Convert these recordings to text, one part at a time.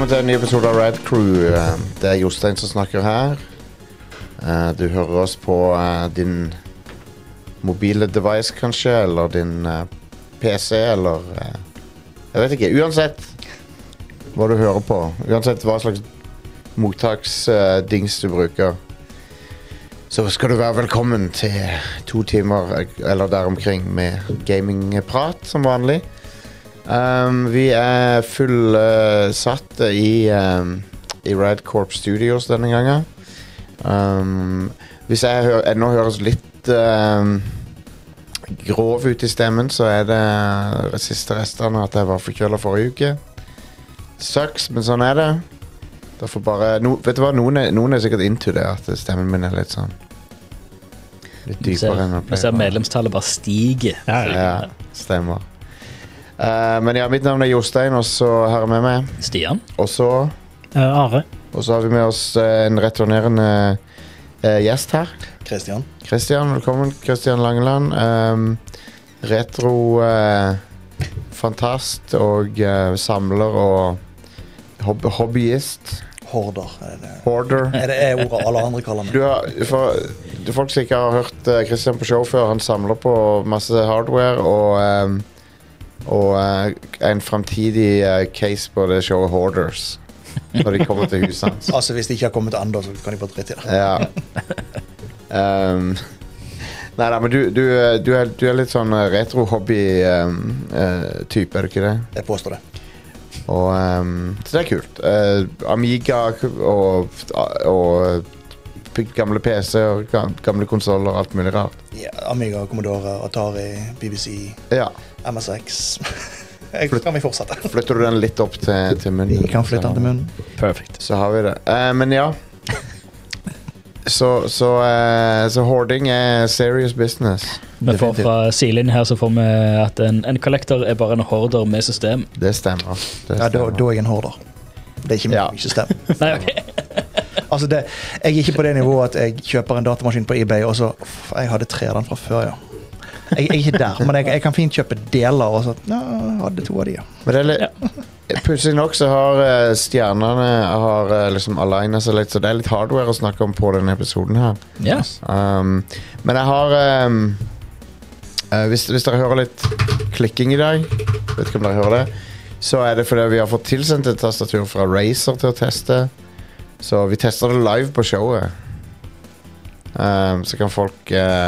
velkommen til en ny episode av Rad Crew. Det er Jostein som snakker her. Du hører oss på din mobile device kanskje, eller din PC, eller jeg vet ikke, uansett hva du hører på. Uansett hva slags mottaksdings du bruker, så skal du være velkommen til 2 timer eller der omkring med gamingprat som vanlig. Vi er fullsatt i Rad Corp Studios denne gangen. Hvis jeg ennå høres litt grov ut i stemmen, så er det siste restene at jeg var forkjølet forrige uke. Sucks, men sånn er det. Derfor bare, vet du hva, noen er sikkert into det, at stemmen min er litt sånn litt dypere enn jeg pleier. Jeg ser medlemstallet bare stiger. Ja, stemmer. Men ja, mitt navn er Jostein, og så har jeg med meg Stian. Og så Are. Og så har vi med oss en returnerende gjest her. Kristian, velkommen, Kristian Langeland. Retro fantast og samler og hobbyist. Horder er det. Hoarder. Det ordet alle andre kaller meg. For folk som ikke har hørt Kristian på show før, han samler på masse hardware og en fremtidig case på det showet Hoarders når de kommer til huset hans. Altså hvis de ikke har kommet enda, så kan de bare dritt i det. Ja. Neida, men du er litt sånn retro-hobby type, er du ikke det? Jeg påstår det. Og så det er kult. Amiga og gamle PC og gamle konsoler, alt mulig rart. Ja, Amiga, Commodore, Atari, BBC, Ja. MSX. Kan vi fortsette? Flytter du den litt opp til munnen? Vi kan flytte den til munnen. Perfect. Så har vi det. Men ja. Så hoarding er serious business. Vi får fra sidelinjen her så får vi at en collector er bare en hoarder med system. Det stemmer. Ja, da er jeg en horder. Det er ikke mye system. Nei, ok. Altså jeg er ikke på det nivået at jeg kjøper en datamaskin på eBay, og så jeg hadde 3 av den fra før, ja. Jeg er ikke der, men jeg kan fint kjøpe deler, og så jeg hadde 2 av de, ja. Men det er litt pussig nok, så har stjernene liksom alignet seg litt, så det er litt hardware å snakke om på denne episoden her. Yes. Men jeg har hvis dere hører litt klikking i dag, vet ikke om dere hører det, så er det fordi vi har fått tilsendt et tastatur fra Razer til å teste. Så vi tester det live på showet. Så kan folk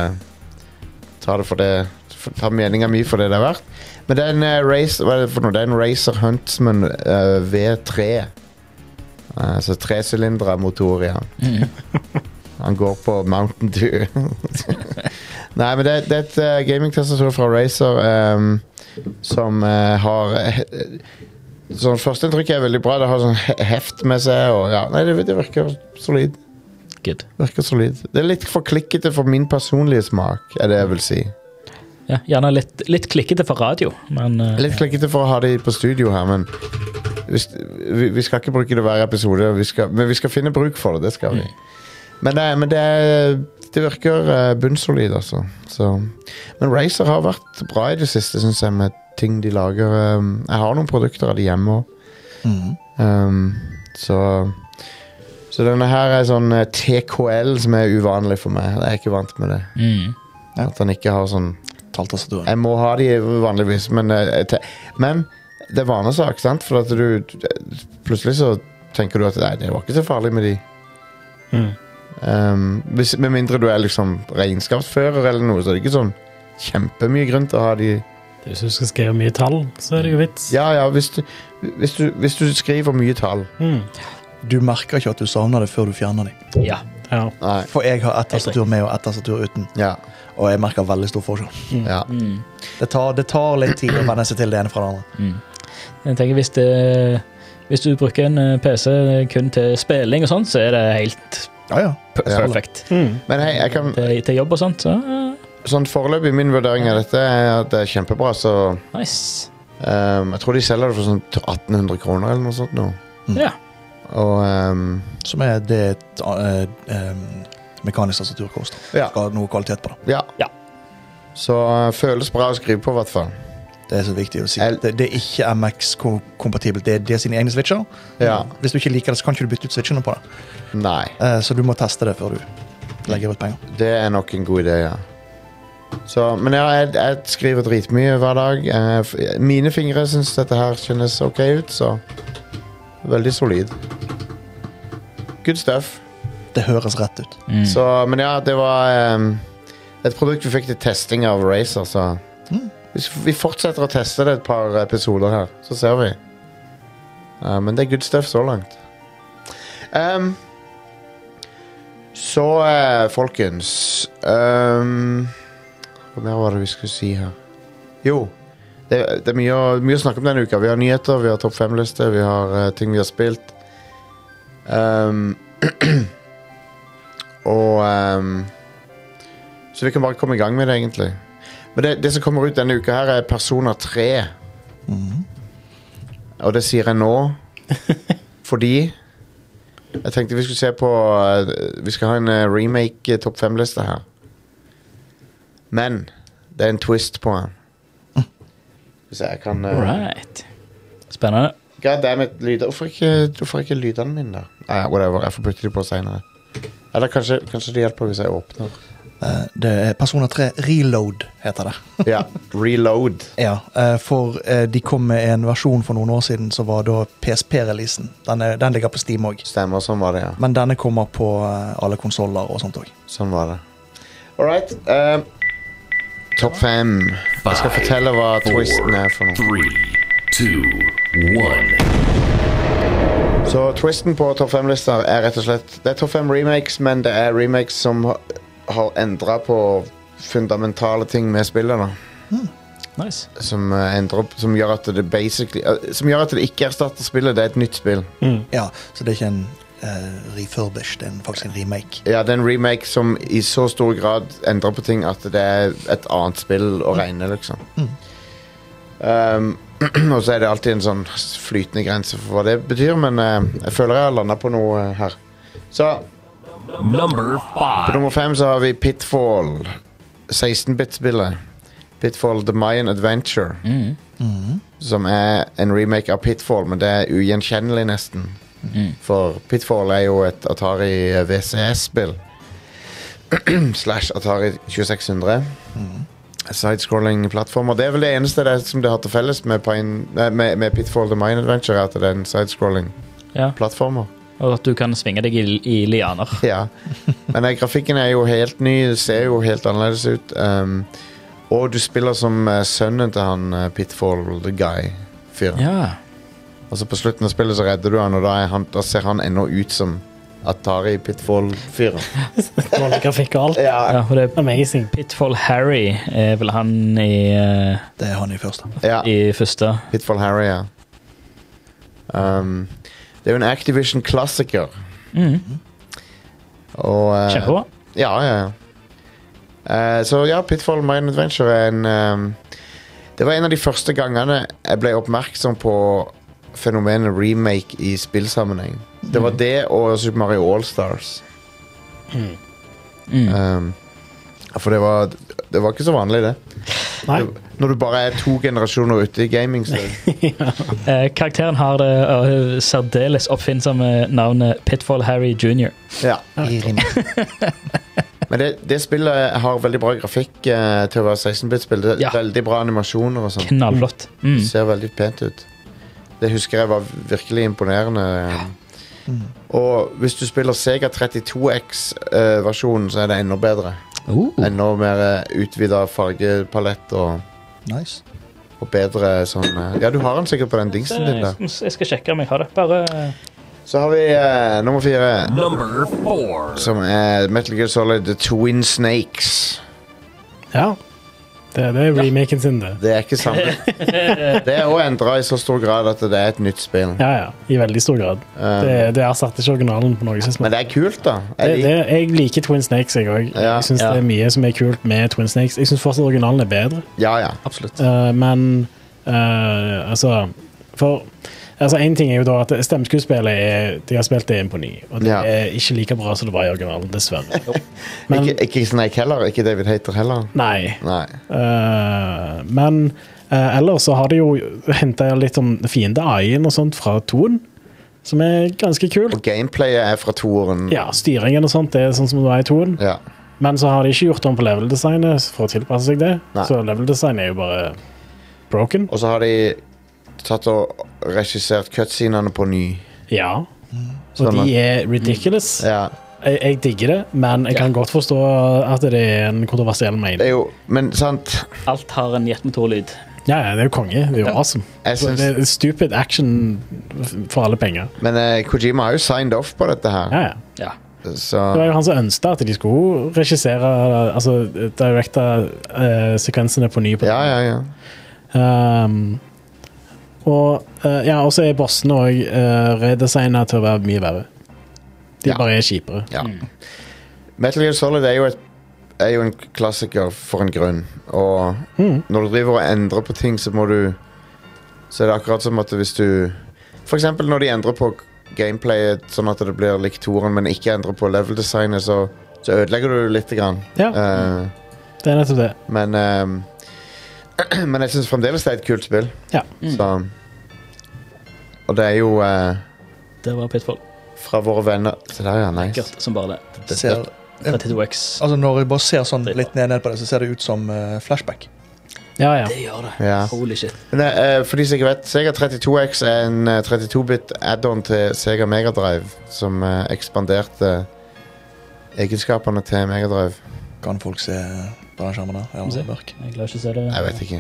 ta meningen min for det det er verdt. Men det er en Razer, hva er det for noe? Det er en Razer Huntsman V3. Så 3-sylindere motor i han. Han går på Mountain Dew. Nei, men det er et gaming-tastatur fra Razer som har sånn førsteinntrykk er veldig bra. Det har sånn heft med seg og ja, nei, det virker solid. Good. Virker solid. Det er litt for klikkete for min personlige smak, er det jeg vil si. Ja, gjerne litt klikkete for radio, men litt klikkete for å ha det på studio her, men vi skal ikke bruke det hver episode, men vi skal finne bruk for det skal vi. Men det virker bunnsolid, altså. Så. Men Razer har vært bra i det siste, synes jeg, med ting de lager. Jeg har noen produkter av de hjemme også. Så denne her er sånn TKL som er uvanlig for meg. Jeg er ikke vant med det. At han ikke har sånn talltastatur. Jeg må ha de vanligvis, men det er vanesak, sant? For at du plutselig så tenker du at nei, det var ikke så farlig med de. Med mindre du er liksom regnskapsfører eller noe, så er det ikke sånn kjempemye grunn til å ha de. Hvis du skal skrive mye tall, så er det jo vits. Ja, hvis du skriver mye tall. Du merker ikke at du savner det før du fjerner det. Ja. For jeg har ett tastatur med og ett tastatur uten. Ja. Og jeg merker veldig stor forskjell. Ja. Det tar litt tid å venne seg til det ene fra det andre. Jeg tenker hvis du bruker en PC kun til spilling og sånt, så er det helt perfekt. Men hei, jeg kan til jobb og sånt, så sånn foreløpig min vurdering av dette er at det er kjempebra, så nice. Jeg tror de selger det for sånn 1800 kroner eller noe sånt nå. Ja. Og som er det mekanisk tastatur koster. Skal ha noe kvalitet på det. Ja. Så føles bra å skrive på, i hvert fall. Det er så viktig å si. Det er ikke MX-kompatibelt. Det er sine egne switcher. Ja. Hvis du ikke liker det, så kan ikke du bytte ut switchene på det. Nei. Så du må teste det før du legger ut penger. Det er nok en god idé, ja. Så, men ja, jeg skriver dritmye hver dag. Mine fingre synes dette her kjennes ok ut, så veldig solid. Good stuff. Det høres rett ut. Så, men ja, det var et produkt vi fikk til testing av Razer, så vi fortsetter å teste det et par episoder her, så ser vi. Men det er good stuff så langt. Så, folkens, hva mer var det vi skulle si her? Jo, det er mye å snakke om denne uka. Vi har nyheter, vi har topp 5-liste, vi har ting vi har spilt. Så vi kan bare komme i gang med det egentlig. Men det som kommer ut denne uka her er Persona 3. Og det sier jeg nå fordi jeg tenkte vi skulle se på vi skal ha en remake topp 5-liste her. Men det er en twist på den. Hvis jeg kan Right. Spennende. Goddammit, lyder. Hvorfor ikke lydene mine da? Whatever, jeg får putte de på senere. Eller kanskje det hjelper hvis jeg åpner. Det er Persona 3 Reload, heter det. Ja, Reload. Ja, for de kom med en versjon for noen år siden, så var da PSP-releasen. Den ligger på Steam også. Stemmer, sånn var det, ja. Men denne kommer på alle konsoler og sånt også. Sånn var det. Alright, topp 5. Jeg skal fortelle hva twisten er for noe. 3, 2, 1. Så twisten på topp 5-lister er rett og slett det er topp 5 remakes, men det er remakes som har endret på fundamentale ting med spillet da. Nice. Som gjør at det basically som gjør at det ikke erstatter spillet. Det er et nytt spill. Ja, så det er ikke en refurbished, det er faktisk en remake. Ja, det er en remake som i så stor grad endrer på ting at det er et annet spill å regne liksom. Og så er det alltid en sånn flytende grense for hva det betyr, men jeg føler jeg har landet på noe her. Så Number 5. på nummer 5 så har vi Pitfall 16-bit-spillet. Pitfall The Mayan Adventure, som er en remake av Pitfall, men det er ugjenkjennelig nesten. For Pitfall er jo et Atari VCS-spill slash Atari 2600. Sidescrolling-plattformer. Det er vel det eneste som det har til felles med Pitfall The Mayan Adventure, at det er en sidescrolling-plattformer. Og at du kan svinge deg i lianer. Ja, men grafikken er jo helt ny. Det ser jo helt annerledes ut. Og du spiller som sønnen til han Pitfall The Guy-fyren. Ja. Og så på slutten av spillet så redder du han, og da ser han ennå ut som Atari Pitfall-fyren. Grafikk og alt. Ja, og det er Amazing. Pitfall Harry er vel han i Det er han i første. Ja, i første. Pitfall Harry, ja. Det er jo en Activision-klassiker. Og Kjempebra. Ja. Så ja, Pitfall Mayan Adventure er det var en av de første gangene jeg ble oppmerksom på fenomenet remake i spillsammenheng. Det var det og Super Mario All-Stars. For det var ikke så vanlig det. Nei. Når du bare er 2 generasjoner ute i gaming, så Karakteren har det særdeles oppfinnsomme navnet Pitfall Harry Jr. ja. Men det spillet har veldig bra grafikk til å være 16-bit-spill. Det er veldig bra animasjoner og sånn. Knallflott. Det ser veldig pent ut. Det husker jeg var virkelig imponerende. Og hvis du spiller Sega 32X-versjonen, så er det enda bedre. Enda mer utvidet fargepalett og Nice. og bedre sånn ja, du har den sikkert på den dingsen din der. Jeg skal sjekke om jeg har det. Bare Så har vi nummer 4, Number 4. som er Metal Gear Solid The Twin Snakes. Ja. Det er remaken sin, det. Det er ikke samme. Det er også endret i så stor grad at det er et nytt spill. Ja. I veldig stor grad. Det erstatter ikke originalen på noe som Men det er kult da. Jeg liker Twin Snakes, jeg også. Ja. Jeg synes det er mye som er kult med Twin Snakes. Jeg synes fortsatt originalen er bedre. Ja, absolutt. Men en ting er jo da at stemmeskuespillet de har spilt det inn på ny, og det er ikke like bra som det var i originalen, dessverre. Men, ikke Snake heller, ikke David Hayter heller. Nei. Nei. Men Eller så har de jo hentet litt om fiende-AI-en og sånt fra 2-en, som ganske kult. Og gameplayet fra 2-eren. Ja, styringen og sånt er sånn som det var i 2-en. Ja. Men så har de ikke gjort om på level-designet for å tilpasse seg det. Nei. Så level-design jo bare broken. Og så har de tatt og regissert cutscenene på ny. Ja. Sånn Og de ridiculous. Ja. Jeg digger det, men jeg kan godt forstå at det en kontroversiell mening. Det jo, men sant... Alt har en jetmotorlyd. Ja, det jo konge. Det jo awesome. Så det stupid action for alle penger. Men Kojima har jo signed off på dette her. Ja. Så... Det var jo han som ønsket at de skulle regissere, altså directe sekvensene på ny. Ja. Og så bossene også redesignet til å være mye verre. De bare kjipere. Ja. Metal Gear Solid er jo en klassiker for en grunn. Og når du driver og endrer på ting, så er det akkurat som at hvis du for eksempel når de endrer på gameplayet sånn at det blir likt toren, men ikke endrer på level-designet, så ødelegger du litt grann. Ja, det er nettopp det. Men jeg synes fremdeles det er et kult spill. Ja. Så, og det er jo Det var Pitfall. Fra våre venner. Så der, ja, nice. Gørt, som bare det. Det ser, 32X. altså når jeg bare ser sånn litt ned på det, så ser det ut som flashback. Ja. Det gjør det. Ja. Holy shit. Men for de som ikke vet, Sega 32X er en 32-bit add-on til Sega Mega Drive, som ekspanderte egenskapene til Mega Drive. Kan folk se på den skjermen der? Ja, det er mørk. Jeg klarer ikke å se det.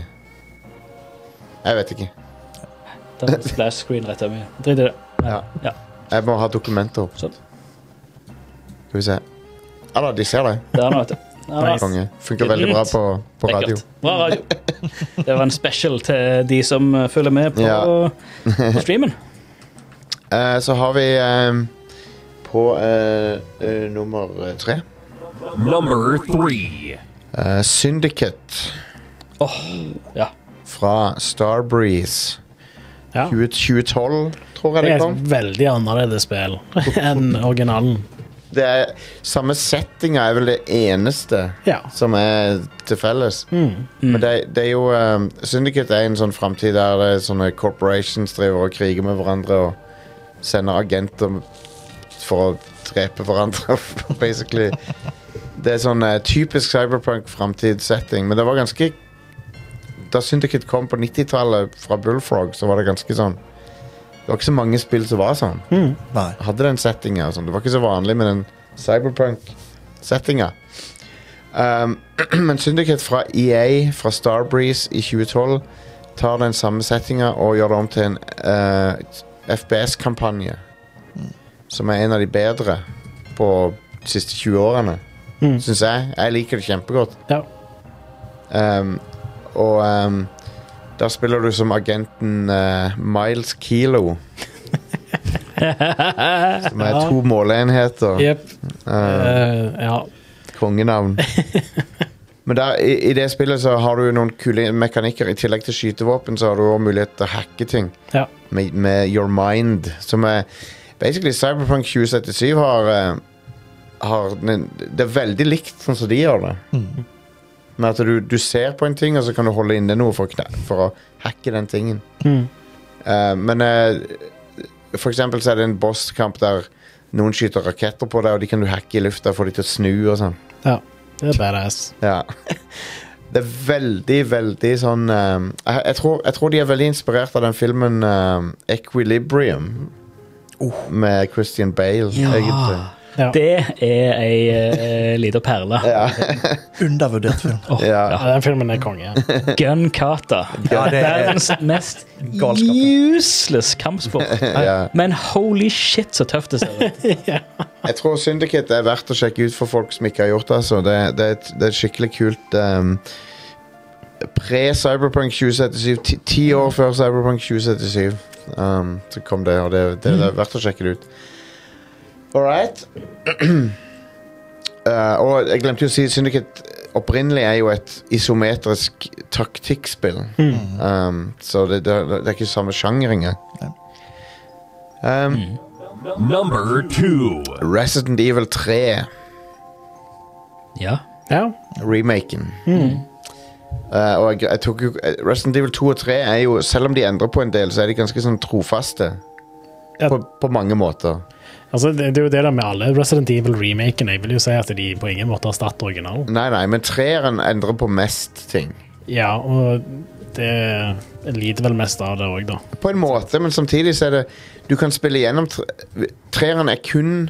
Jeg vet ikke. Det er en splash screen rett av meg. Drit i det. Ja. Jeg må ha dokumenter opp. Sånn. Skal vi se. Ja, de ser det. Det er noe, vet du. Konge. Funker veldig bra på radio. Bra radio. Det var en special til de som følger med på streamen. Så har vi på nummer 3. Number 3. Syndicate. Ja. Fra Starbreeze. 2012, tror jeg det kom. Det er et veldig annerledes spill enn originalen. Det er samme settinga er vel det eneste som er til felles. Men det er jo Syndicate er en sånn fremtid der sånne corporations driver og kriger med hverandre og sender agenter for å drepe hverandre, basically. Det er sånn typisk cyberpunk-fremtidssetting, men det var ganske da Syndicate kom på 90-tallet fra Bullfrog, så var det ganske sånn det var ikke så mange spill som var sånn. Hadde den settinga og sånn. Det var ikke så vanlig med den cyberpunk-settinga. Men Syndicate fra EA, fra Starbreeze i 2012, tar den samme settinga og gjør det om til en FPS-kampanje. Som er en av de bedre på de siste 20 årene. Synes jeg. Jeg liker det kjempegodt. Ja. Og da spiller du som agenten Miles Kilo. Som er 2 måleenheter. Kongenavn. Men der, i det spillet så har du noen kule mekanikker. I tillegg til skytevåpen så har du også mulighet til å hacke ting med Your Mind, som er basically Cyberpunk 2077 det er veldig likt sånn som de gjør det. Med at du ser på en ting, og så kan du holde inne noe for å hacke den tingen. Men for eksempel så er det en bosskamp der noen skyter raketter på deg, og de kan du hacke i lufta og få de til å snu og sånn. Ja, det er badass. Ja. Det er veldig, veldig sånn jeg tror de er veldig inspirert av den filmen Equilibrium med Christian Bale, egentlig. Ja. Det er ei liten perle. Undervurdert film. Den filmen er konge. Gun Kata. Ja, det er verdens mest useless kampsport. Men holy shit, så tøft det ser ut. Jeg tror Syndicate er verdt å sjekke ut for folk som ikke har gjort det. Altså. Det er et skikkelig kult pre-Cyberpunk 2077. 10 år før Cyberpunk 2077 så kom det, og det er verdt å sjekke det ut. Alright. Og jeg glemte jo å si Syndicate opprinnelig er jo et isometrisk taktikkspill. Så det er ikke samme sjanger engang. Number 2. Resident Evil 3. Ja. Remaken. Og jeg tok jo Resident Evil 2 og 3 er jo, selv om de endrer på en del, så er de ganske sånn trofaste. På mange måter. Altså, det er jo det der med alle Resident Evil-remakene. Jeg vil jo si at de på ingen måte har startet originalen. Nei, men 3'eren endrer på mest ting. Ja, og det lider vel mest av det også, da. På en måte, men samtidig så er det du kan spille gjennom 3'eren er kun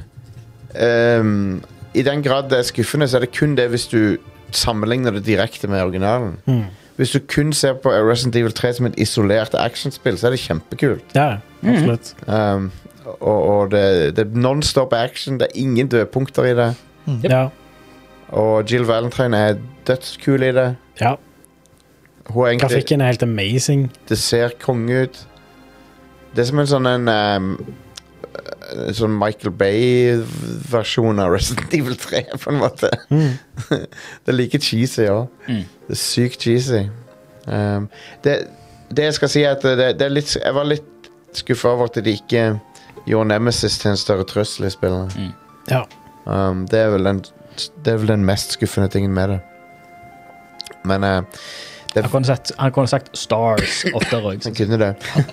i den grad det er skuffende, så er det kun det hvis du sammenligner det direkte med originalen. Hvis du kun ser på Resident Evil 3 som et isolert actionspill, så er det kjempekult. Ja, absolutt. Og det er non-stop action, det er ingen dødpunkter i det. Ja. Og Jill Valentine er dødskul i det. Ja. Grafikken er helt amazing. Det ser konge ut. Det er som en sånn Michael Bay-versjon av Resident Evil 3 på en måte. Det er like cheesy, ja. Det er sykt cheesy. Det jeg skal si er at det er litt, jeg var litt skuffet over at de ikke gjorde Nemesis til en større trøssel i spillet. Ja. Det er vel den mest skuffende tingen med det. Men han kunne sagt Stars oftere også. Han kunne det.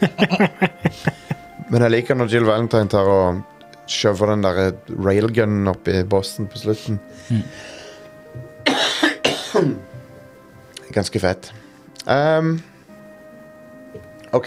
Men jeg liker når Jill Valentine tar og skjøver den der railgunnen opp i Boston på slutten. Ganske fett. Ok.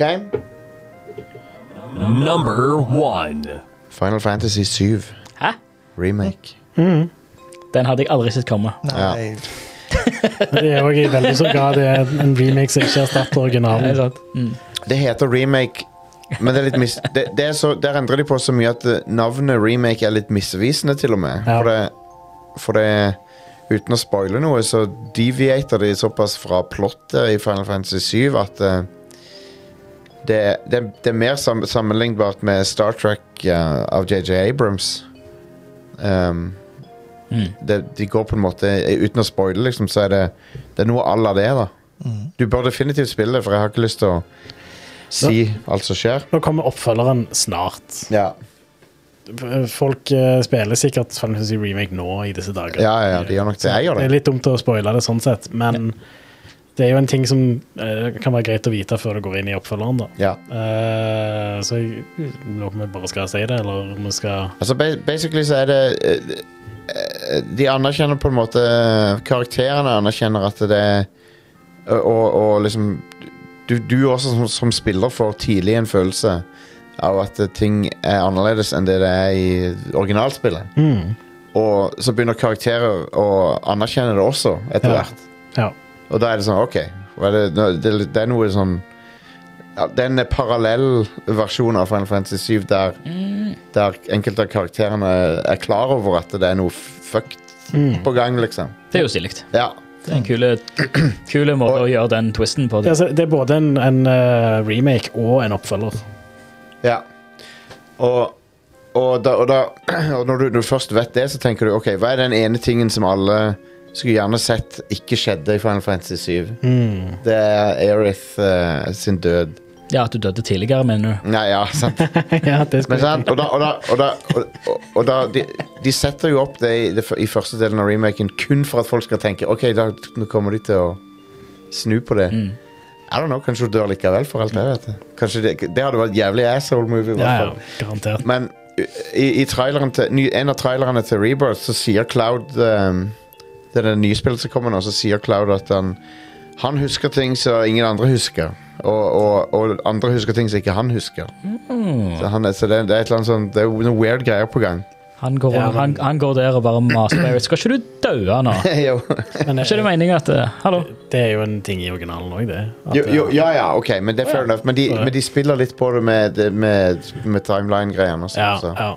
Number 1. Final Fantasy 7. Hæ? Remake. Den hadde jeg aldri sett komme. Nei. Det er jo i veldig så grad det er en remake som ikke har startet originalen. Det heter remake, men det er litt der endrer de på så mye at navnet remake er litt misvisende til og med. Ja. For det uten å spoile noe, så deviater de såpass fra plottet i Final Fantasy 7 at det er mer sammenlignbart med Star Trek av J.J. Abrams. De går på en måte uten å spoile, liksom, så er det noe à la det, da. Du bør definitivt spille, for jeg har ikke lyst til å si alt som skjer. Nå kommer oppfølgeren snart. Ja. Folk spiller sikkert Final Fantasy Remake nå i disse dager. Ja, de gjør nok det. Jeg gjør det. Det er litt dumt å spoile det sånn sett, men det er jo en ting som kan være greit å vite før du går inn i oppfølgeren, da. Ja. Så nå vi bare skal si det, eller om vi skal... Altså, basically så er det de anerkjenner på en måte karakterene anerkjenner at det og liksom du også som spiller får tidlig en følelse av at ting er annerledes enn det er i originalspillet. Og så begynner karakterer å anerkjenne det også etter hvert. Ja. Og da er det sånn, ok, det er noe sånn det er en parallell versjon av Final Fantasy 7 der enkelte av karakterene er klar over at det er noe fucked på gang, liksom. Det er jo stilig. Ja. Det er en kule måte å gjøre den twisten på. Det er både en remake og en oppfølger. Ja. Og når du først vet det, så tenker du, ok, hva er den ene tingen som alle skulle gjerne sett ikke skjedde i Final Fantasy 7? Det er Aerith sin død. Ja, at du døde tidligere, mener du? Nei, ja, sant. Ja, det Men sant, og da de setter jo opp det i første delen av remaken kun for at folk skal tenke, ok, nå kommer de til å snu på det. I don't know, kanskje du dør likevel for alt det, vet du. Kanskje det hadde vært jævlig asshole-movie i hvert fall. Ja, garantert. Men i traileren en av trailerne til Rebirth så sier Cloud det er det nye spillet som kommer nå, så sier Cloud at han husker ting som ingen andre husker. Og andre husker ting som ikke han husker. Så det er et eller annet sånn, det er noen weird greier på gang. Han går der og bare master. Skal ikke du dø nå? Jo. Men er ikke det meningen at hallo? Det er jo en ting i originalen også, det. Ja, ok, men det er fair enough. Men de spiller litt på det med timeline-greiene. Ja.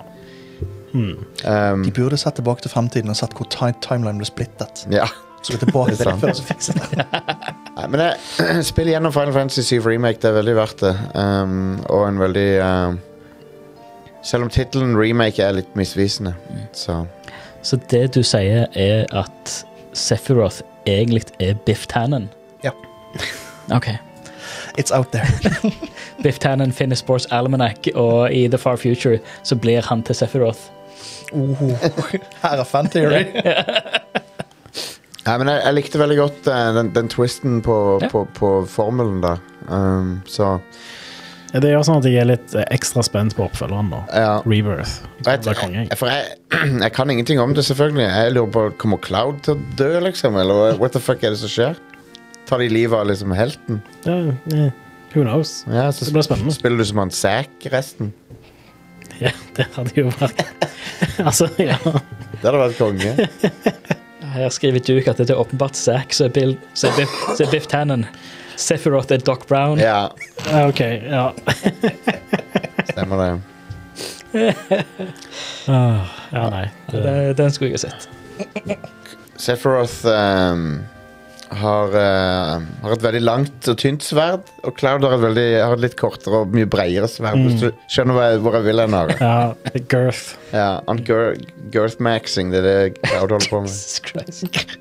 De burde satt tilbake til fremtiden og satt hvor timeline ble splittet. Ja. Så gå tilbake til det før så fikset det. Nei, men spill gjennom Final Fantasy 7 Remake, det er veldig verdt det. Og en veldig selv om titelen Remake er litt misvisende. Så det du sier er at Sephiroth egentlig er Biff Tannen? Ja. Ok. It's out there. Biff Tannen finner Sports Almanac, og i The Far Future så blir han til Sephiroth. Her er fan theory. Ja, men jeg likte veldig godt den twisten på formelen da. Så det gjør sånn at jeg litt ekstra spent på oppfølgeren nå. ja. Rebirth. Jeg kan ingenting om det selvfølgelig. Jeg lurer på, kommer Cloud til å dø liksom? Eller what the fuck er det som skjer? Tar de livet av liksom helten? Who knows? Ja, så det blir spennende. Spiller du som han Zack resten? Ja, det hadde jo vært altså, ja. Det hadde vært konge. Her skriver Duke at det er åpenbart Zack, så er Biff Tannen. Sephiroth er Doc Brown. Ja. Ok, ja. Stemmer det. Ja, nei. Den skulle jeg ha sett. Sephiroth har et veldig langt og tynt sverd, og Cloud har et litt kortere og mye bredere sverd. Hvis du skjønner hvor jeg vil hen her. Ja, girth. Ja, girth-maxing, det er det Cloud holder på med.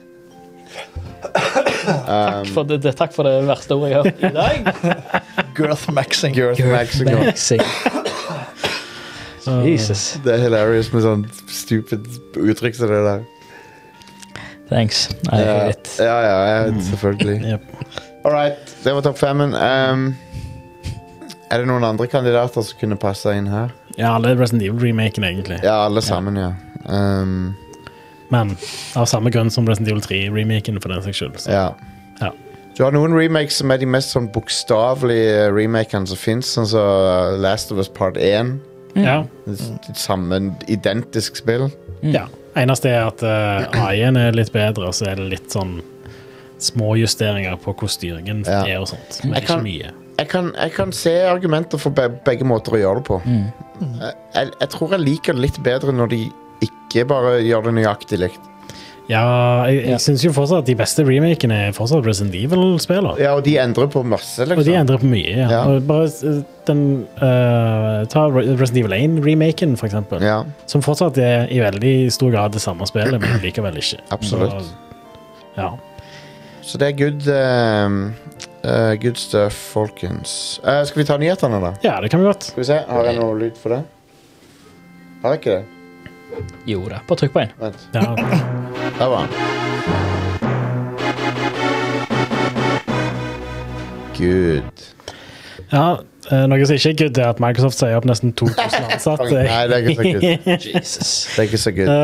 Takk for det verste ordet jeg har hørt i dag. Girth-maxing. Girth-maxing. Jesus. Det er hilarious med sånn stupid uttrykk som det der. Thanks. Ja, selvfølgelig. Yep. Alright, det var topp 5. Er det noen andre kandidater som kunne passe inn her? Ja, alle Resident Evil-remaken egentlig. Ja, alle sammen, ja. Men av samme grunn som Resident Evil 3-remaken for den saks skyld. Ja. Ja. Du har noen remakes som er de mest sånn bokstavelige remakene som finnes, sånn som Last of Us Part 1. Ja. Samme identisk spill. Ja. Eneste er at AI-en er litt bedre, og så er det litt sånn små justeringer på hvor styringen er og sånt. Men ikke mye. Jeg kan se argumenter for begge måter å gjøre det på. Jeg tror jeg liker det litt bedre når de ikke bare gjør det nøyaktig likt. Ja, jeg synes jo fortsatt at de beste remakene er fortsatt Resident Evil-spiller. Ja, og de endrer på masse, liksom. Og de endrer på mye, ja. Og bare den ta Resident Evil 1-remaken, for eksempel. Ja. Som fortsatt er i veldig stor grad det samme spillet, men likevel ikke. Absolutt. Så, ja. Så det er good stuff, folkens. Skal vi ta nyhetene, da? Ja, det kan vi godt. Skal vi se, har jeg noe lyd for det? Har jeg ikke det? Jo da, bare trykk på en. Vent. Ja. Der var han. Good. Ja, noe som ikke er good er at Microsoft sier opp nesten 2000 ansatte. Nei, det er ikke så good. Jesus. Det er ikke så good.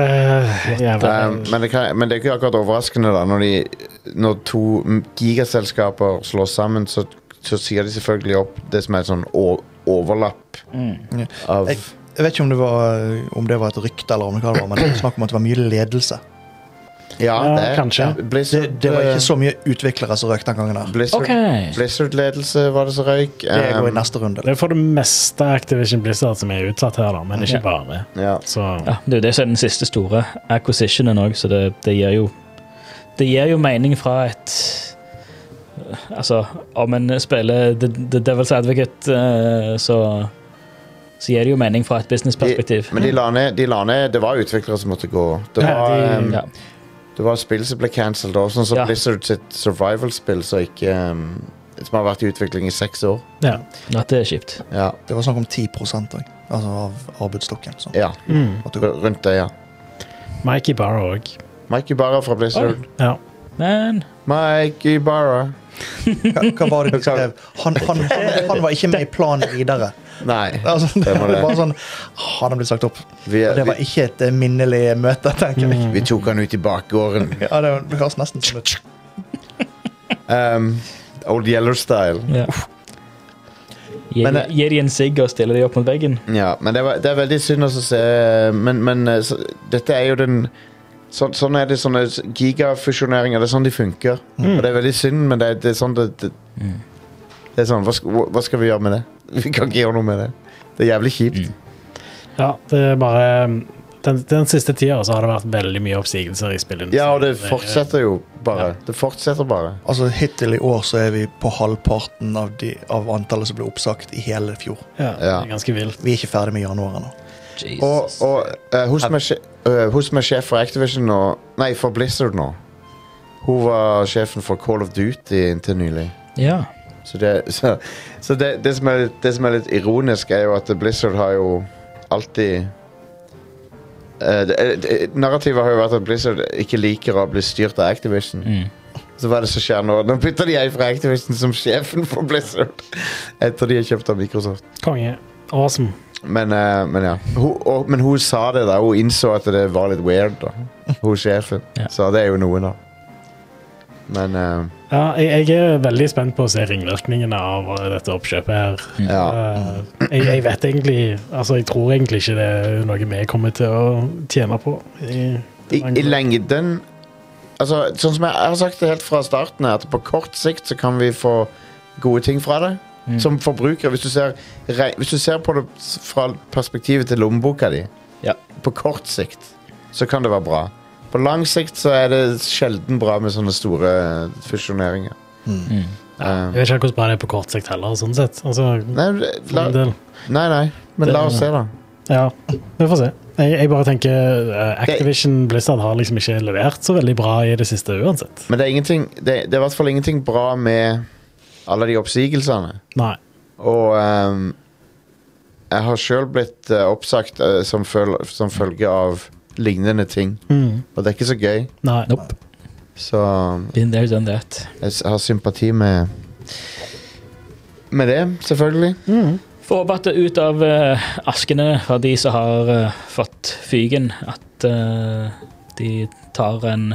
Men det er ikke akkurat overraskende da. Når to gigaselskaper slår sammen, så sier de selvfølgelig opp det som er et sånn overlapp av... Jeg vet ikke om det var et rykte eller om det var, men det var snakk om at det var mye ledelse. Ja, kanskje. Det var ikke så mye utviklere som røyk den gangen der. Blizzard-ledelse var det som røyk. Det går i neste runde. Det er for det meste Activision Blizzard som er utsatt her da, men ikke bare. Ja. Ja, det er jo det som er den siste store acquisitionen også, så det gir jo mening fra et... Altså, om en spiller The Devil's Advocate, så gir det jo mening fra et businessperspektiv. Men de la ned, det var utviklere som måtte gå. Det var spill som ble cancelled også, sånn som Blizzard sitt survival-spill som har vært i utvikling i 6 år. Ja, det er kjipt. Ja. Det var snakk om 10% altså av arbeidsstokken. Så. Ja, rundt det, ja. Mike Ibarra også. Mike Ibarra fra Blizzard. Ja. Men... Mike Ibarra. Hva var det du skrev? Han var ikke med i planen videre. Nei, altså, det var bare sånn, han har blitt sagt opp. Det var ikke et minnelig møte, tenker jeg. Vi tok han ut i bakgården. Ja, det høres nesten som ut. Old Yeller-style. Ja. Gir de en sigg og stiller de opp mot veggen? Ja, men det er veldig synd å se. Men dette er jo den... Sånn er det, sånne gigafusjoneringer, det er sånn de funker. Og det er veldig synd, men det er sånn det er sånn, hva skal vi gjøre med det? Vi kan ikke gjøre noe med det. Det er jævlig kjipt. Ja, det er bare den siste tiden så har det vært veldig mye oppsigelser i spillet. Ja, og det fortsetter jo bare. Det fortsetter bare. Altså, hittil i år så er vi på halvparten av antallet som ble oppsagt i hele fjor. Ja, det er ganske vilt. Vi er ikke ferdig med januar nå. Og hun som er sjef for Activision nå, nei, for Blizzard nå, hun var sjefen for Call of Duty inntil nylig. Ja. Så det som er litt ironisk er jo at Blizzard har jo alltid Narrativet har jo vært at Blizzard ikke liker å bli styrt av Activision. Så hva er det som skjer nå? Nå bytter de fra Activision som sjefen for Blizzard etter de har kjøpt av Microsoft. Konge. Awesome. Men ja. Men hun sa det da. Hun innså at det var litt weird da. Hun sjefen. Så det er jo noe da. Men ja, jeg er veldig spent på å se ringvirkningene av dette oppkjøpet her. Jeg vet egentlig, altså jeg tror egentlig ikke det er noe vi kommer til å tjene på. I lengden, altså sånn som jeg har sagt det helt fra starten, at på kort sikt så kan vi få gode ting fra det. Som forbruker, hvis du ser på det fra perspektivet til lommeboka di, på kort sikt, så kan det være bra. På lang sikt så er det sjelden bra med sånne store fusjoneringer. Jeg vet ikke hvordan bra det er på kort sikt heller, sånn sett. Altså, nei, men la oss se da. Ja, vi får se. Jeg bare tenker Activision Blizzard har liksom ikke levert så veldig bra i det siste uansett. Men det er ingenting, det er i hvert fall ingenting bra med alle de oppsigelsene. Nei. Og jeg har selv blitt oppsagt som følge av lignende ting. Og det er ikke så gøy. Nei. Nope. Så been there, done that. Jeg har sympati med det, selvfølgelig. Får håpe at ut av askene fra de som har fått fygen, at de tar en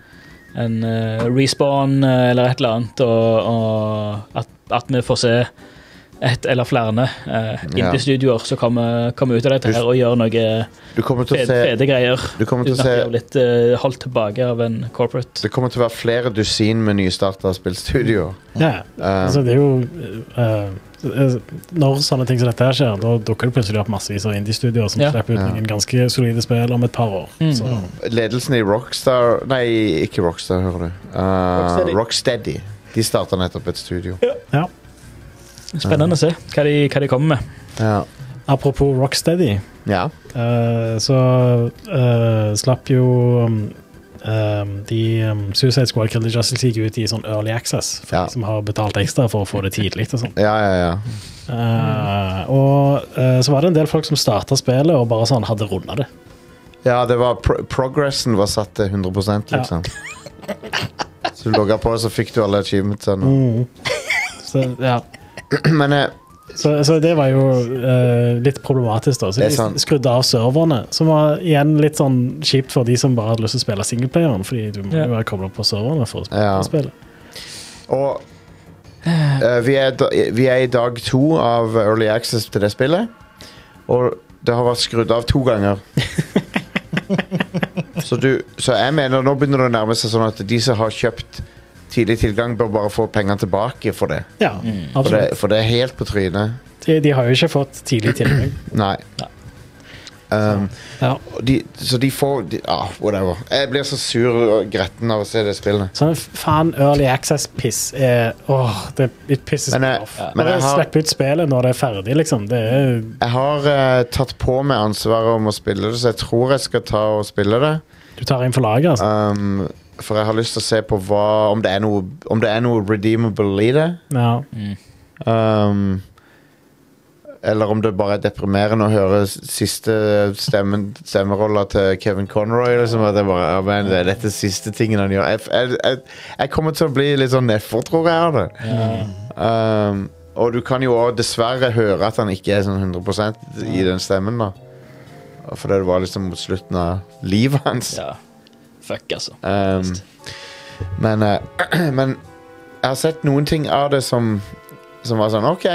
respawn eller et eller annet, og at vi får se et eller flere indie-studioer som kommer ut av dette her og gjør noe fede greier uten at de har blitt holdt tilbake av en corporate. Det kommer til å være flere dusin med nystartet spillstudio. Ja, altså det er jo når sånne ting som dette her skjer, da dukker det plutselig opp massevis av indie-studioer som slipper ut noen ganske solide spill om et par år. Ledelsen i Rockstar, nei, ikke Rockstar, hører du. Rocksteady. De startet nettopp et studio. Ja. Spennende å se hva de kommer med. Ja. Apropos Rocksteady, så slapp jo de Suicide Squad Kill the Justice League ut i sånn early access for de som har betalt ekstra for å få det tidlig og sånn. Og så var det en del folk som startet spillet og bare sånn hadde rundet det. Ja, det var progressen var satt til 100% liksom. Så du logget på så fikk du alle achievementsene. Så ja. Men så det var jo litt problematisk da. Så de skrudde av serverne, som var igjen litt sånn kjipt for de som bare hadde lyst til å spille singleplayeren, fordi du må jo være koblet på serverne for å spille. Og vi er i dag 2 av Early Access til det spillet, og det har vært skrudd av 2 ganger. Så jeg mener, nå begynner det å nærme seg sånn at de som har kjøpt tidlig tilgang bør bare få penger tilbake for det. Ja, absolutt. For det er helt på trynet. De har jo ikke fått tidlig tilgang. Nei. Så de får whatever. Jeg blir så sur og gretten av å se det spillet. Sånn faen early access-piss det pisses meg off. Bare slipp ut spillet når det er ferdig, liksom. Jeg har tatt på meg ansvaret om å spille det, så jeg tror jeg skal ta og spille det. Du tar inn for laget, altså? For jeg har lyst til å se på om det er noe redeemable i det. Ja. Eller om det bare er deprimerende å høre siste stemmerolla til Kevin Conroy. Liksom, at det er dette siste tingen han gjør. Jeg kommer til å bli litt sånn nedfor, tror jeg av det. Og du kan jo dessverre høre at han ikke er sånn 100% i den stemmen da. For det var liksom mot slutten av livet hans. Ja. Fuck, altså. Men jeg har sett noen ting av det som var sånn, ok.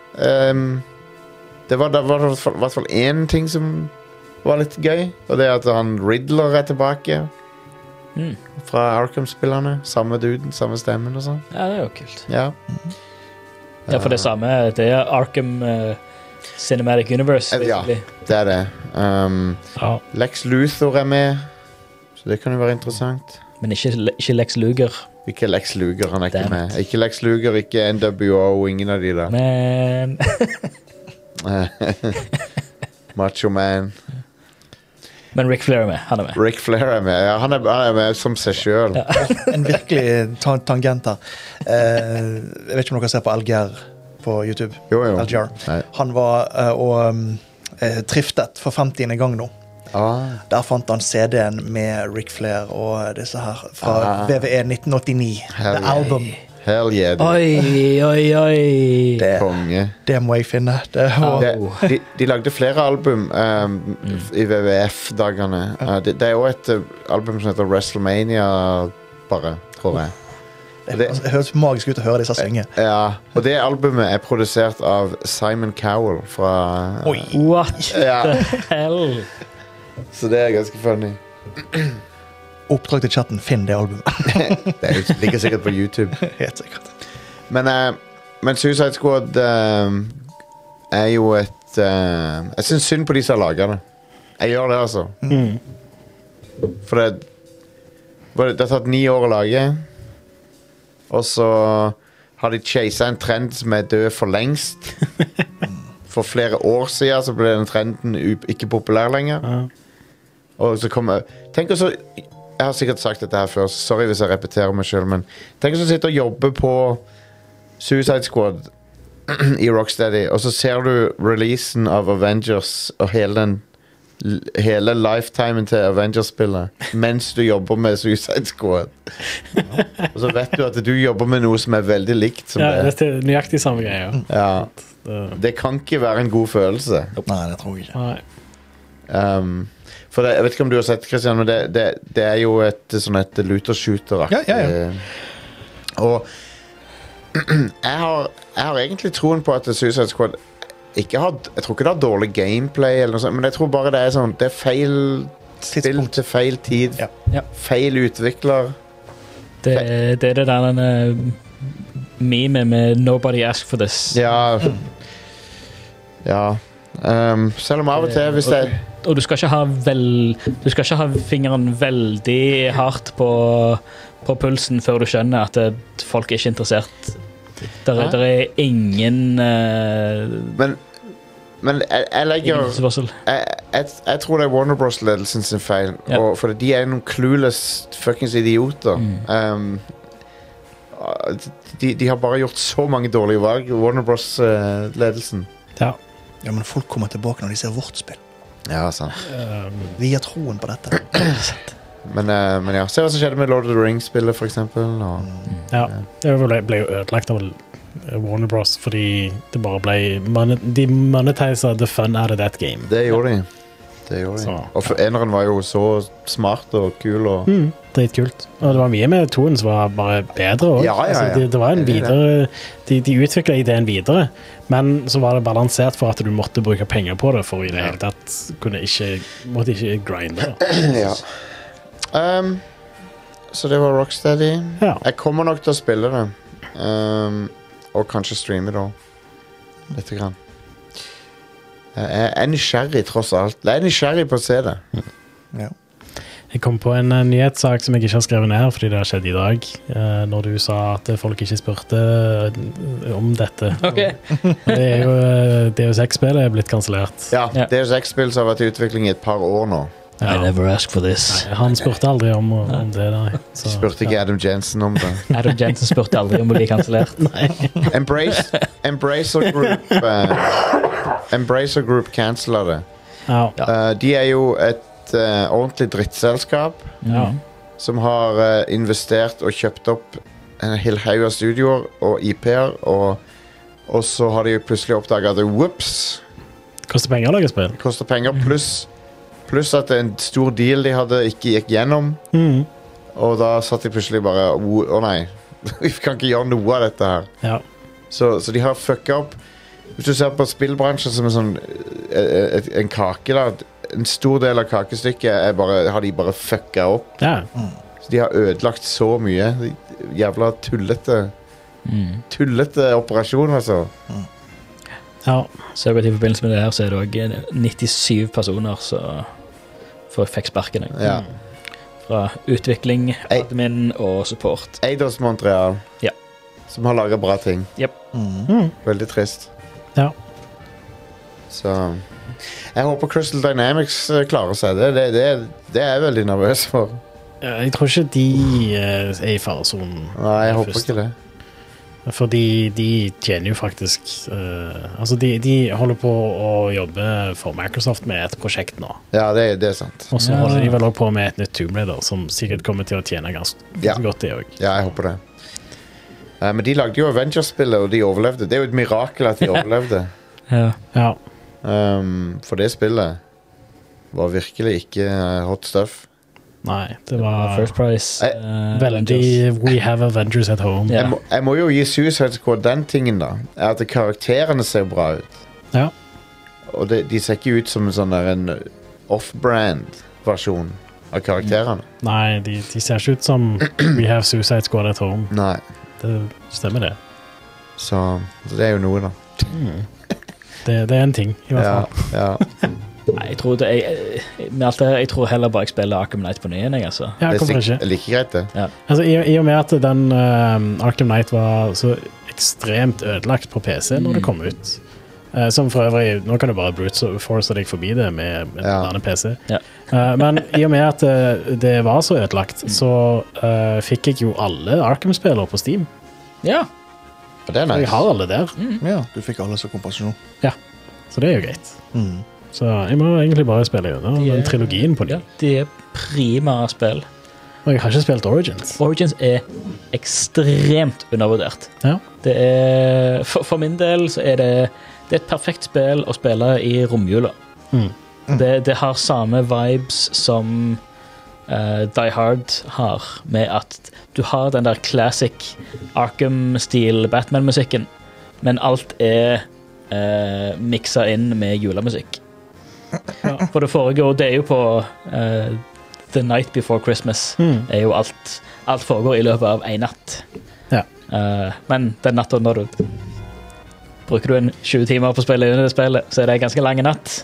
Det var i hvert fall en ting som var litt gøy, og det er at han Riddler er tilbake fra Arkham-spillerne. Samme duden, samme stemmen og sånn. Ja, det er jo kult. Ja, for det samme, det er Arkham Cinematic Universe. Ja, det er det. Lex Luthor er med. Så det kan jo være interessant. Men ikke Lex Luger. Ikke Lex Luger, han er ikke med. Ikke Lex Luger, ikke NWO, ingen av de der. Men Macho Man. Men Ric Flair er med, han er med. Ric Flair er med, ja, han er med som seg selv. En virkelig tangent her. Jeg vet ikke om dere ser på Alger på YouTube. Jo. Alger. Han var og triftet for 50. gang nå. Der fant han CD-en med Ric Flair og disse her fra WWE 1989. The Album. Hell yeah. Oi. Det må jeg finne. De lagde flere album i WWF-dagene. Det er jo et album som heter WrestleMania, bare, tror jeg. Det høres magisk ut å høre disse synge. Ja, og det albumet er produsert av Simon Cowell fra... Oi! What the hell? Så det er ganske funny. Oppdrag til chatten, finn det albumet. Det ligger sikkert på YouTube. Helt sikkert. Men Suicide Squad er jo et... jeg synes synd på de som har laget det. Jeg gjør det, altså. For det har tatt 9 år å lage... Og så har de chaset en trend som er død for lengst. For flere år siden så ble den trenden ikke populær lenger. Og så kommer... Tenk også... Jeg har sikkert sagt dette her før, så sorry hvis jeg repeterer meg selv, men tenk også å sitte og jobbe på Suicide Squad i Rocksteady, og så ser du releasen av Avengers og hele lifetimen til Avengers-spillet mens du jobber med Suicide Squad. Og så vet du at du jobber med noe som er veldig likt som det er nøyaktig samme greie. Ja. Det kan ikke være en god følelse. Nei, det tror jeg ikke. For jeg vet ikke om du har sett, Christian, men det er jo et looter-shooter-aktig. Ja. Og jeg har egentlig troen på at Suicide Squad jeg tror ikke det har dårlig gameplay eller noe sånt, men jeg tror bare det er sånn, det er feil spill til feil tid, feil utvikler. Det er det der meme med nobody asked for this. Ja. Selv om av og til hvis det og du skal ikke ha fingeren veldig hardt på pulsen før du skjønner at folk er ikke interessert. Der er ingen men jeg legger jeg tror det er Warner Bros. Ledelsen sin feil, for de er noen clueless fuckings idioter. De har bare gjort så mange dårlige valg, Warner Bros. Ledelsen. Ja, men folk kommer tilbake når de ser vårt spill. Ja, sant. Vi har troen på dette. Men ja, se hva som skjedde med Lord of the Rings-spillet for eksempel. Det ble jo ødelagt av Warner Bros. Fordi det bare ble de monetiser the fun out of that game. Det gjorde de. Og for eneren var jo så smart og kul og... Dritkult. Og det var mye med toen som var bare bedre også. Altså, det var en videre... De utviklet ideen videre, men så var det balansert for at du måtte bruke penger på det for i det hele tatt måtte ikke grinde. Ja. Så det var Rocksteady. Jeg kommer nok til å spille det. Og kanskje streame da. Litt grann. Jeg er nysgjerrig tross alt. Jeg er nysgjerrig på å se det. Ja. Jeg kom på en nyhetssak som jeg ikke har skrevet ned fordi det har skjedd i dag, når du sa at folk ikke spurte om dette. Okay. Det er jo Deus Ex-spillet er blitt kansellert. Ja, Deus Ex-spill som har vært i utvikling i et par år nå. I never asked for this. Nei, han spurte aldri om det. Spurte ikke Adam Jensen om det. Adam Jensen spurte aldri om å bli kansellert. Embracer Group canceler det. De er jo et ordentlig drittselskap som har investert og kjøpt opp en hel haug av studioer og IP-er, og så har de plutselig oppdaget at koster penger å lage spill. Koster penger, pluss at en stor deal de hadde ikke gikk gjennom, og da satt de plutselig bare nei, vi kan ikke gjøre noe av dette her. Så de har fucket opp. Hvis du ser på spillbransjen som en kake da, en stor del av kakestykket har de bare fucket opp. Så de har ødelagt så mye. Jævla tullete operasjon, altså. Så i forbindelse med det her så er det også 97 personer som fikk sparken. Fra utvikling, admin og support. Eidos Montreal, som har laget bra ting. Veldig trist. Så jeg håper Crystal Dynamics klarer seg. Det er jeg veldig nervøs for. Jeg tror ikke de er i faresonen. Nei, jeg håper ikke det. Fordi de tjener jo faktisk altså de holder på å jobbe for Microsoft med et prosjekt nå. Ja, det er sant. Og så holder de vel også på med et nytt Tomb Raider som sikkert kommer til å tjene ganske godt det også. Ja, jeg håper det. Men de lagde jo Avengers-spillet, og de overlevde. Det er jo et mirakel at de overlevde. Ja. For det spillet var virkelig ikke hot stuff. Nei, det var First Price. veldig We have Avengers at home. Ja. Jeg må jo gi Suicide Squad den tingen da, er at karakterene ser bra ut. Ja. Og de ser ikke ut som en off-brand versjon av karakterene. Nei, de ser ikke ut som We have Suicide Squad at home. Nei. Det stemmer det. Så det er jo noe da. Det er en ting, i hvert fall. Ja. Nei, jeg tror med alt det her, jeg tror heller bare jeg spiller Arkham Knight på nyen, altså. Ja, hvorfor ikke? Det er like greit det. Ja. Altså, i og med at den Arkham Knight var så ekstremt ødelagt på PC når det kom ut. Som for øvrig, nå kan du bare brute force deg forbi det med en annen PC. Ja. Men i og med at det var så ødelagt, så fikk jeg jo alle Arkham-spillere på Steam. Ja. Og det er nice. Jeg har alle der. Ja, du fikk alle som kompensasjon. Ja, så det er jo greit. Så jeg må egentlig bare spille den trilogien på den. Ja, de er prima spill. Og jeg har ikke spilt Origins. Origins er ekstremt undervurdert. Ja. Det er, for min del så er det et perfekt spill å spille i romjula. Det har samme vibes som Die Hard har, med at du har den der classic Arkham-stil Batman-musikken, men alt er mikset inn med julemusikk. Ja. For det foregår, det er jo på The Night Before Christmas er jo alt foregår i løpet av en natt. Ja. Men den natten når du bruker du 20 timer på å spille under det spillet, så er det en ganske lang natt.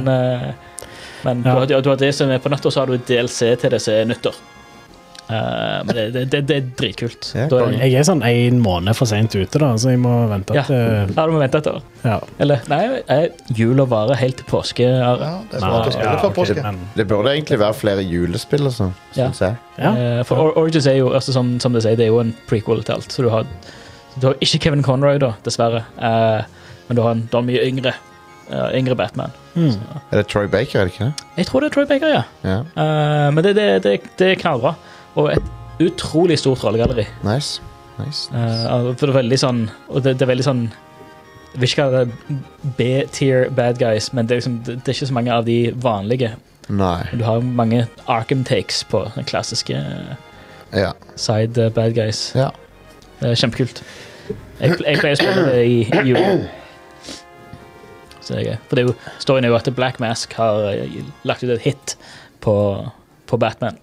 Men du har det som er på natt, og så har du DLC til det som er nyttår. Men det er dritkult. Ja, jeg er sånn 1 måned for sent ute da, så jeg må vente til... Ja, du må vente etter. Ja. Eller, nei, jul og vare helt til påske. Ja, det er bra å spille for påske. Det burde egentlig være flere julespill og sånn, synes jeg. Ja. For Origins er jo, altså, som det sier, det er jo en prequel til alt, så du har ikke Kevin Conroy da, dessverre, men du har mye yngre Batman. Er det Troy Baker, er det ikke det? Jeg tror det er Troy Baker, ja. Men det er knallbra. Og et utrolig stort rollegalleri. Nice. For det er veldig sånn, og det er veldig sånn, jeg vil ikke kalle det B-tier bad guys, men det er ikke så mange av de vanlige. Nei. Du har mange Arkham takes på den klassiske side bad guys. Ja. Det er kjempekult. Jeg pleier å spille det i jul. Så det er gøy. For det er jo, storyen er jo at Black Mask har lagt ut et hit på Batman.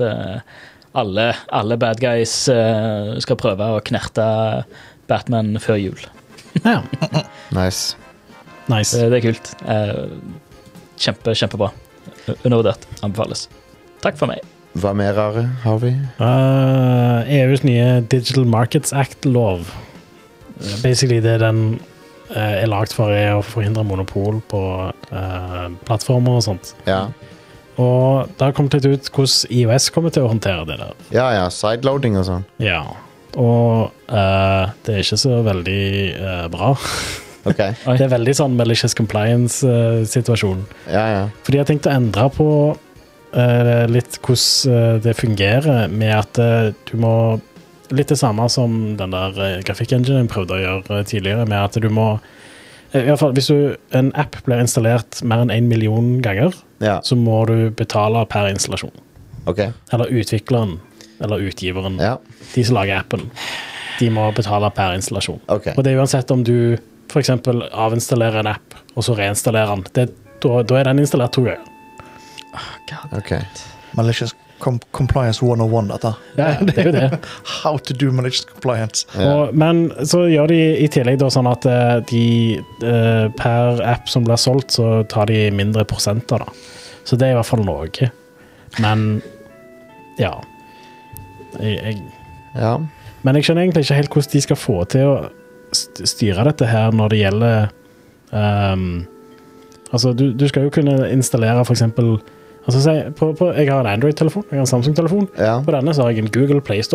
Alle bad guys skal prøve å knerte Batman før jul. Ja. Nice. Det er kult. Kjempebra. Undervurdert. Anbefales. Takk for meg. Hva mer rare har vi? EUs nye Digital Markets Act-lov. Basically det den er lagt for å forhindre monopol på plattformer og sånt. Ja. Og det har kommet litt ut hvordan iOS kommer til å håndtere det der. Ja, sideloading og sånn. Ja, og det er ikke så veldig bra. Okay. Det er veldig sånn malicious compliance-situasjon. Ja. Fordi jeg tenkte å endre på litt hvordan det fungerer med at du må, litt det samme som den der grafikkenginen prøvde å gjøre tidligere, med at du må, i hvert fall hvis en app blir installert mer enn 1 million ganger, så må du betale per installasjon. Okay. Eller utvikleren, eller utgiveren, de som lager appen, de må betale per installasjon. Okay. Og det er uansett om du for eksempel avinstallerer en app, og så reinstallerer den. Da er den installert 2 ganger. Okay. Malicious compliance 101, dette. Ja, det er jo det. How to do malicious compliance. Men så gjør de i tillegg da sånn at per app som blir solgt, så tar de mindre prosenter da. Så det er i hvert fall noe. Men ja. Men jeg skjønner egentlig ikke helt hvordan de skal få til å styre dette her når det gjelder altså du skal jo kunne installere for eksempel altså, jeg har en Android-telefon, jeg har en Samsung-telefon. På denne så har jeg en Google Play Store,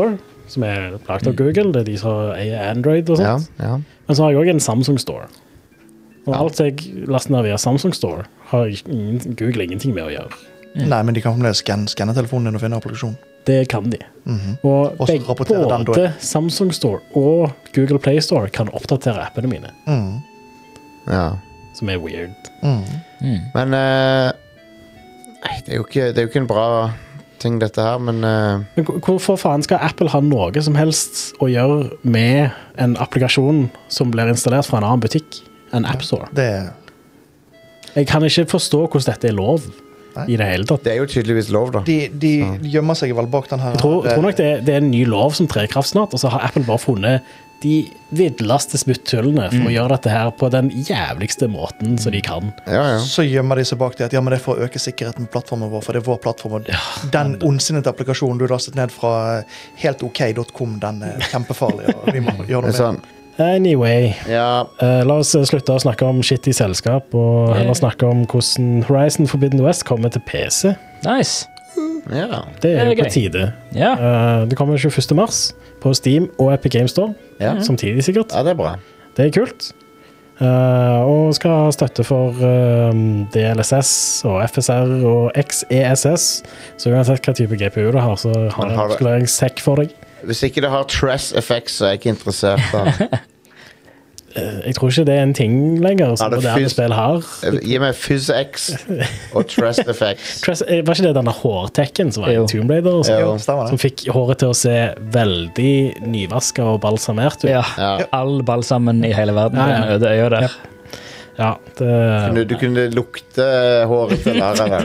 som laget av Google. Det de som eier Android og sånt. Ja. Men så har jeg også en Samsung Store. Og alt jeg laster ned via Samsung Store, har Google ingenting med å gjøre. Nei, men de kan fremdeles skanne telefonen din og finne applikasjon. Det kan de. Og både Samsung Store og Google Play Store kan oppdatere appene mine. Ja. Som weird. Men det er jo ikke en bra ting dette her, men hvorfor faen skal Apple ha noe som helst å gjøre med en applikasjon som blir installert fra en annen butikk? En App Store. Jeg kan ikke forstå hvordan dette er lov. I det hele tatt. Det er jo tydeligvis lov, da. De gjemmer seg vel bak den her. Jeg tror nok det er en ny lov som trer i kraft snart, og så har Apple bare funnet de vidleste smutthullene for å gjøre dette her på den jævligste måten som de kan. Ja. Så gjemmer de seg bak det at men det er for å øke sikkerheten på plattformen vår, for det er vår plattform. Den ondsinnete applikasjonen du lastet ned fra heltok.com, den er kjempefarlig, og vi må gjøre det med. Anyway, la oss slutte å snakke om shit i selskap, og heller snakke om hvordan Horizon Forbidden West kommer til PC. Nice. Ja. Det er jo på tide. Det kommer 21. mars på Steam og Epic Games Store, samtidig sikkert. Ja, det er bra. Det er kult. Og skal ha støtte for DLSS og FSR og XESS, så uansett hva type GPU du har, så har jeg en skoleringssekk for deg. Hvis ikke det har Tress Effects, så er jeg ikke interessert da. Jeg tror ikke det er en ting lenger som moderne spill har. Gi meg PhysX og Tress Effects. Var ikke det denne hårtekken som var i Tomb Raider? Som fikk håret til å se veldig nyvasket og balsamert ut. Ja, all balsamen i hele verden er øde øye der. Ja, du kunne lukte håret til Lara der.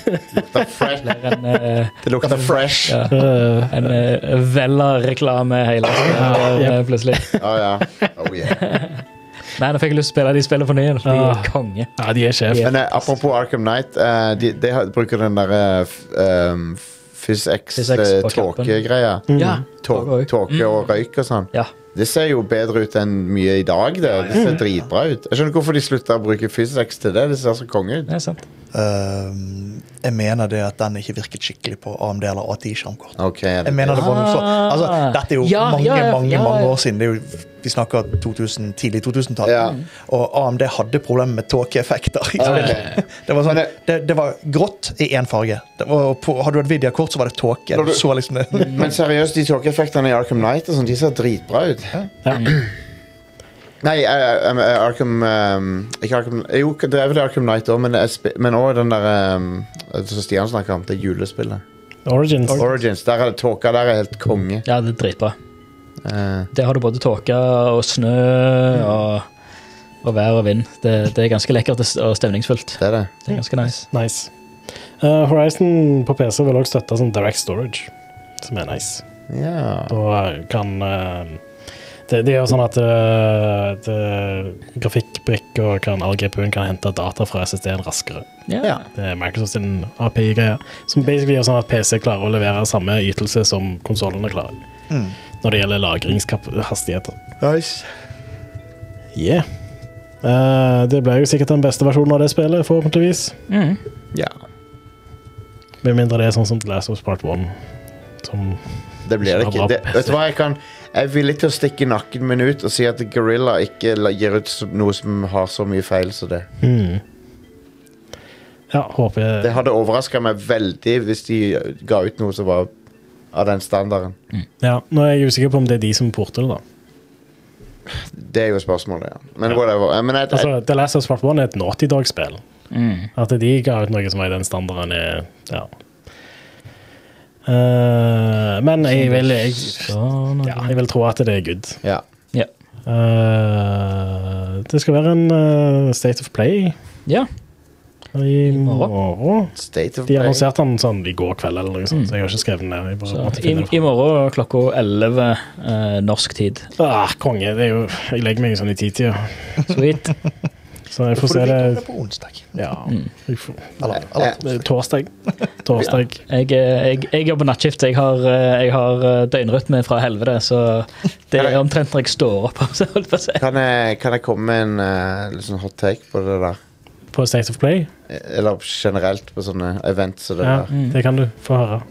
Det lukter fresh. En Vella-reklame hele plutselig. Nei, nå fikk jeg lyst til å spille de spiller for nye. De er konge. Ja, de er sjef. Men apropos Arkham Knight, de bruker den der PhysX-tåke-greia. Tåke og røyk og sånn. Ja. Det ser jo bedre ut enn mye i dag. Det ser dritbra ut. Jeg skjønner ikke hvorfor de slutter å bruke PhysX til det. Det ser så konge ut. Det er sant. Jeg mener det at den ikke virket skikkelig på AMD eller ATI-skjermkort. Jeg mener det var noe så. Altså, dette er jo mange år siden. Det er jo, vi snakker tidlig 2000-tallet. Og AMD hadde problemer med tåkeeffekter. Det var sånn, det var grått i en farge. Hadde du et Nvidia-kort, så var det tåke. Liksom men seriøst, de tåkeeffektene i Arkham Knight og sånn, de ser dritbra ut. Nei, Arkham ikke Arkham. Jo, det er vel Arkham Knight også, men også den der som Stian snakker om, det julespillet Origins, der er det tåka. Der er helt konge. Ja, det er dritbra. Der har du både tåke og snø og vær og vind. Det er ganske lekkert og stemningsfullt. Det er ganske nice. Horizon på PC vil også støtte sånn direct storage, som er nice. Da kan det gjør sånn at grafikkbrikker all GPU-en kan hente data fra SSD-en raskere. Det er Microsoft sin API-greier, som basically gjør sånn at PC klarer å levere samme ytelse som konsolene klarer. Når det gjelder lagringshastigheter. Nice. Det ble jo sikkert den beste versjonen av det spillet, forhåpentligvis. Med mindre det er sånn som The Last of Us Part 1. Det blir det ikke. Vet du hva, jeg er villig til å stikke nakken min ut og si at Guerrilla ikke gir ut noe som har så mye feil som det. Håper jeg. Det hadde overrasket meg veldig hvis de ga ut noe som var av den standarden. Nå er jeg usikker på om det er de som porter det da. Det er jo spørsmålet, Men whatever. The Last of Us Part 1 er et Naughty Dog-spill. At de ga ut noe som var i den standarden men jeg vil tro at det er good. Det skal være en State of Play i morgen. De annonserte den sånn i går kveld eller noe sånt, så jeg har ikke skrevet den ned. I morgen klokka 11 norsk tid. Konge, det er jo, jeg legger meg sånn i 10-tida. Sweet. Så jeg får se det på onsdag. Torsdag. Jeg jobber nattskift. Jeg har døgnrytme fra helvete, så det er omtrent når jeg står opp. Kan jeg komme med en liksom hot take på det der? På State of Play? Eller generelt på sånne events og det der. Det kan du få høre.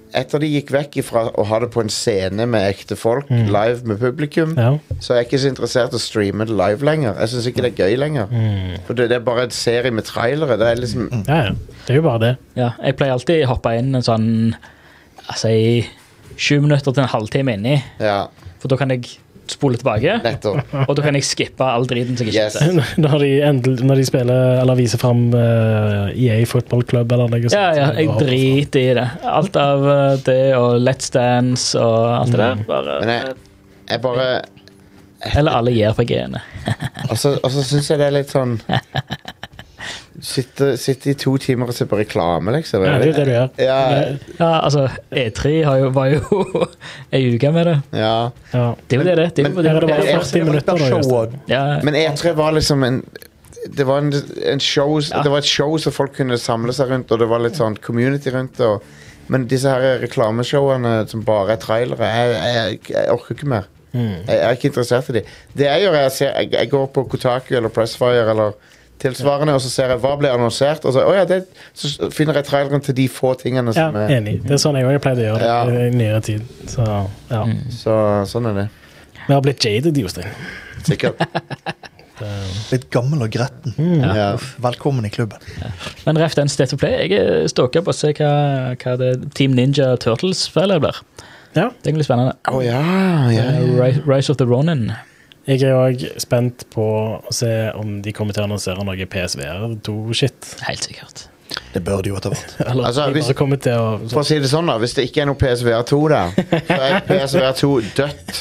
etter de gikk vekk fra å ha det på en scene med ekte folk, live med publikum, så er jeg ikke så interessert i å streame det live lenger. Jeg synes ikke det er gøy lenger. For det er bare en serie med trailere. Det er liksom... Ja, det er jo bare det. Ja, jeg pleier alltid å hoppe inn en sånn, altså i 20 minutter til en halvtime inni. Ja. For da kan jeg spole tilbake, og da kan jeg skippe all driten som jeg ikke ser. Når de spiller, eller viser frem EA Football Club eller noe sånt. Ja, jeg driter i det. Alt av det, og Let's Dance, og alt det der. Men jeg bare... Eller alle JRPG-ene. Og så synes jeg det er litt sånn... Sitte i 2 timer og se på reklame, liksom. Ja, det er det du gjør. Ja, altså, E3 var jo en uke med det. Ja. Det er jo det. Det var 40 minutter. Men E3 var liksom det var en show, det var et show som folk kunne samle seg rundt, og det var litt sånn community rundt, men disse her reklameshowene som bare er trailere, jeg orker ikke mer. Jeg er ikke interessert i de. Det jeg gjør, jeg går på Kotaku eller Pressfire eller tilsvarende, og så ser jeg hva ble annonsert, og så finner jeg traileren til de få tingene som er... Ja, enig. Det er sånn jeg pleide å gjøre det i nyere tid. Så sånn er det. Vi har blitt jaded, Jostein. Sikkert. Litt gammel og gretten. Velkommen i klubben. Men ref den State of Play, jeg stokker på å se hva det Team Ninja Turtles-spillet blir. Ja. Det er egentlig spennende. Rise of the Ronin. Jeg er også spent på å se om de kommer til å annonsere noe PSVR 2-shit. Helt sikkert. Det bør de jo etter hvert. For å si det sånn da, hvis det ikke er noe PSVR 2 der, så er PSVR 2 dødt.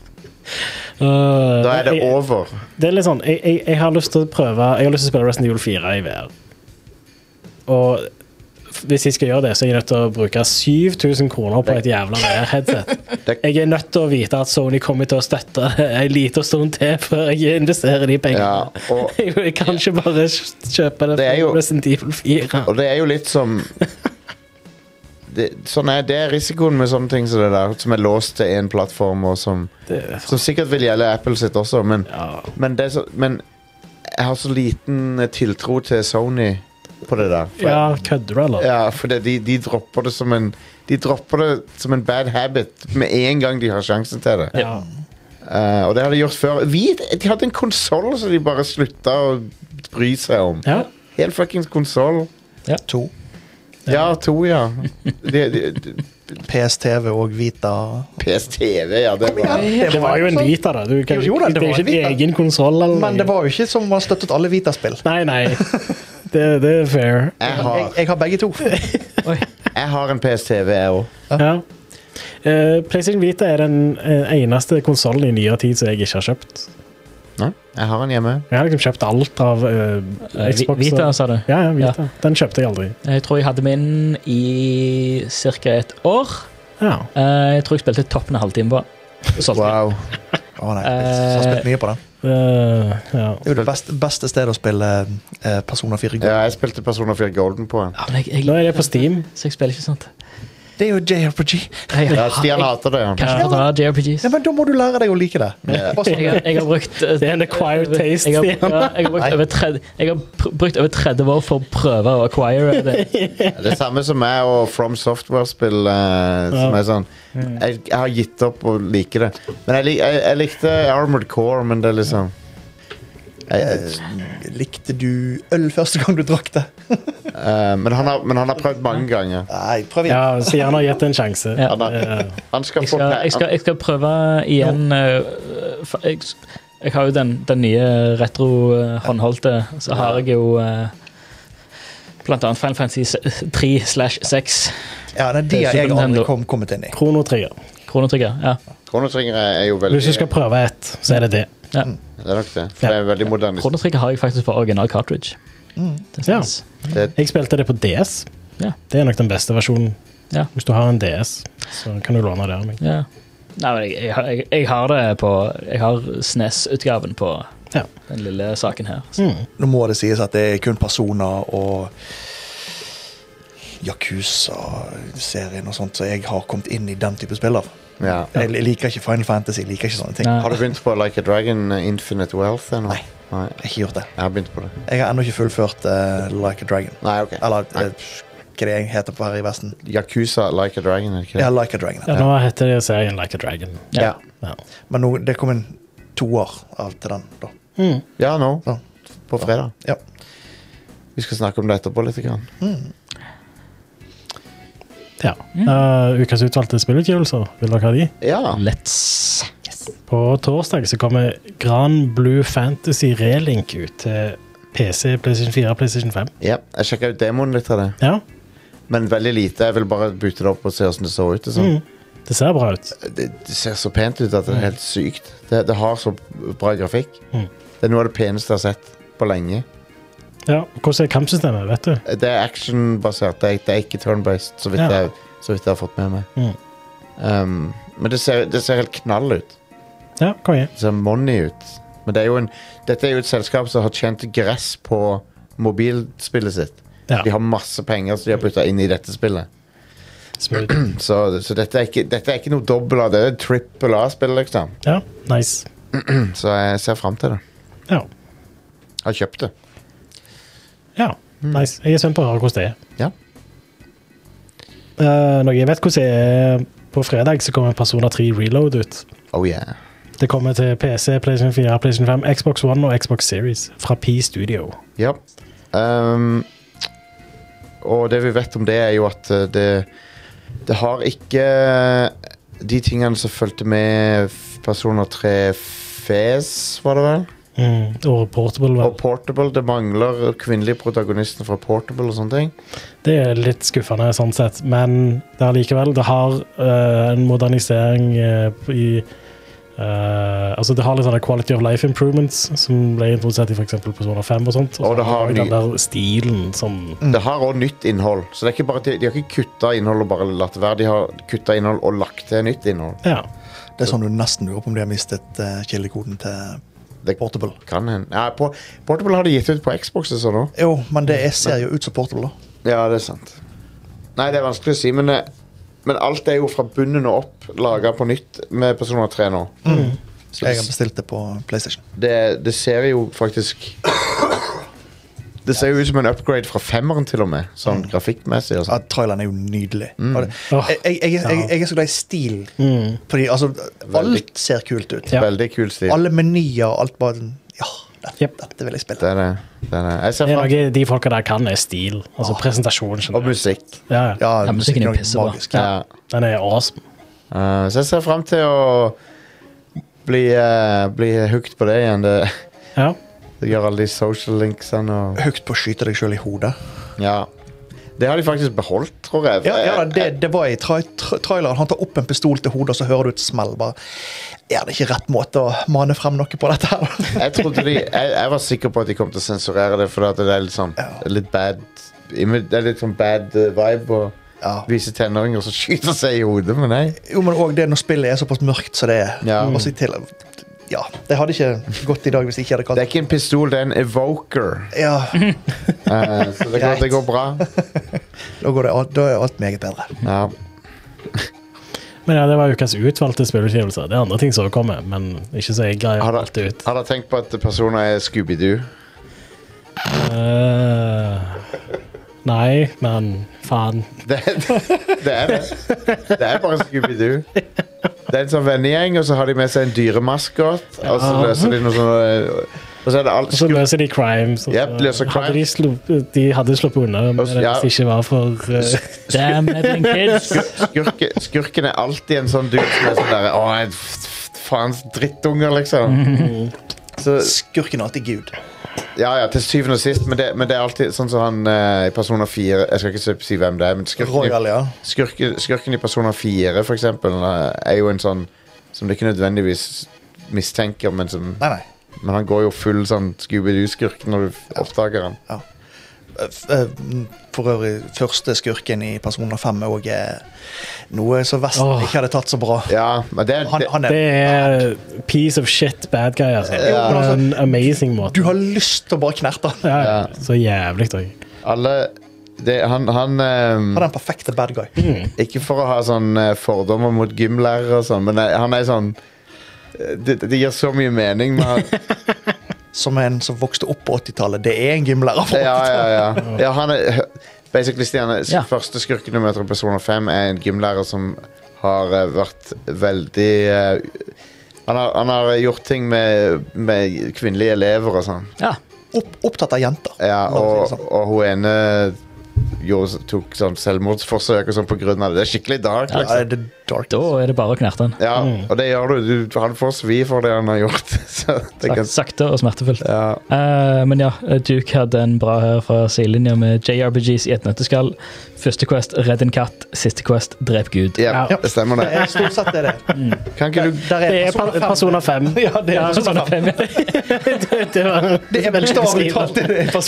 Da er det over. Det er litt sånn, jeg har lyst til å prøve, jeg har lyst til å spille Resident Evil 4 i VR. Og hvis jeg skal gjøre det, så er jeg nødt til å bruke 7000 kroner på et jævla VR-headset. Jeg er nødt til å vite at Sony kommer til å støtte en liten stund til før jeg investerer de pengene. Jeg kan ikke bare kjøpe det for Resident Evil 4. Og det er jo litt som... Det er risikoen med sånne ting som det der, som er låst til en plattform, og som sikkert vil gjelde Apple sitt også, men jeg har så liten tiltro til Sony på det der. Kødder du eller? Ja, for de dropper det som en bad habit med en gang de har sjansen til det. Og det har de gjort før. De hadde en konsol som de bare slutta å bry seg om. Helt fucking konsol. 2. Ja, 2, ja. PS-TV og Vita. PS-TV, ja. Det var jo en Vita da. Det er jo ikke en egen konsol. Men det var jo ikke som man støttet alle Vita-spill. Nei. Det er fair. Jeg har begge to. Jeg har en PS-TV, jeg også. PlayStation Vita er den eneste konsolen i nyere tid som jeg ikke har kjøpt. Nei, jeg har den hjemme. Jeg har liksom kjøpt alt av Xbox. Vita, sa du? Ja, Vita. Den kjøpte jeg aldri. Jeg tror jeg hadde min i cirka et år. Jeg tror jeg spilte toppen av halvtime på. Wow. Nei, jeg har spilt mye på den. Det er jo det beste stedet å spille Persona 4 Golden. Ja, jeg spilte Persona 4 Golden på den. Nå er det på Steam. Så jeg spiller ikke sånt. Det er jo JRPG. Stian hater det. Kanskje få ta JRPGs. Men da må du lære deg å like det. Jeg har brukt... Det er en acquired taste. Jeg har brukt over 30 år for å prøve å acquire det. Det samme som meg og From Software-spill, som er sånn... Jeg har gitt opp å like det. Men jeg likte Armored Core, men det er liksom... Likte du øl første gang du drakk det? Men han har prøvd mange ganger. Nei, prøv igjen. Ja, så han har gitt en sjanse. Han skal få... Jeg skal prøve igjen. Jeg har jo den nye retro-håndholdte, så har jeg jo blant annet Final Fantasy 3/6. Ja, de har jeg aldri kommet inn i. Chrono Trigger, ja. Chrono Trigger er jo veldig... Hvis du skal prøve så er det det. Ja. Det er nok det, for det er veldig moderne. Chrono Trigger har jeg faktisk på original cartridge. Jeg spilte det på DS. Det er nok den beste versjonen. Hvis du har en DS, så kan du låne det av meg. Nei, men jeg har det på... Jeg har SNES-utgaven på den lille saken her. Nå må det sies at det er kun Persona og Yakuza-serien og sånt, så jeg har kommet inn i den type spiller. Jeg liker ikke Final Fantasy, jeg liker ikke sånne ting. Har du begynt på Like a Dragon Infinite Wealth? Nei, jeg har ikke gjort det. Jeg har begynt på det. Jeg har ennå ikke fullført Like a Dragon. Nei, ok. Eller hva det heter på her i Vesten. Yakuza Like a Dragon, er det ikke det? Ja, Like a Dragon. Ja, nå heter det serien Like a Dragon. Ja. Men nå, det kom en 2 år av til den da. Ja, nå. På fredag. Ja. Vi skal snakke om det etterpå litt grann. Ja. Ukas utvalgte spillutgivelser. Vil dere ha de? Ja. Let's. På torsdag så kommer Grand Blue Fantasy Relink ut til PC, PlayStation 4, PlayStation 5. Ja, jeg sjekket ut demoen litt av det. Ja. Men veldig lite. Jeg vil bare bytte det opp og se hvordan det så ut. Det ser bra ut. Det ser så pent ut at det er helt sykt. Det har så bra grafikk. Det er noe av det peneste jeg har sett på lenge. Ja, hvordan er kampsystemet, vet du? Det er actionbasert. Det er ikke turn-based, så vidt jeg har fått med meg. Men det ser helt knall ut. Ja, konge. Det ser money ut. Men dette er jo et selskap som har tjent gress på mobilspillet sitt. Ja. De har masse penger som de har puttet inn i dette spillet. Så dette er ikke noe dobbelt A, det er et triple A-spill, liksom. Ja, nice. Så jeg ser frem til det. Ja. Jeg har kjøpt det. Ja, nice. Jeg er spent på å høre hvordan det er. Ja. Når jeg vet hvordan det er, på fredag så kommer Persona 3 Reload ut. Oh yeah. Det kommer til PC, PlayStation 4, PlayStation 5, Xbox One og Xbox Series fra P-Studio. Ja. Og det vi vet om det er jo at det har ikke de tingene som følte med Persona 3 FES, var det vel? Og Portable, vel? Og Portable, det mangler kvinnelige protagonisten fra Portable og sånne ting. Det er litt skuffende sånn sett, men det er likevel, det har en modernisering altså det har litt sånne quality of life improvements som ble introdusert i for eksempel Persona 5 og sånt. Og det har den der stilen som... Det har også nytt innhold, så det er ikke bare de har ikke kuttet innhold og bare latt det være, de har kuttet innhold og lagt til nytt innhold. Ja. Det er sånn du nesten lurer på om de har mistet kildekoden til Portable. Kan hende. Ja, Portable har de gitt ut på Xbox og sånn nå. Jo, men det ser jo ut som Portable da. Ja, det er sant. Nei, det er vanskelig å si, men alt er jo fra bunnen og opp laget på nytt med Persona 3 nå. Jeg har bestilt det på PlayStation. Det ser jo faktisk... Det ser jo ut som en upgrade fra 5-eren til og med, sånn grafikkmessig og sånn. Ja, traileren er jo nydelig. Jeg er så glad i stil. Fordi, altså, alt ser kult ut. Ja. Veldig kul stil. Alle menyer, alt bare... Ja, dette vil jeg spille. Det er det. Jeg ser frem. De folka der kan er stil. Altså presentasjon. Og musikk. Ja, musikken er pissebra. Ja. Den er awesome. Så jeg ser frem til å bli hooked på det igjen. Ja. Det gjør alle de social linksene og... Høyt på å skyte deg selv i hodet. Ja. Det har de faktisk beholdt, tror jeg. Ja, det var i traileren. Han tar opp en pistol til hodet, og så hører du et smell. Bare, er det ikke rett måte å mane frem noe på dette her? Jeg var sikker på at de kom til å sensurere det, for det er litt sånn litt bad... Det er litt sånn bad vibe å vise tenåringer som skyter seg i hodet, men nei. Jo, men også det når spillet er såpass mørkt så det er. Ja. Også i til... Ja, det hadde ikke gått i dag hvis jeg ikke hadde kalt det. Det er ikke en pistol, det er en evoker. Ja. Så det går bra. Da er alt meget bedre. Ja. Men ja, det var ukas utvalgte spillutgivelser. Det er andre ting som kommer, men ikke så jeg greier alt det ut. Har dere tenkt på at personer er Scooby-Doo? Nei, men faen. Det er det. Det er bare Scooby-Doo. Det er en sånn vennegjeng, og så har de med seg en dyremaskot, og så løser de noe sånn... Og så løser de crimes. Yep, løser crimes. De hadde sluppet unna, men det ikke var for... Damn it, kids! Skurken er alltid en sånn dude som er sånn der, faens drittunger, liksom. Så, skurken er alltid Gud. Ja, til syvende og sist, men det er alltid sånn som han i Persona 4, jeg skal ikke si hvem det er, men skurken i Persona 4 for eksempel er jo en sånn som det ikke nødvendigvis mistenker, men som men han går jo full sånn Scooby-Doo-skurk når du oppdager han. Ja. For øvrig, første skurken i Persona 5 er også noe så Vesten ikke hadde tatt så bra. Ja, men det er piece of shit bad guy, altså. På en amazing måte. Du har lyst til å bare knerte han. Ja. Så jævlig da. Han er den perfekte bad guy. Ikke for å ha sånn fordommer mot gymlærere og sånn, men han er sånn det gir så mye mening med som en som vokste opp på 80-tallet. Det er en gymlærer på 80-tallet. Ja, han er basically første skurken du møter i Persona 5 en gymlærer som har vært veldig han har gjort ting med kvinnelige elever og sånn. Ja. Opptatt av jenter. Ja, og hun ene tok sånn selvmordsforsøk og sånn på grunn av det. Det skikkelig dark. Ja, det er dark. Da det bare å knerte den. Ja, og det gjør han får svi for det han har gjort. Sakte og smertefullt. Men ja, Duke hadde en bra her fra sidelinja med JRPGs i et nøtteskall. Første quest, redd en katt. Siste quest, drep Gud. Ja, det stemmer det. Stort sett det. Kan ikke du... Det Persona 5. Ja, det Persona 5. Det bokstavelig talt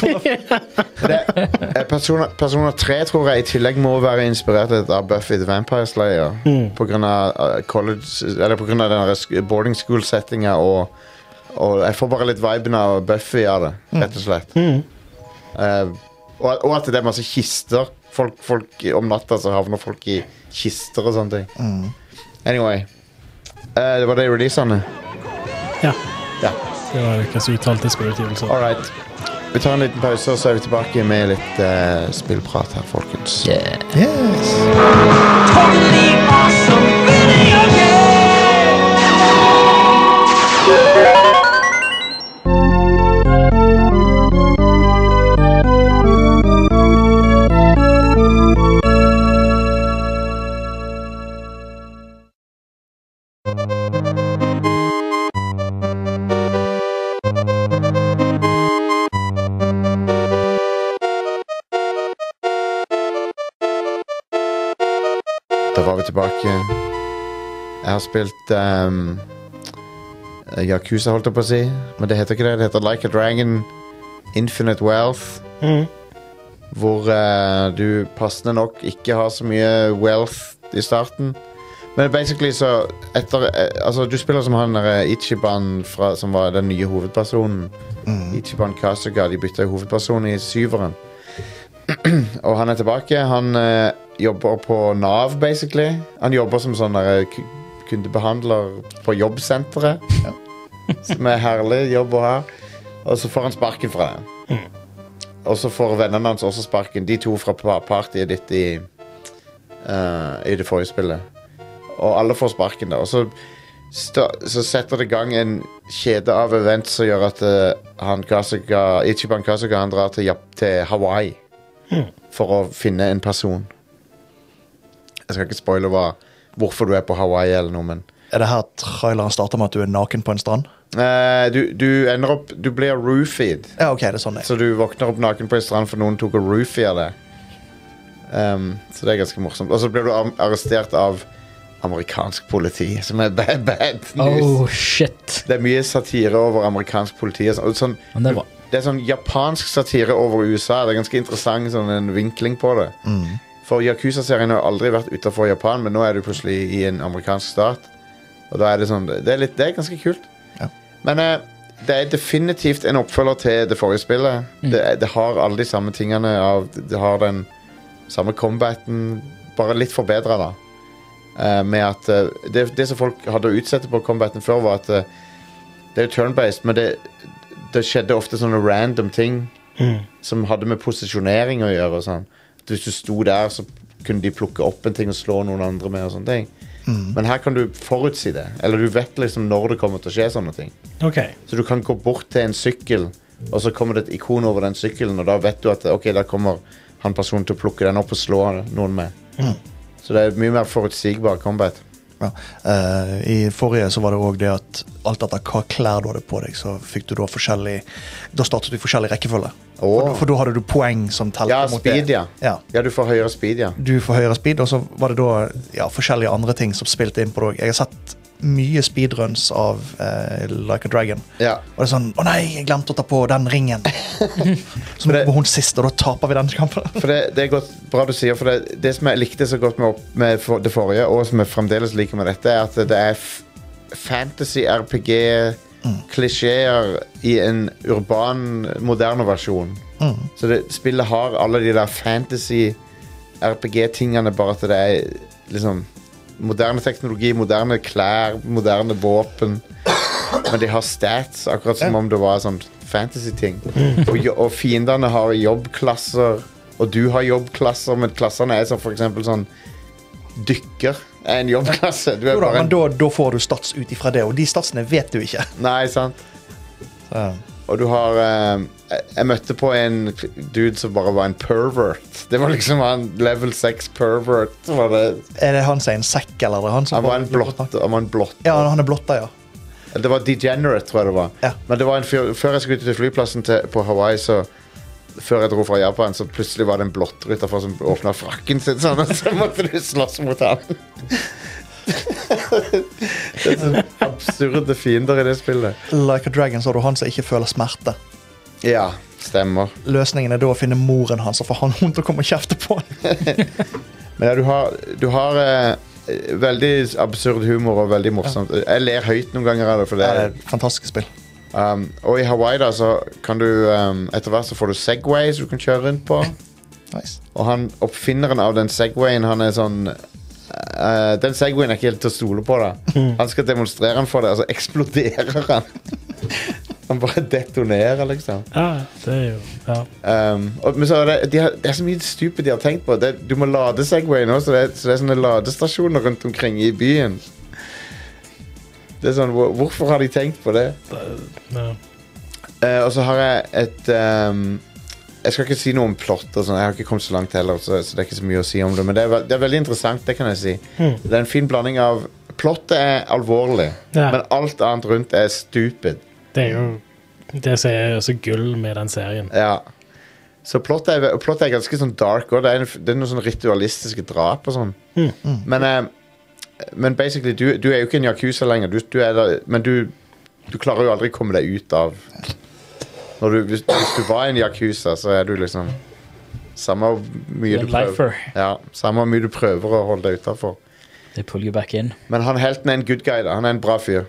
Persona 3 tror jeg i tillegg må være inspirert av Buffy the Vampire Slayer på grunn av college, eller på grunn av den boarding school settinga og jeg får bare litt viben av Buffy av det, rett og slett. Og at det er masse kister. Folk om natta så havner folk i kister og sånne ting. Anyway, det var det i releasene. Ja. Det var ukas uttalte spillutgivelse. Alright. Vi tar en liten pause, og så vi tilbake med litt spillprat her, folkens. Yes. Totally awesome video game! Da var vi tilbake. Jeg har spilt Yakuza, holdt jeg på å si. Men det heter ikke det. Det heter Like a Dragon Infinite Wealth. Hvor du passende nok ikke har så mye wealth i starten. Men basically så altså du spiller som han der Ichiban som var den nye hovedpersonen. Ichiban Kasuga. De bytta hovedperson i 7'eren. Og han tilbake. Han jobber på Nav, basically. Han jobber som sånn kundebehandler på jobbsenteret. Som herlig jobb å ha. Og så får han sparken fra det. Og så får vennene hans også sparken. De to fra partyet ditt i det forrige spillet. Og alle får sparken da. Og så setter det i gang en kjede av events som gjør at Ichiban Kasuga han drar til Hawaii for å finne en person. Jeg skal ikke spoile hvorfor du på Hawaii eller noe, men... Er det her traileren starter med at du naken på en strand? Du ender opp... Du blir roofied. Ja, ok, det sånn det. Så du våkner opp naken på en strand for noen tok og roofie av det. Så det ganske morsomt. Og så blir du arrestert av amerikansk politi, som bad news. Oh, shit. Det mye satire over amerikansk politi. Sånn, det sånn japansk satire over USA. Det ganske interessant sånn en vinkling på det. For Yakuza-serien har aldri vært utenfor Japan, men nå du plutselig i en amerikansk stat. Og da det sånn, det er ganske kult. Ja. Men det definitivt en oppfølger til det forrige spillet. Det har alle de samme tingene. Det har den samme combaten, bare litt forbedret da. Med at det som folk hadde å utsette på combaten før var at det turn-based, men det skjedde ofte sånne random ting som hadde med posisjonering å gjøre og sånn. Hvis du sto der så kunne de plukke opp en ting og slå noen andre med og sånne ting. Men her kan du forutsi det, eller du vet liksom når det kommer til å skje sånne ting. Så du kan gå bort til en sykkel og så kommer det et ikon over den sykkelen, og da vet du at ok, der kommer han personen til å plukke den opp og slå noen med. Så det mye mer forutsigbar combat. Ja. I forrige så var det også det at alt etter hva klær du hadde på deg, så fikk du da da startet du forskjellig rekkefølge. For da hadde du poeng som telte mot speed, det. Ja, du får høyere speed, ja. Du får høyere speed, og så var det da forskjellige andre ting som spilte inn på det. Jeg har sett mye speedruns av Like a Dragon. Og det sånn, nei, jeg glemte å ta på den ringen. Så nå var hun sist, og da taper vi den kampen. For det godt, bra du sier, for det som jeg likte så godt med det forrige, og som jeg fremdeles liker med dette, er at det fantasy-RPG klisjeer i en urban, moderne versjon. Så spillet har alle de der fantasy-RPG-tingene, bare at det liksom moderne teknologi, moderne klær, moderne våpen. Men de har stats, akkurat som om det var sånn fantasy-ting. Og fiendene har jobbklasser og du har jobbklasser, men klassene er som for eksempel sånn dykker er en jobbklasse. Du er jo da, men da får du stats ut ifra det, og de statsene vet du ikke. Nei, sant. Og du har jeg møtte på en dude som bare var en pervert. Det var liksom en level 6 pervert. Var det. Er det han som er en sekk, eller er det han som han var en blott. Ja, han er blotta, ja. Det var degenerate, tror jeg det var. Ja. Men det var en fyr, før jeg skulle ut til flyplassen på Hawaii, så før jeg dro fra Japan, så plutselig var det en blotter utenfor som åpnet frakken sin, sånn, og så måtte du slåss mot han. Det er så absurde fiender i det spillet. Like a Dragon, så har du han som ikke føler smerte. Ja, stemmer. Løsningen er da å finne moren hans og få han til å komme og kjefte på han. Men ja, du har veldig absurd humor og veldig morsomt. Jeg ler høyt noen ganger av det, for det er et fantastisk spill. Og i Hawaii da, så kan du etter hvert så får du Segways du kan kjøre rundt på. Nice. Og han, oppfinneren av den Segwayen, han er sånn den Segwayen er ikke helt til å stole på da. Han skal demonstrere han for det, altså eksploderer han. Han bare detonerer, liksom. Ja, det er jo, ja. Men så det er så mye stupid de har tenkt på. Du må lade Segway nå, så det er sånne ladestasjoner rundt omkring i byen. Det er sånn, hvorfor har de tenkt på det? Og så har jeg et jeg skal ikke si noe om plott og sånn. Jeg har ikke kommet så langt heller, så det er ikke så mye å si om det. Men det er veldig interessant, det kan jeg si. Det er en fin blanding av plottet er alvorlig, men alt annet rundt er stupid. Det er jo det som er så gull med den serien. Ja. Så plottet er ganske sånn dark, og det er noen sånn ritualistiske drap og sånn. Men basically, du er jo ikke en Yakuza lenger, du er der, men du klarer jo aldri å komme deg ut av. Hvis du var en Yakuza, så er du liksom samme mye du prøver. Ja, samme mye du prøver å holde deg utenfor. They pull you back in. Men han helten er en good guy da, han er en bra fyr.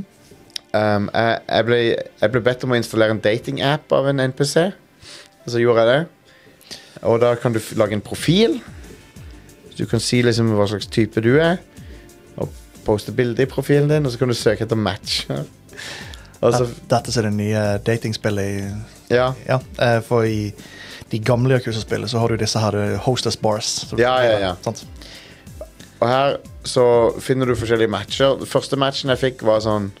Jeg ble bedt om å installere en dating-app av en NPC, og så gjorde jeg det. Og da kan du lage en profil. Du kan si liksom hva slags type du er, og poste bilder i profilen din, og så kan du søke etter match. Dette er det nye datingspillet ja. For i de gamle Yakuza-spillet så har du disse her hostess bars. Ja. Og her så finner du forskjellige matcher. Den første matchen jeg fikk var sånn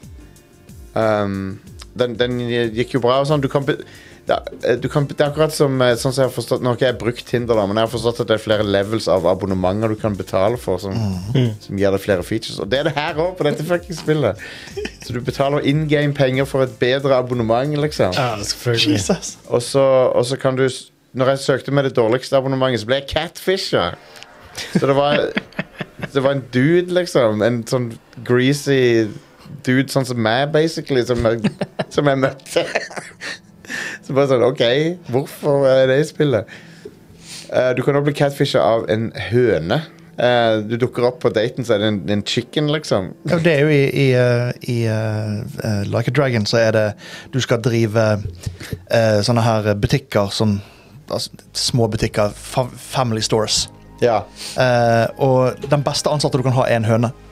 den gikk jo bra og sånn. Det er akkurat som sånn som jeg har forstått. Nå har ikke jeg brukt Tinder da, men jeg har forstått at det er flere levels av abonnementer du kan betale for som gir deg flere features. Og det er det her også på dette fucking spillet. Så du betaler in-game penger for et bedre abonnement, liksom. Ja, selvfølgelig. Og så kan du, når jeg søkte med det dårligste abonnementet, så ble jeg catfisher. Så det var en dude, liksom. En sånn greasy dude, sånn som meg, basically, som jeg møtte. Så bare sånn, ok, hvorfor er det i spillet? Du kan også bli catfisher av en høne. Du dukker opp på daten, så er det en chicken, liksom. Ja, det er jo i Like a Dragon, så er det du skal drive sånne her butikker som altså, små butikker, family stores. Ja. Og den beste ansatte du kan ha er en høne.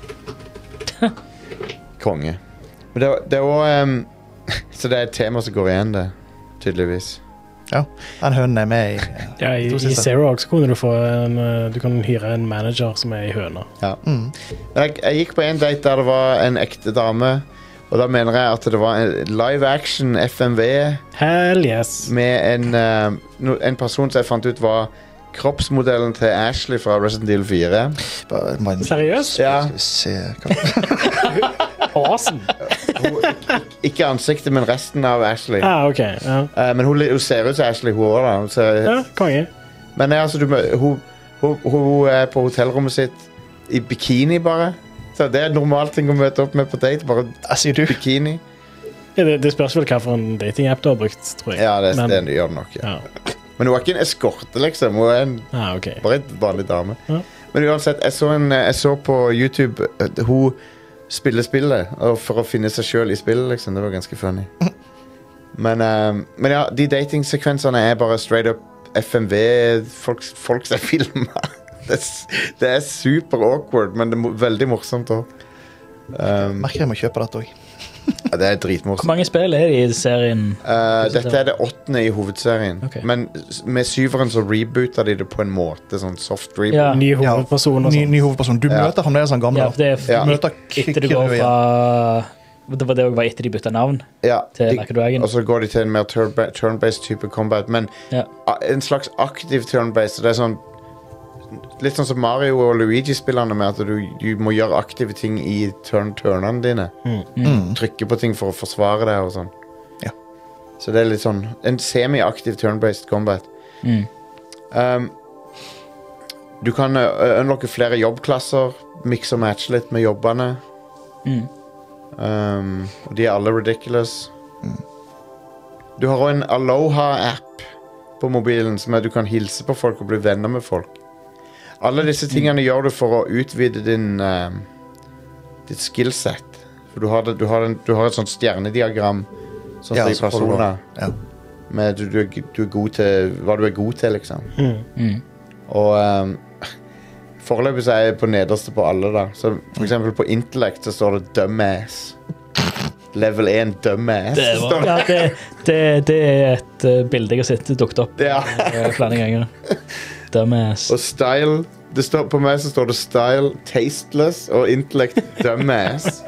Konge. Men det er også så det er et tema som går igjen, det. Tydeligvis. Ja, den hønen er med i Zero så kunne du få du kan hyre en manager som er i høna. Ja. Jeg gikk på en date der det var en ekte dame, og da mener jeg at det var en live action FMV. Hell yes. Med en person som jeg fant ut var kroppsmodellen til Ashley fra Resident Evil 4. Seriøst? Ja. Awesome. Ikke ansiktet, men resten av Ashley. Okay, ja. Men hun ser ut som Ashley, hun også da. Ja, konge. Men altså, hun er på hotellrommet sitt i bikini bare. Så det er en normal ting å møte opp med på date, bare bikini. Ja, det spørs vel hva for en dating-app du har brukt, tror jeg. Ja, det gjør det nok, ja. Men hun er ikke en eskorte, liksom. Hun er okay. Bare en vanlig dame. Ja. Men uansett, jeg så på YouTube hun spiller spillet for å finne seg selv i spillet, liksom. Det var ganske funny. Men ja, de datingsekvensene er bare straight up FMV, folk som er filmet. Det er super awkward, men det er veldig morsomt også. Merker jeg må kjøpe dette også. Ja, det dritmorsomt. Hvor mange spill det i serien? Dette det 8. i hovedserien. Okay. Men med 7-eren så rebooter de det på en måte, sånn soft reboot. Ja. Ny hovedperson og sånn. Ny hovedperson. Du møter han der sånn gamle. Ja, det etter det går fra... Det var det også etter de bytta navn til Like a Dragon. Og så går de til en mer turn-based type combat, men en slags aktiv turn-based, det sånn litt sånn som Mario og Luigi-spillerne med at du må gjøre aktive ting i turnene dine. Trykke på ting for å forsvare deg og sånn. Ja. Så det litt sånn en semi-aktiv turn-based combat. Du kan unlocke flere jobbklasser, mix og matche litt med jobbene. Og de alle ridiculous. Du har også en Aloha-app på mobilen som du kan hilse på folk og bli venner med folk. Alle disse tingene gjør du for å utvide ditt skillset. For du har et sånt stjernediagram sånn i personer med du er god til hva du er god til, liksom. Og foreløpig så er jeg på nederste på alle da. Så for eksempel på intellect så står det dumbass. Level 1 dumbass. Det er et bilde jeg har sett dukket opp flere ganger. Dumbass. Og style, på meg så står det style tasteless og intellect dumbass.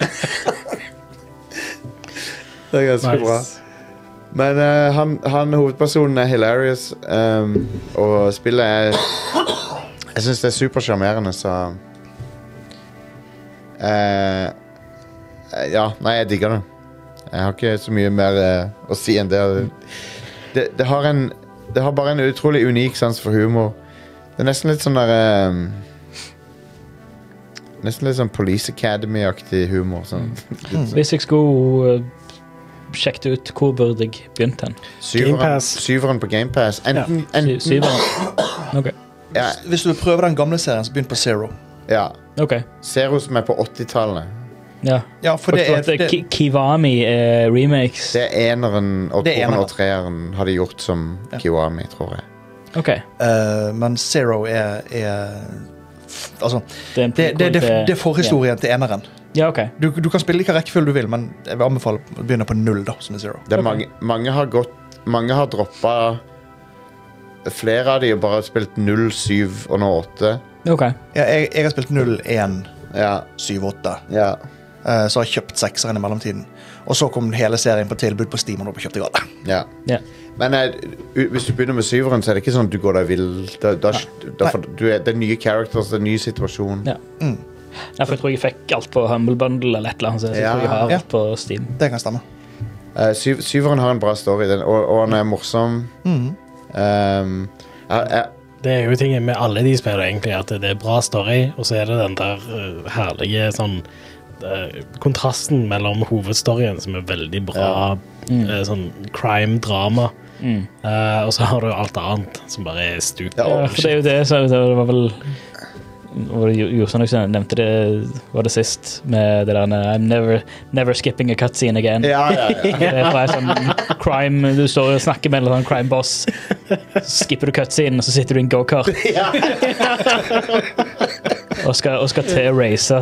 Det er ganske bra. Men han hovedpersonen er hilarious, og spillet jeg synes det er supercharmerende, så nei, jeg digger det. Jeg har ikke så mye mer å si enn det. Det har bare en utrolig unik sans for humor. Det er nesten litt sånn der nesten litt sånn Police Academy-aktig humor sånn. Hvis jeg skulle sjekke ut hvor burde jeg begynt hen? 7-eren på Game Pass. Enten 7-eren. Ok. Hvis du vil prøve den gamle serien, så begynn på Zero. Ja. Ok. Zero som er på 80-tallet. Ja, for det Kiwami remakes. Det er eneren og 2'eren og 3'eren har de gjort som Kiwami, tror jeg. Ok. Men Zero er altså, det er forhistorien til eneren. Ja, ok. Du kan spille like rekkefølge du vil, men jeg vil anbefale å begynne på 0 da, som er Zero. Det er mange har droppet flere av de og bare spilt 0, 7 og nå 8. Ok. Ja, jeg har spilt 0, 1, 7, 8. Ja. Så har jeg kjøpt 6'eren i mellomtiden. Og så kom hele serien på tilbud på Steam, og da kjøpte jeg alle. Ja. Men hvis du begynner med 7'eren, så er det ikke sånn at du går deg vill. Det er nye characters, det er ny situasjon. Ja. For jeg tror jeg fikk alt på Humble Bundle eller et eller annet, så jeg tror jeg har alt på Steam. Det kan stemme. 7'eren har en bra story, og han er morsom. Det er jo tingen med alle de spiller egentlig, at det er bra story, og så er det den der herlige sånn kontrasten mellom hovedstoryen som er veldig bra, sånn crime-drama, og så har du alt annet som bare er stuk. For det er jo det, så det var vel Jostein også nevnte det, var det sist med det der I'm never skipping a cutscene again. Det er bare sånn crime, du står og snakker med en sånn crime boss, så skipper du cutscene og så sitter du i en go-kart og skal til å race.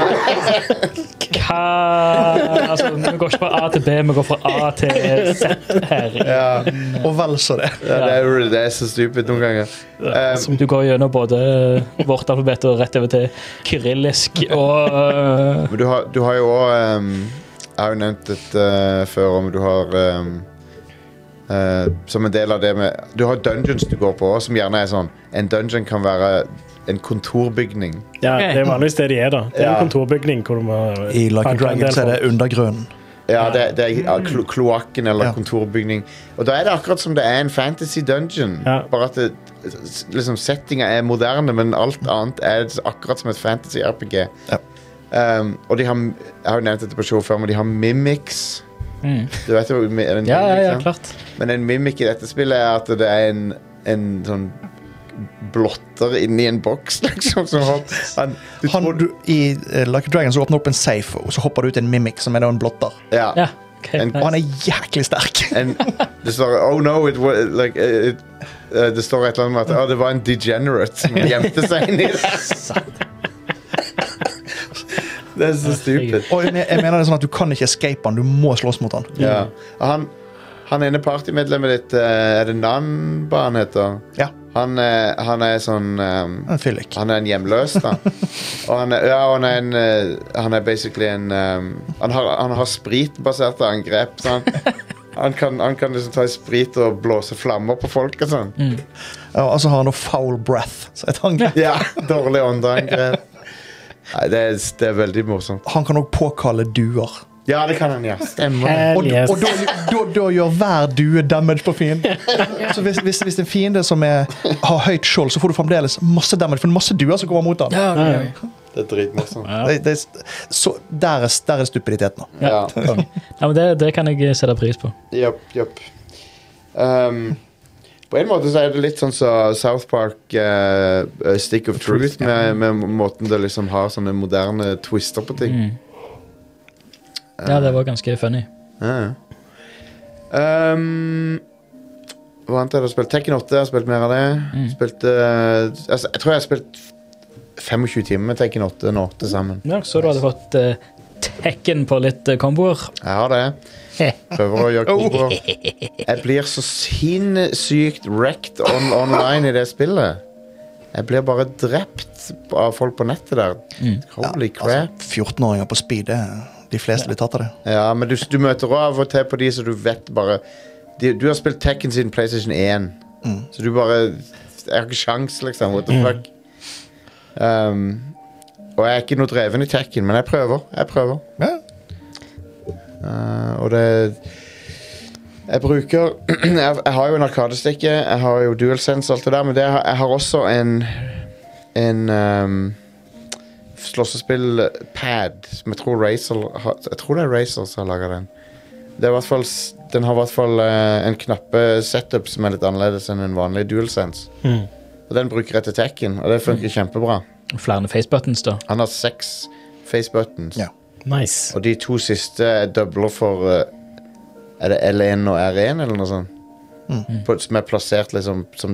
Altså, vi går ikke fra A til B, vi går fra A til Z her. Og vel så det. Det er så stupid noen ganger. Du går gjennom både vårt alfabet og rett over til kyrillisk og Men du har jo også jeg har jo nevnt det før, om du har som en del av det med du har dungeons du går på, som gjerne er sånn en dungeon kan være en kontorbygning. Ja, det er vanligvis det de er da. Det er en kontorbygning hvor du må I Like a Dragon så er det undergrunnen. Ja, det er kloakken eller kontorbygning. Og da er det akkurat som det er en fantasy dungeon. Bare at liksom settinga er moderne, men alt annet er akkurat som et fantasy RPG. Og de har, jeg har jo nevnt dette på show før, men de har mimics. Du vet jo en klart. Men en mimic i dette spillet er at det er en sånn blotter inni en boks liksom, i Like a Dragon så åpner opp en safe og så hopper du ut en mimic som er en blotter okay, og han er jæklig sterk det står oh no det står et eller annet med at det var en degenerate som gjemte seg inni det Det så stupid. Og jeg mener det sånn at du kan ikke escape han, du må slåss mot han. Ja. Han ene partymedlemmet ditt, det Nanba han heter? Ja. Han sånn... en fyllik. Han en hjemløs, da. Og han er basically en... Han har spritbaserte angrep, sånn. Han kan liksom ta sprit og blåse flammer på folk og sånn. Ja, og så har han noe foul breath, så et angrep. Ja, dårlig åndeangrep. Nei, det er veldig morsomt. Han kan også påkalle duer. Ja, det kan han, ja. Stemmer. Og da gjør hver due damage på fienden. Så hvis en fiende som har høyt skjold, så får du fremdeles masse damage, for masse duer som går mot han. Ja. Det er dritmorsomt. Så der er stupiditeten. Ja, men det kan jeg sette pris på. Japp. På en måte så er det litt sånn så South Park Stick of Truth med måten det liksom har sånne moderne twister på ting. Ja, det var ganske funny. Ja. Hva annet er det å spille? Tekken 8 jeg har spilt mer av det. Jeg tror jeg har spilt 25 timer med Tekken 8 nå til sammen. Ja, så du hadde fått Tekken på litt komboer. Jeg har det. Prøver å gjøre komboer. Jeg blir så sinnssykt wrecked online i det spillet. Jeg blir bare drept av folk på nettet der. Holy crap. Altså, 14-åringer på speed, de fleste blir tatt av det. Ja, men du møter av og til på de så du vet bare du har spilt Tekken siden PlayStation 1. Så du bare jeg har ikke sjans liksom. What the fuck? Og jeg er ikke noe dreven i Tekken, men jeg prøver. Ja. Og det jeg bruker jeg har jo en arkadestikke, jeg har jo DualSense og alt det der, men jeg har også en slåssespill-pad som jeg tror det er Razer som har laget den. Det er i hvert fall, den har i hvert fall en knappe-setup som er litt annerledes enn en vanlig DualSense. Og den bruker jeg til Tekken, og det funker kjempebra. Flere facebuttons da. Han har 6 facebuttons. Ja. Nice. Og de 2 siste er doubler for er det L1 og R1 eller noe sånt? Som er plassert liksom som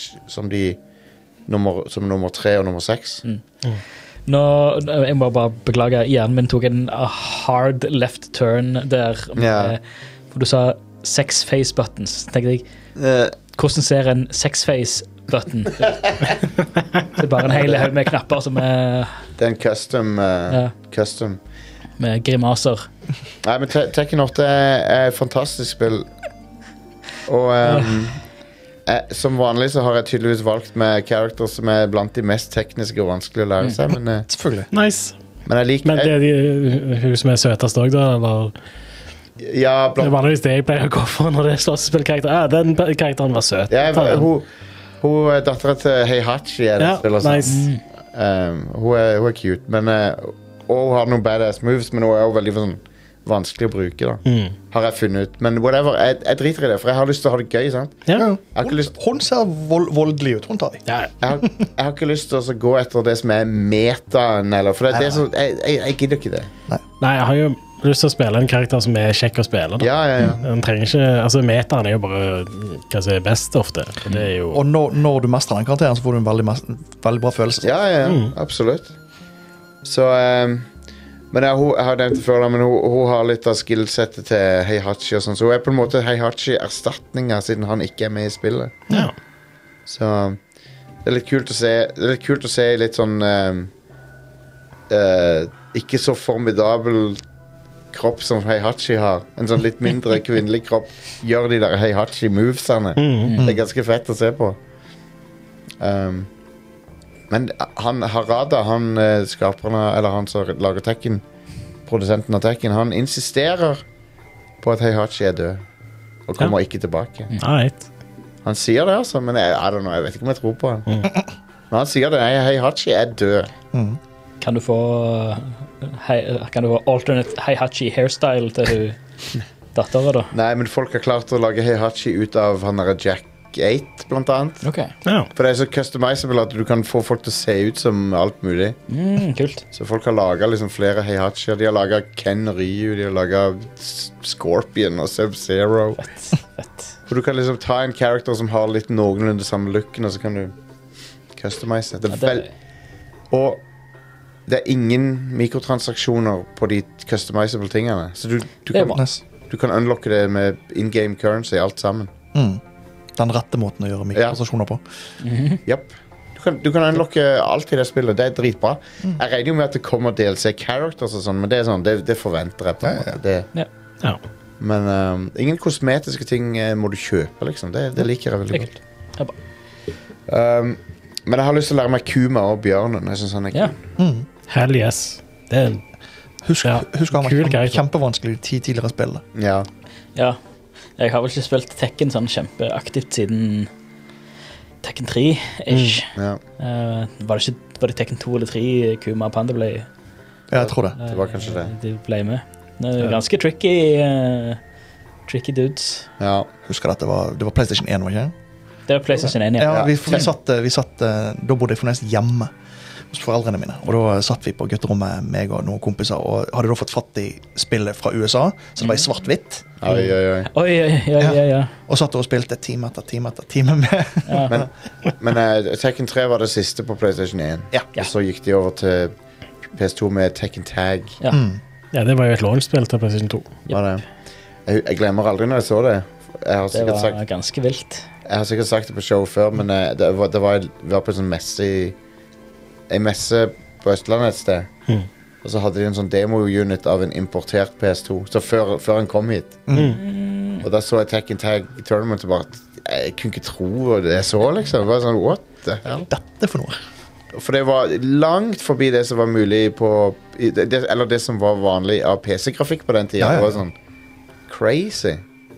nummer 3 og nummer 6. Nå, jeg må bare beklage, hjernen min tok en hard left turn der for du sa 6 face buttons. Tenkte jeg, hvordan ser en 6-face button? Det er bare en hel haug med knapper som det er en custom med grimaser. Nei, men Tekken 8 er et fantastisk spill. Og som vanlig så har jeg tydeligvis valgt med character som er blant de mest tekniske og vanskelig å lære seg, men selvfølgelig. Nice. Men jeg liker Men det er hun som er søtest også da, eller? Ja, det er vanligvis det jeg pleier å gå for når det er slåssespillkarakter. Den karakteren var søt. Ja, hun er datteren til Heihachi er det spiller sånn. Nice. Hun er cute, men og hun har noen badass moves, men hun er jo veldig sånn vanskelig å bruke da. Har jeg funnet ut. Men whatever, jeg driter i det, for jeg har lyst til å ha det gøy, sant? Ja. Hun ser voldelig ut, hun tar de. Jeg har ikke lyst til å gå etter det som er metaen, eller, for det er så, jeg gidder ikke det. Nei, jeg har jo lyst til å spille en karakter som er kjekk å spille da. Ja. Den trenger ikke, altså metaen er jo bare hva som er best ofte. Det er jo... Og når du mestrer den karakteren, så får du en veldig bra følelse. Ja, absolutt. Så men jeg har nevnt det før da, men hun har litt av skillsettet til Heihachi og sånn, så hun er på en måte Heihachi-erstatninger siden han ikke er med i spillet. Ja. Så det er litt kult å se. Det er litt kult å se litt sånn ikke så formidabel kropp som Heihachi har. En sånn litt mindre kvinnelig kropp gjør de der Heihachi-movesene. Det er ganske fett å se på. Men Harada, han skaperne, eller han som lager Tekken, produsenten av Tekken, han insisterer på at Heihachi er død og kommer ikke tilbake. Right. Han sier det altså, men jeg vet ikke om jeg tror på han. Men han sier det, Heihachi er død. Kan du få alternate Heihachi hairstyle til datteren da? Nei, men folk har klart å lage Heihachi ut av han der Jack 8 blant annet. Okay. Ja. For det er så customizable at du kan få folk til å se ut som alt mulig. Kult. Så folk har laget liksom flere Heihachier. De har laget Ken og Ryu, de har laget Scorpion og Sub-Zero. Fett. For du kan liksom ta en karakter som har litt noenlunde samme looken, og så kan du customize det. Og det ingen mikrotransaksjoner på de customizable tingene. Så du kan unlocke det med in-game currency, alt sammen. Den rette måten å gjøre mikrotransaksjoner på. Japp. Du kan unlocke alt i det spillet. Det er dritbra. Jeg regner jo med at det kommer DLC characters og sånn, men det er sånn, det forventer jeg på en måte. Ja. Men ingen kosmetiske ting må du kjøpe, liksom. Det liker jeg veldig godt. Men jeg har lyst til å lære meg Kuma og bjørnen. Jeg synes han er kul. Hell yes. Det er Husk han var kjempevanskelig i tidligere spill. Ja. Jeg har vel ikke spilt Tekken sånn kjempeaktivt siden Tekken 3-ish. Var det Tekken 2 eller 3 Kuma og Panda ble? Ja, jeg tror det. Det var kanskje det. De ble med. Ganske tricky dudes. Ja. Husker at det var PlayStation 1, var ikke det? Det var PlayStation 1, ja. Vi satt da bodde jeg fornest hjemme hos foreldrene mine, og da satt vi på gutterommet, meg og noen kompiser, og hadde da fått fatt i spillet fra USA, så det var i svart-hvitt. Oi. Og satt og spilte time etter time med. Men Tekken 3 var det siste på PlayStation 1. Og så gikk de over til PS2 med Tekken Tag. Ja, det var jo et launchspill til PlayStation 2. Jeg glemmer aldri når jeg så det. Det var ganske vilt. Jeg har sikkert sagt det på show før, men vi var på en sånn messe på Østlandet et sted. Og så hadde de en sånn demo-unit av en importert PS2, så før han kom hit. Og da så jeg Tekken Tag Tournament og bare, jeg kunne ikke tro det jeg så, liksom. Det var sånn, what the hell? Dette for noe? For det var langt forbi det som var mulig på, eller det som var vanlig av PC-grafikk på den tiden. Det var sånn crazy.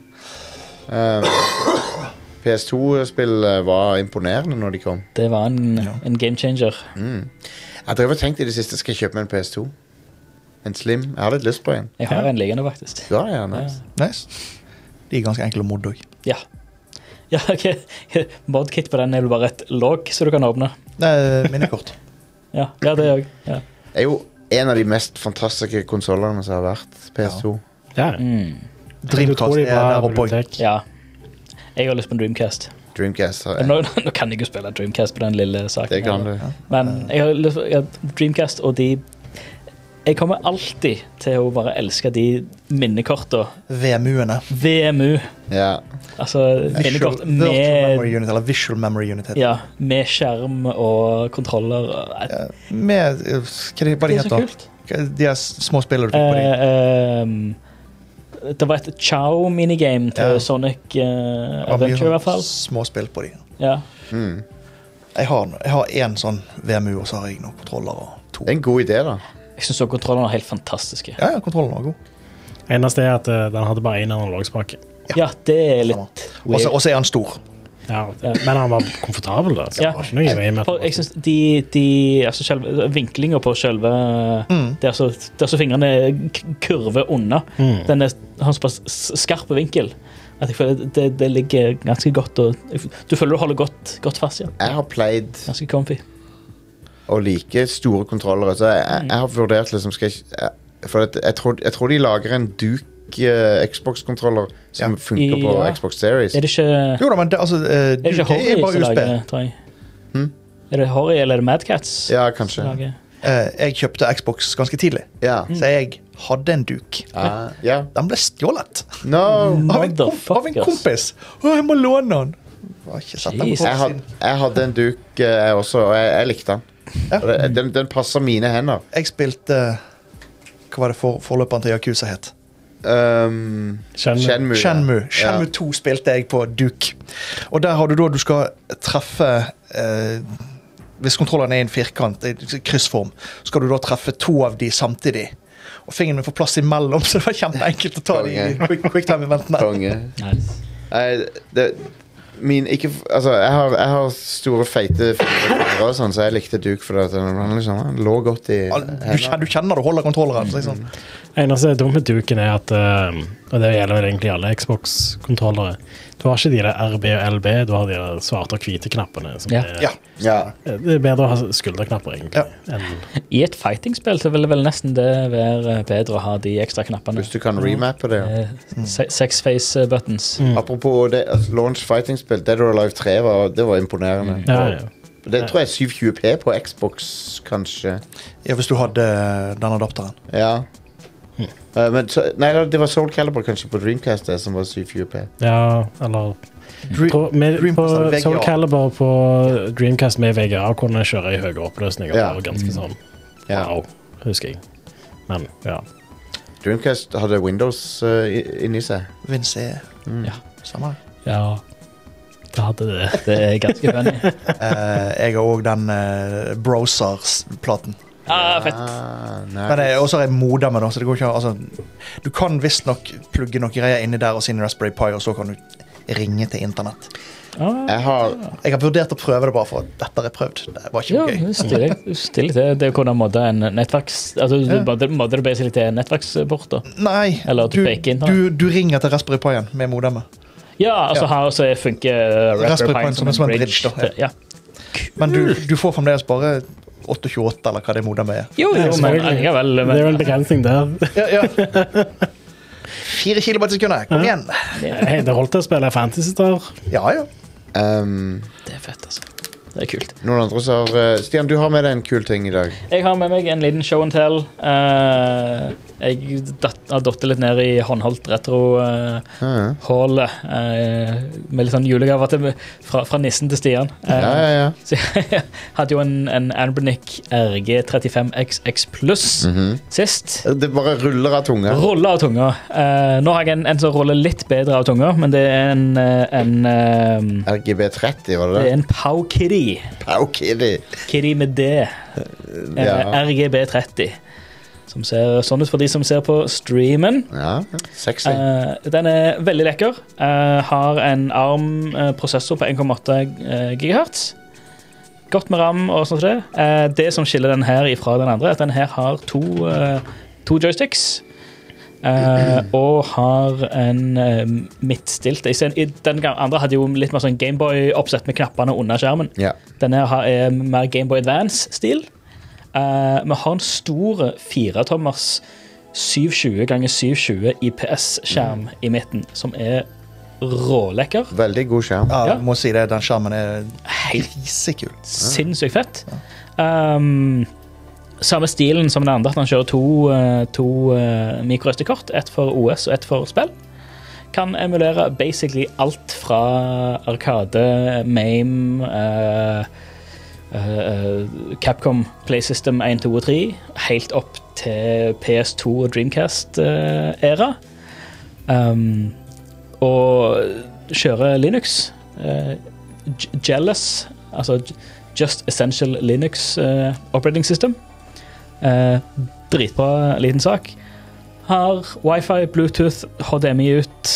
PS2-spill var imponerende når de kom. Det var en game changer. Jeg drev og tenkte i det siste, skal jeg kjøpe meg en PS2? En Slim? Jeg har litt lyst på en. Jeg har en liggende faktisk. Ja, nice. De er ganske enkle å modde også. Ja, ok. Modkit på den er vel bare et logg så du kan åpne. Minnekort. Ja, det er jeg. Ja. Det er jo en av de mest fantastiske konsolene som har vært PS2. Ja. Dreamcast er der oppe. Ja. Jeg har lyst på en Dreamcast. Nå kan jeg jo spille Dreamcast på den lille saken. Det kan du. Men jeg har lyst på Dreamcast, og jeg kommer alltid til å bare elske de minnekortene. VMU. Ja. Altså minnekort med Visual Memory Unit. Ja, med skjerm og kontroller. Med, hva de heter? Så kult. De små spillere du fikk på de. Det var et Chow-minigame til Sonic Adventure i hvert fall. Små spill på de. Ja. Jeg har en sånn VMU, og så har jeg noen kontroller og 2. Det er en god idé da. Jeg synes også kontrollerne var helt fantastiske. Ja, kontrollerne var god. Eneste er at den hadde bare en analogspake. Ja, det er litt weird. Og så er han stor. Ja, men han var komfortabel da. Så det var ikke noe i med. Jeg synes altså vinklinger på selve det er så fingrene kurve unna. Den har såpass skarpe vinkel at jeg føler det ligger ganske godt, og du føler du holder godt fast. Jeg har pleid ganske comfy og like store kontrollere, så jeg har vurdert liksom, jeg tror de lager en Duke Xbox-kontroller som funker på Xbox Series. Er det ikke jo da, men det er ikke Horry som lager, tror jeg. Er det Horry eller er det Mad Cats? Ja, kanskje. Jeg kjøpte Xbox ganske tidlig, så jeg hadde en Duke. Den ble stjålet av en kompis. Jeg må låne den. Jeg hadde en Duke jeg også, og jeg likte den. Den passer mine hender. Jeg spilte hva var det forløperen til Yakuza het? Shenmue 2 spilte jeg på Duke, og der har du skal treffe hvis kontrolleren er i en firkant, i kryssform, skal du da treffe 2 av de samtidig, og fingrene får plass imellom, så det var kjempeenkelt å ta de i quicktime-eventene. Jeg har store feite fingre og sånn, så jeg likte Duke for at han lå godt i hendene. Du kjenner du holder kontrolleren sånn. Eneste dumme Duken er at, og det gjelder vel egentlig alle Xbox-kontrollere, du har ikke de der RB og LB, du har de der svarte og hvite knappene som det er bedre å ha skulderknapper egentlig. I et fighting-spill så vil det vel nesten det være bedre å ha de ekstra knappene. Hvis du kan remappe det. 6 face buttons. Apropos det, launch fighting-spill, Dead or Alive 3 det var imponerende. Det tror jeg 720p på Xbox, kanskje. Ja, hvis du hadde den adapteren. Ja. Men nei, det var Soul Calibur kanskje på Dreamcast det, som var 720p. Ja, eller på Soul Calibur på Dreamcast med VGA kunne jeg kjøre i høyere oppløsning. Det var ganske sånn wow, husker jeg. Men, ja. Dreamcast hadde Windows inni seg. WinC. Ja. Samme. Ja. Det hadde det. Det ganske funny. Jeg har også den browser-platen. Fett. Nice. Men også har jeg modemet, så det går ikke altså, du kan visst nok plugge noen greier inni der og sin Raspberry Pi, og så kan du ringe til internett. Jeg har vurdert å prøve det bare for at dette er prøvd. Det var ikke gøy. Stilig til. Det kunne modde en nettverks... Altså, du modder det basically til nettverksport da? Nei, eller du ringer til Raspberry Pi-en med modemet. Ja, altså her så funker Raspberry Pi som en bridge da. Ja. Men du får fremdeles bare 828 eller hva det modemet er. Jo, men likevel. Det er en begrensning der. Ja. 4 kilobyte sekunder, kom igjen. Det holdt til å spille Fantasy Star. Ja. Det er fett, altså. Det er kult. Noen andre så har... Stian, du har med deg en kul ting i dag. Jeg har med meg en liten show and tell. Jeg har dottet litt ned i håndholdt retro-hålet med litt sånn julegaver fra nissen til Stian. Så jeg hadde jo en Anbernic RG35XX Plus sist. Det bare ruller av tunga. Ruller av tunga. Nå har jeg en som ruller litt bedre av tunga, men det er en RGB30, var det det? Det er en Pow Kitty. Kitty med D. RGB30. Som ser sånn ut for de som ser på streamen. Ja, sexy. Den er veldig lekker. Har en ARM-prosessor på 1,8 GHz. Godt med RAM og sånt det. Det som skiller den her ifra den andre, er at den her har to joysticks. Og har en midtstilt. Den andre hadde jo litt mer sånn Gameboy-oppsett med knappene under skjermen. Denne er mer Gameboy Advance-stil. Vi har en stor 4-tommers 720x720 IPS-skjerm i midten, som er rålekker. Veldig god skjerm. Ja, jeg må si det, den skjermen er grisekul. Sinnssykt fett. Samme stilen som den andre, at han kjører to mikro-SD-kort, ett for OS og ett for spill. Kan emulere basically alt fra Arcade, MAME, Capcom PlaySystem 1, 2 og 3, helt opp til PS2 og Dreamcast-æra. Og kjøre Linux. Jealous, altså Just Essential Linux Operating System. Dritbra liten sak. Har Wi-Fi, Bluetooth, HDMI ut.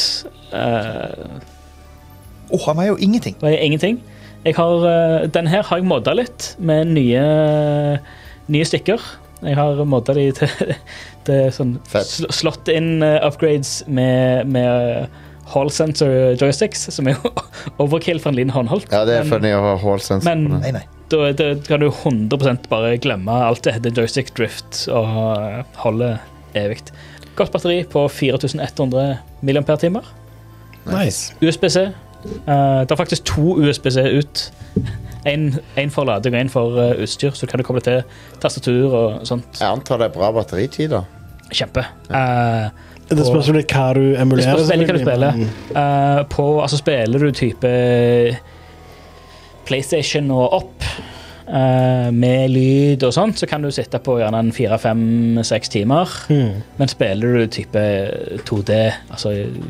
Han er jo ingenting. Det er ingenting. Den her har jeg moddet litt med nye stikker. Jeg har moddet de til sånn slått inn upgrades med Hall Sensor joysticks, som er jo overkill for en liten håndholdt. Ja, det er funny å ha Hall Sensor. Men nei. Da kan du 100% bare glemme alt det heter joystick drift og holde evigt. Godt batteri på 4100 mAh. Nice. USB-C. Det er faktisk 2 USB-C ut. En for lading og en for utstyr, så kan du koble til tastatur og sånt. Jeg antar det er bra batteritid da. Kjempe. Det spørs jo litt hva du emulerer. Det spørs veldig hva du spiller. Altså spiller du type PlayStation og opp med lyd og sånt, så kan du sitte på gjerne 4, 5, 6 timer. Men spiller du type 2D, altså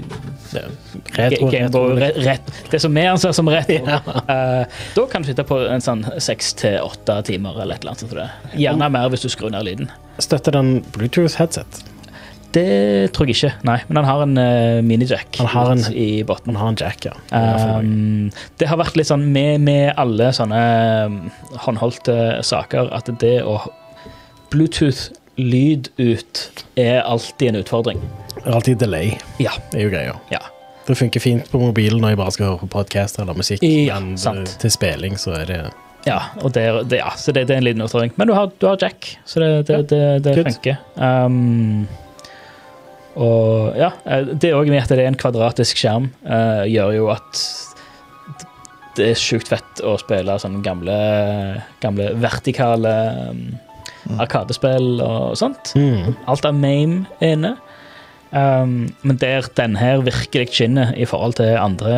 det som vi anser som retro, da kan du sitte på en sånn 6 til 8 timer eller et eller annet sånt. Gjerne mer hvis du skrur ned lyden. Støtter den Bluetooth-headset? Det tror jeg ikke, nei. Men han har en mini-jack i botten. Han har en jack, ja. Det har vært litt sånn med alle sånne håndholdte saker, at det å Bluetooth-lyd ut er alltid en utfordring. Det er alltid delay. Ja. Det er jo greier. Ja. Det funker fint på mobilen når jeg bare skal høre på podcast eller musikk, men til spilling så er det... Ja, og så det er en liten utfordring. Men du har jack, så det funker. Og ja, det også med at det er en kvadratisk skjerm gjør jo at det er sykt fett å spille sånne gamle vertikale arkadespill og sånt. Alt av MAME inne. Men der den her virkelig skinner i forhold til andre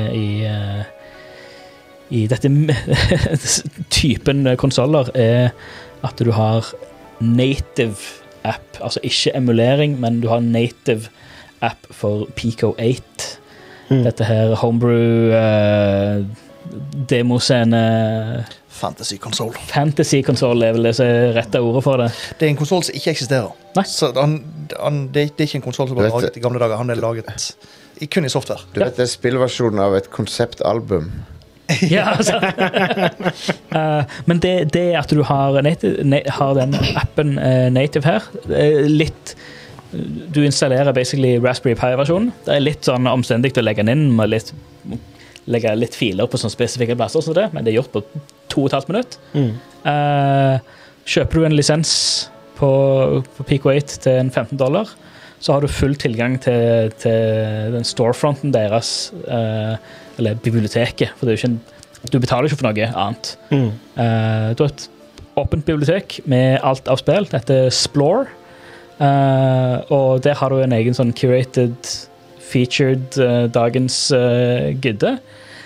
i dette typen konsoler at du har native app, altså ikke emulering, men du har native app for Pico 8. Dette her homebrew demoscene Fantasy-konsol er vel det som er rett av ordet for det. Det er en konsol som ikke eksisterer. Nei. Så det er ikke en konsol som var laget i gamle dager. Han er laget kun i software. Du vet det er spillversjonen av et konseptalbum. Ja, altså. Men det at du har den appen native her, litt du installerer basically Raspberry Pi-versjonen. Det er litt sånn omstendig å legge den inn med legge litt filer på sånne spesifikke plasser som det, men det er gjort på 2,5 minutter. Kjøper du en lisens på Pico 8 til $15, så har du full tilgang til den storefronten deres, eller biblioteket, for det er jo ikke du betaler ikke for noe annet. Du har et åpent bibliotek med alt av spill. Dette er Splore, og der har du en egen sånn curated, featured dagens gudde.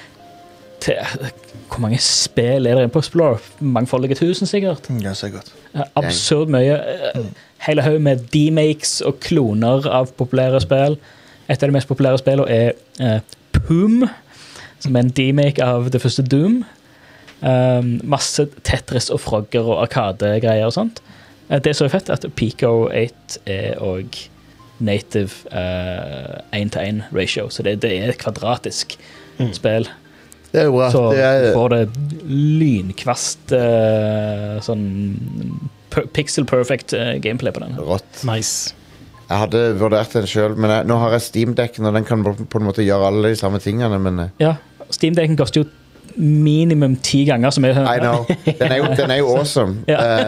Hvor mange spill er det inne på Splore? Mangfoldige 1000 sikkert. Ja, sikkert. Absurd mye. Hele haug med demakes og kloner av populære spill. Et av de mest populære spillene er Poom, som er en demake av det første Doom. Masse Tetris og Frogger og arkadegreier og sånt. Det er så fett at Pico 8 er og native 1-1 ratio, så det er et kvadratisk spill. Det er jo bra. Så får det lynkvast sånn pixel perfect gameplay på den. Rått. Nice. Jeg hadde vurdert den selv, men nå har jeg Steam-dekken, og den kan på en måte gjøre alle de samme tingene, men... Ja, Steam-dekken koster jo minimum 10 ganger som er... I know. Den er jo awesome.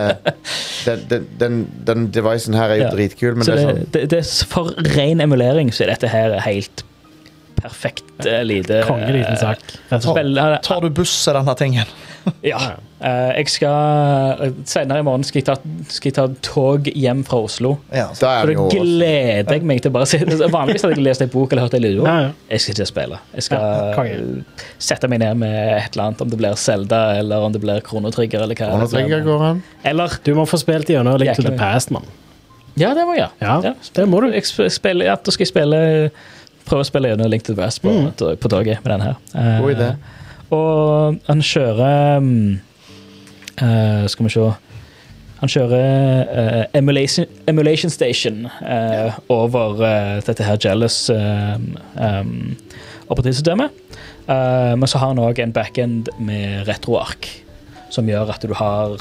Den devicen her er jo dritkul, men så det er sånn... Det er for ren emulering, så er dette her helt perfekt lite... Kongeliten sak. Tar du buss av denne tingen? Ja. Jeg skal... Senere i morgen skal jeg ta tog hjem fra Oslo. Ja. Så da gleder jeg meg til bare å se... Vanligvis hadde jeg lest en bok eller hørt en lyd. Jeg skal ikke spille. Jeg skal sette meg ned med et eller annet, om det blir Zelda, eller om det blir Chrono Trigger, eller hva. Chrono Trigger går an. Eller... Du må få spilt gjennom Link to the Past, man. Ja, det må jeg. Ja, det må du. Da skal jeg prøve å spille gjennom Link to the Past på toget med den her. God idé. Og han kjører skal vi se han kjører Emulation Station over dette her Jealous operativsystemet, men så har han også en backend med RetroArch som gjør at du har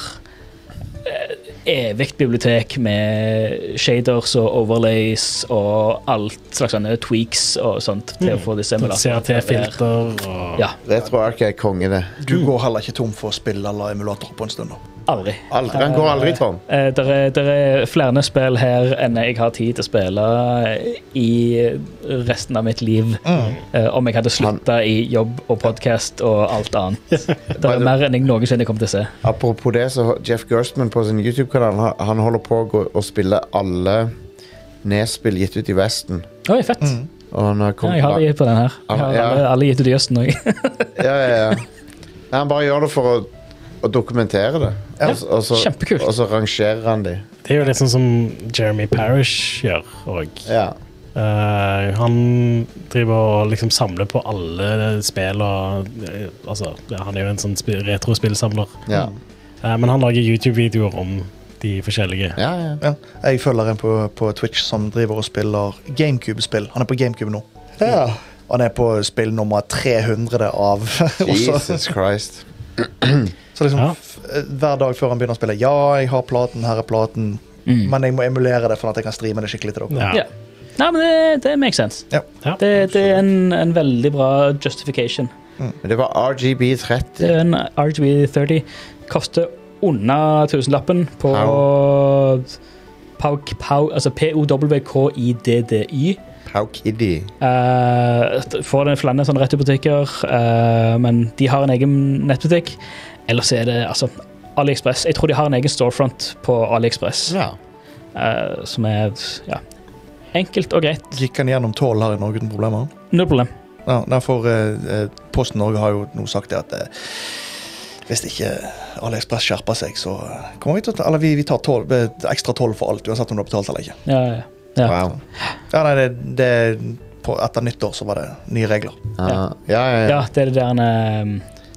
evigt bibliotek med shaders og overlays og alt slags sånne tweaks og sånt til å få disse emulatorene. CRT-filter og... Ja. RetroArch er konge det. Du går heller ikke tom for spill eller emulator på en stund da? Aldri. Den går aldri tom. Der er flere spill her enn jeg har tid til å spille i resten av mitt liv. Om jeg hadde sluttet i jobb og podcast og alt annet. Det er mer enn jeg noensinne kommer til å se. Apropos det, så Jeff Gerstmann på sin YouTube-kanal, han holder på å spille alle NES-spill gitt ut i Vesten. Oi, fett. Og han har jeg har det gitt på den her. Jeg har alle gitt ut i Østen også. Ja. Han bare gjør det for å dokumentere det. Ja, kjempekult. Og så rangerer han de. Det er jo litt sånn som Jeremy Parish gjør også. Ja. Han driver og liksom samler på alle spill og, altså, han er jo en sånn retro-spillsamler. Ja. Men han lager YouTube-videoer om de forskjellige. Ja. Jeg følger en på Twitch som driver og spiller GameCube-spill. Han er på GameCube nå. Ja. Han er på spill nummer 300 av Jesus Christ. Så liksom hver dag før han begynner å spille, jeg har platen, her er platen, men jeg må emulere det for at jeg kan streame det skikkelig til dere. Ja. Nei, men det makes sense. Ja. Det er en veldig bra justification. Men det var RGB 30. Det er en RGB 30. Koster under 1000-lappen på altså POWKIDDY. Powkiddy. Får den flere sånne rettubutikker, men de har en egen nettbutikk. Ellers er det altså AliExpress. Jeg tror de har en egen storefront på AliExpress. Ja. Som er enkelt og greit. Gikk han gjennom 12 her i Norge uten problemer? Null problem. Ja, derfor Posten Norge har jo nå sagt det at hvis ikke AliExpress skjerper seg, så kommer vi til eller vi tar ekstra 12 for alt, uansett om du har betalt eller ikke. Ja. Wow. Ja, nei, etter nyttår så var det nye regler. Ja, det er det der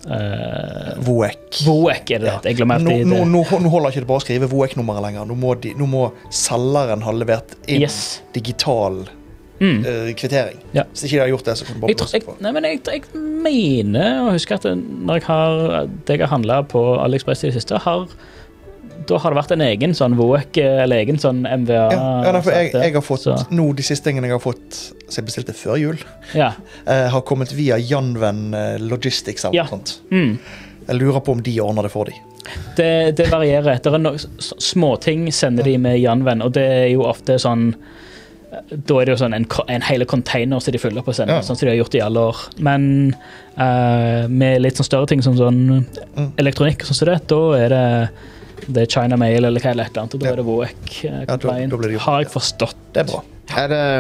Voek er det. Jeg glemmer alltid det. Nå holder ikke det bare å skrive Voek-nummeret lenger. Nå må selgeren ha levert inn digital kvittering. Ja. Hvis ikke de har gjort det, så kan du bare blåse på. Jeg mener å huske at når jeg har handlet på AliExpress i det siste, da har det vært en egen sånn Voek, eller egen sånn MVA. Ja, for jeg har fått, nå de siste tingene jeg har fått, så jeg bestilte før jul, har kommet via Janven Logistics eller noe sånt. Jeg lurer på om de ordner det for de. Det varierer. Det er småting sender de med Janven, og det er jo ofte sånn, da er det jo sånn en hele container som de fyller på å sende, sånn som de har gjort i alle år. Men med litt sånn større ting som sånn elektronikk og sånn som da er det China Mail eller hva eller et eller annet, og da er det Voek compliant. Har jeg forstått. Det er bra. Er det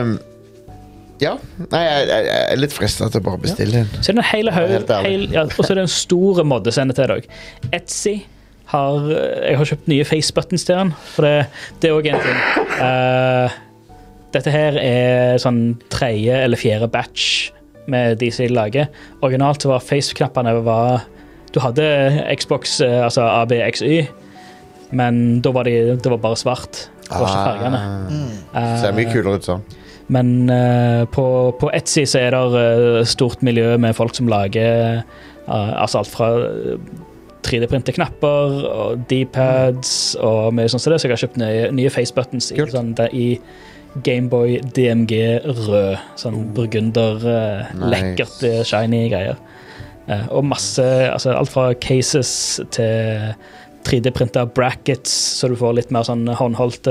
Nei, jeg er litt fristet til å bare bestille den. Så er det en hele og så er det en stor moddesender til deg. Etsy jeg har kjøpt nye face-buttons til den, for det er også en ting. Dette her er sånn 3. eller 4. batch med de som lager. Originalt var face-knappene du hadde Xbox, altså ABXY, men da var det var bare svart. Det var ikke fargene. Ser mye kulere ut sånn. Men på Etsy så er det stort miljø med folk som lager altså alt fra 3D-printe knapper og D-pads og mye sånt som det, så jeg har kjøpt nye face-buttons i Gameboy DMG rød, sånn burgunder, lekkert, shiny greier. Og masse, altså alt fra cases til 3D-printet brackets, så du får litt mer sånn håndholdt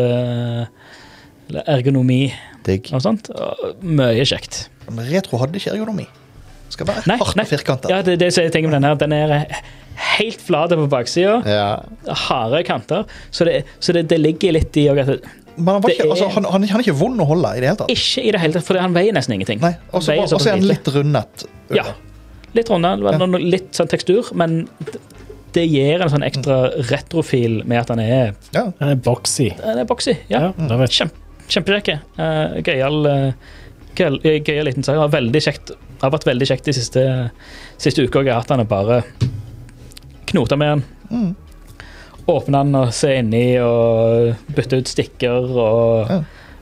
ergonomi og sånt. Og mye kjekt. Men retro hadde ikke ergonomi. Det skal være hardt og firkantet. Ja, det som jeg tenker med den her, den er helt flate på baksiden, harde kanter, så det ligger litt i at men han er ikke vond å holde i det hele tatt. Ikke i det hele tatt, for han veier nesten ingenting. Nei, og så er han litt rundet. Ja, litt rundet, litt sånn tekstur, men det gir en sånn ekstra retrofil med at han er... Ja, han er boxy. Han er boxy, ja. Kjempekjekke. Gøyal liten sak. Det har vært veldig kjekt de siste uker, og jeg har hatt han bare knota med han. Åpne den og se inni og bytte ut stikker og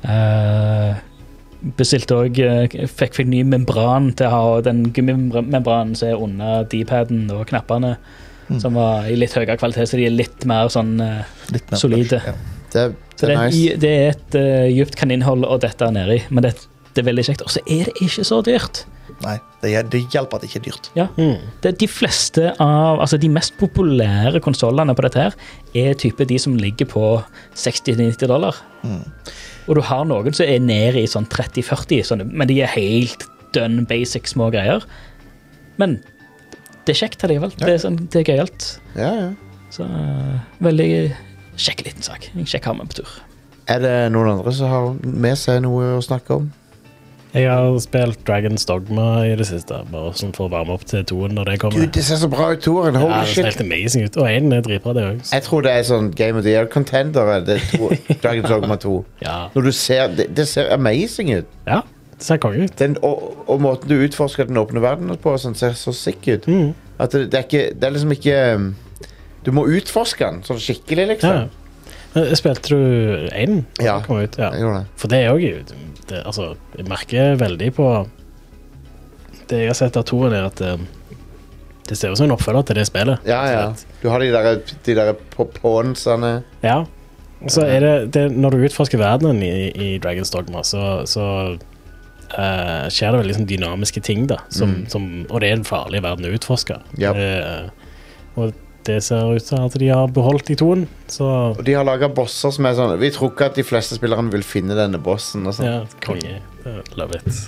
bestilte også, fikk ny membran til å ha den gummimembranen som er under D-paden og knappene, som var i litt høyere kvalitet, så de er litt mer sånn solide. Det er nice. Det er et djupt kaninhold og dette nede i, men det er veldig kjekt, og så er det ikke så dyrt. Nei, det hjelper at det ikke er dyrt. Ja, det de fleste av, altså de mest populære konsolene på dette her, er type de som ligger på $60-90. Og du har noen som er nede i sånn 30-40, men de er helt done basic små greier. Men det er kjekt allikevel. Det er gøyalt. Ja. Så veldig kjekk liten sak. Kjekk å ha med på tur. Er det noen andre som har med seg noe å snakke om? Jeg har spilt Dragon's Dogma i det siste, bare sånn for å varme opp til 2 når det kommer. Gud, det ser så bra ut, 2. Det ser helt amazing ut, og 1 er dritbra det også. Jeg tror det er sånn Game of the Year contender, Dragon's Dogma 2. Når du ser, det ser amazing ut. Ja, det ser konge ut. Og måten du utforsker den åpne verdenen på, sånn, ser så sick ut. At det er liksom ikke... Du må utforske den, sånn skikkelig, liksom. Spilte du 1? Ja, jeg gjorde det. For det er også... altså, jeg merker veldig på det jeg har sett av 2-en er at det ser ut som en oppfølger til det spillet. Ja. Du har de der pawnsene. Ja. Og så er det når du utforsker verdenen i Dragon's Dogma, så skjer det veldig sånn dynamiske ting da, og det er en farlig verden å utforske. Yep. Og det ser ut til at de har beholdt I toen. Og de har laget bosser som sånn, vi tror ikke at de fleste spillerne vil finne denne bossen. Og sånn. Ja, konge. Love it.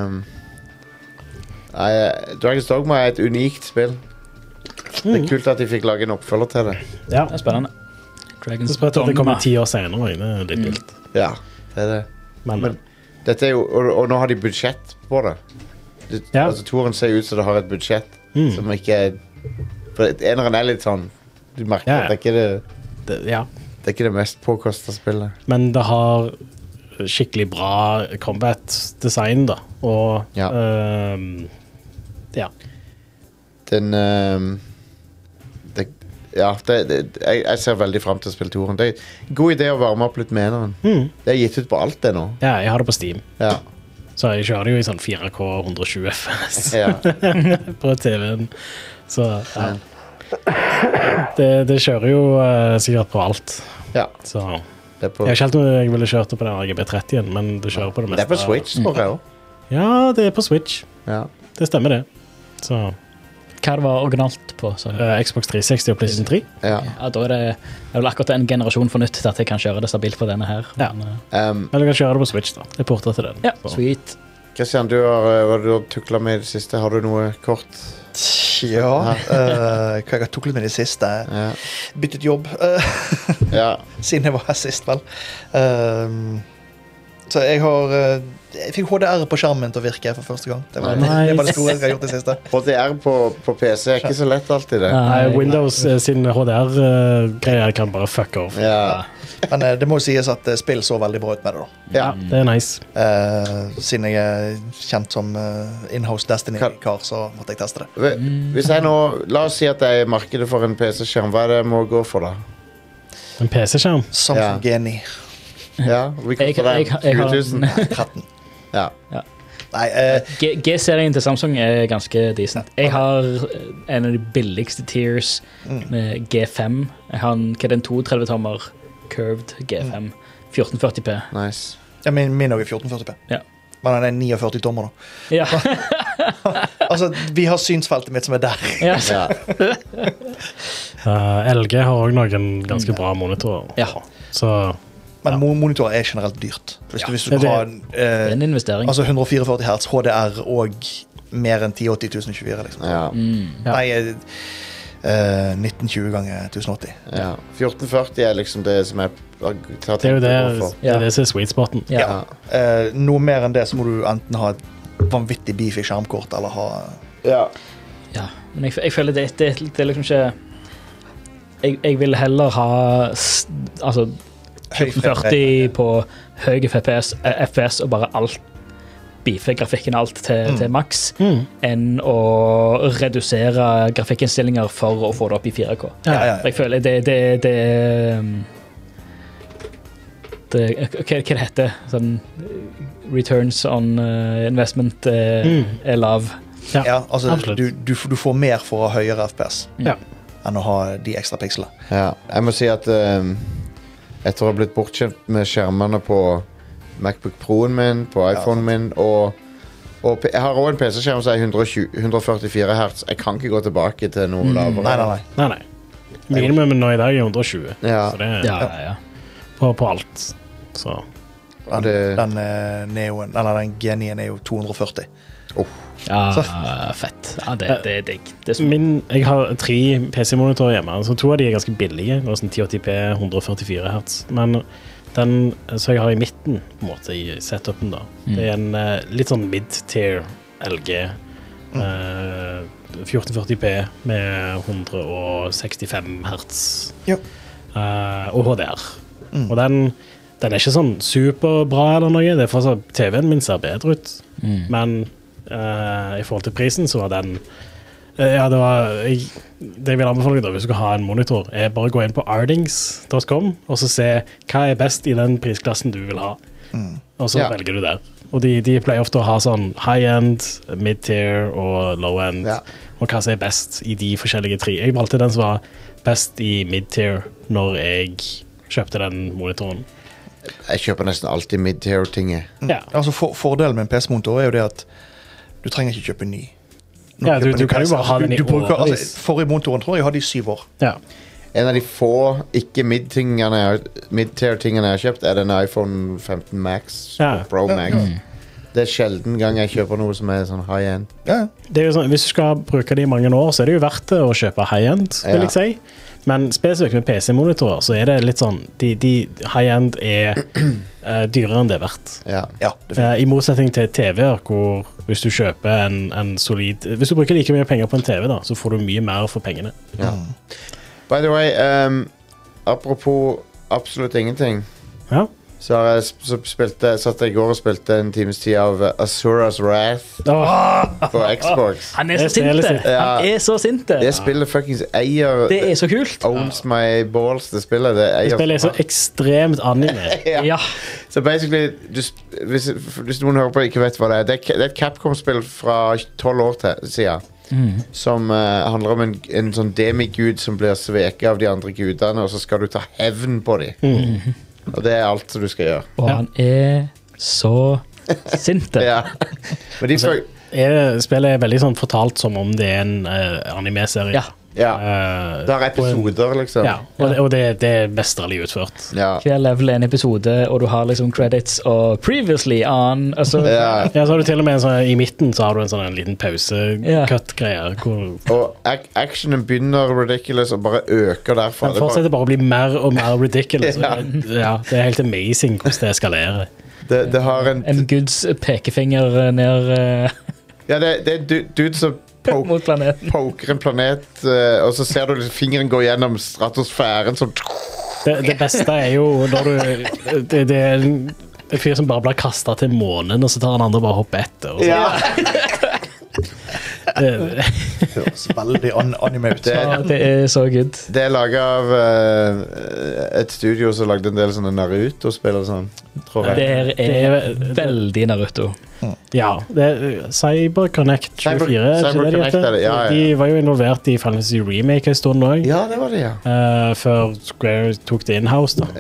Dragon's Dogma et unikt spill. Det kult at de fikk lage en oppfølger til det. Ja. Det spennende. Dragon's Dogma. Det kommer 10 år senere, det litt vilt. Ja, det det. Men dette jo, og nå har de budsjett på det. Altså, toren ser ut som det har et budsjett som ikke for eneren litt sånn du merker at det er ikke det mest påkostet spillet. Men det har skikkelig bra combat-design da og den jeg ser veldig frem til å spille toren. Det en god idé å varme opp litt med eneren. Det gitt ut på alt det nå. Ja, jeg har det på Steam. Så jeg kjører det jo I sånn 4K 120 FPS på TV-en. Så det kjører jo sikkert på alt. Så jeg har ikke helt om jeg ville kjørt det på den RGB30-en, men det kjører på det meste. Det på Switch, tror jeg også. Ja, det på Switch. Det stemmer det. Så hva det var originalt på? Xbox 360 og PlayStation 3. Da det vel akkurat en generasjon for nytt til at jeg kan kjøre det stabilt på denne her. Eller du kan kjøre det på Switch da. Det porter til den. Sweet. Christian, hva du har tuklet med I det siste? Har du noe kort? Hva jeg har tuklet med I det siste? Byttet jobb. Siden jeg var her sist, vel. Så jeg fikk HDR på skjermen til å virke for første gang. Det var det store jeg har gjort det siste. HDR på PC ikke så lett alltid det. Windows sin HDR-greier kan bare fuck off. Men det må jo sies at spill så veldig bra ut med det da. Det nice. Siden jeg kjent som in-house Destiny-kar, så måtte jeg teste det. Hvis jeg nå, la oss si at jeg markedet for en PC-skjerm, hva det må gå for da? En PC-skjerm? Samsung Genie. Vi kan få det 20 000. 13. Nei, G-serien til Samsung ganske decent. Jeg har en av de billigste tiers med G5. Jeg har en 32-tommer curved G5 1440p. Nice. Min også 1440p. Men den 49 tommer da. Altså, vi har synsfeltet mitt som der. LG har også noen ganske bra monitorer. Så men monitor generelt dyrt. Hvis du har en investering. Altså 144 Hz HDR og mer enn 1080 1024 liksom. Nei, 1920 ganger 1080. 1440 liksom det som jeg tar det er det som sweet spoten. Noe mer enn det så må du enten ha et vanvittig beefy skjermkort eller ha men jeg føler det er liksom ikke jeg vil heller ha altså 1440 på høy FPS og bare alt beefe grafikken alt til maks enn å redusere grafikkinnstillinger for å få det opp I 4K. Jeg føler det hva det heter sånn returns on investment lav. Altså du får mer for å ha høyere FPS enn å ha de ekstra pixelene. Jeg må si at etter å ha blitt bortkjent med skjermene på MacBook Proen min, på iPhone min, og jeg har også en PC-skjerm som 144 Hz. Jeg kan ikke gå tilbake til noe lavere. Nei. Minimum nå I dag 120. Så det på alt. Så. Den Neoen, eller den Genien jo 240. Fett. Det digg. Jeg har 3 PC-monitorer hjemme, så 2 av de ganske billige, nå sånn 1080p 144 Hz, men den så jeg har I midten på en måte I setupen da, det en litt sånn mid-tier LG 1440p med 165 Hz og HDR og den ikke sånn superbra eller noe, det for TV-en min ser bedre ut men I forhold til prisen så var den det jeg vil anbefale deg hvis du skal ha en monitor bare gå inn på ardings.com og så se hva best I den prisklassen du vil ha og så velger du der og de pleier ofte å ha sånn high-end, mid-tier og low-end og hva som best I de forskjellige 3 jeg valgte den som var best I mid-tier når jeg kjøpte den monitoren jeg kjøper nesten alltid mid-tier ting altså fordelen med en PC-monitor jo det at du trenger ikke kjøpe ny. Ja, du kan jo bare ha den i årevis. Forrige motoren tror jeg hadde i 7 år. Ja. En av de få ikke mid-tier-tingene jeg har kjøpt, er den iPhone 15 Max og Pro Max. Det er sjelden gang jeg kjøper noe som er sånn high-end. Ja. Det er jo sånn, hvis du skal bruke det i mange år, så er det jo verdt det å kjøpe high-end, vil jeg si. Men spesifikt med PC-monitorer, så er det litt sånn, de high-end er dyrere enn det er verdt. I motsetning til TV-er, hvor hvis du kjøper en solid... Hvis du bruker like mye penger på en TV, da, så får du mye mer for pengene. By the way, apropos absolutt ingenting. Ja. Så satt jeg i går og spilte en times tid av Asura's Wrath på Xbox. Han er så sinte! Han er så sinte! Det spillet fuckings eier... Det er så kult! Owns my balls, det spillet. Det spillet er så ekstremt anime. Ja. Så basically, hvis noen hører på ikke vet hva det er, det er et Capcom-spill fra 12 år siden. Som handler om en sånn demigud som blir sveket av de andre gudene, og så skal du ta hevn på dem. Og det er alt som du skal gjøre. Og han er så sinte. Men spillet er veldig sånn fortalt som om det er en anime-serie. Det er episoder, liksom. Og det er mesterlig utført. Hver level er en episode, og du har liksom credits og previously on. Altså, så har du til og med i midten så har du en liten pause-cut-greie. Og actionen begynner ridiculous og bare øker derfra. Den fortsetter bare å bli mer og mer ridiculous. Det er helt amazing hvordan det eskalerer. Det har en Guds pekefinger ned... Ja, det er dude som poker en planet, og så ser du fingeren gå gjennom stratosfæren som... Det beste er jo når du... Det er en fyr som bare blir kastet til månen, og så tar han andre bare hopp etter. Det høres veldig anime ut. Det er så good. Det er laget av et studio som lagde en del sånne Naruto-spill og sånn, tror jeg. Det er veldig Naruto. Ja, det er CyberConnect 24. De var jo involvert i Final Fantasy Remake en stund også. Ja, det var det, før Square tok det in-house, da.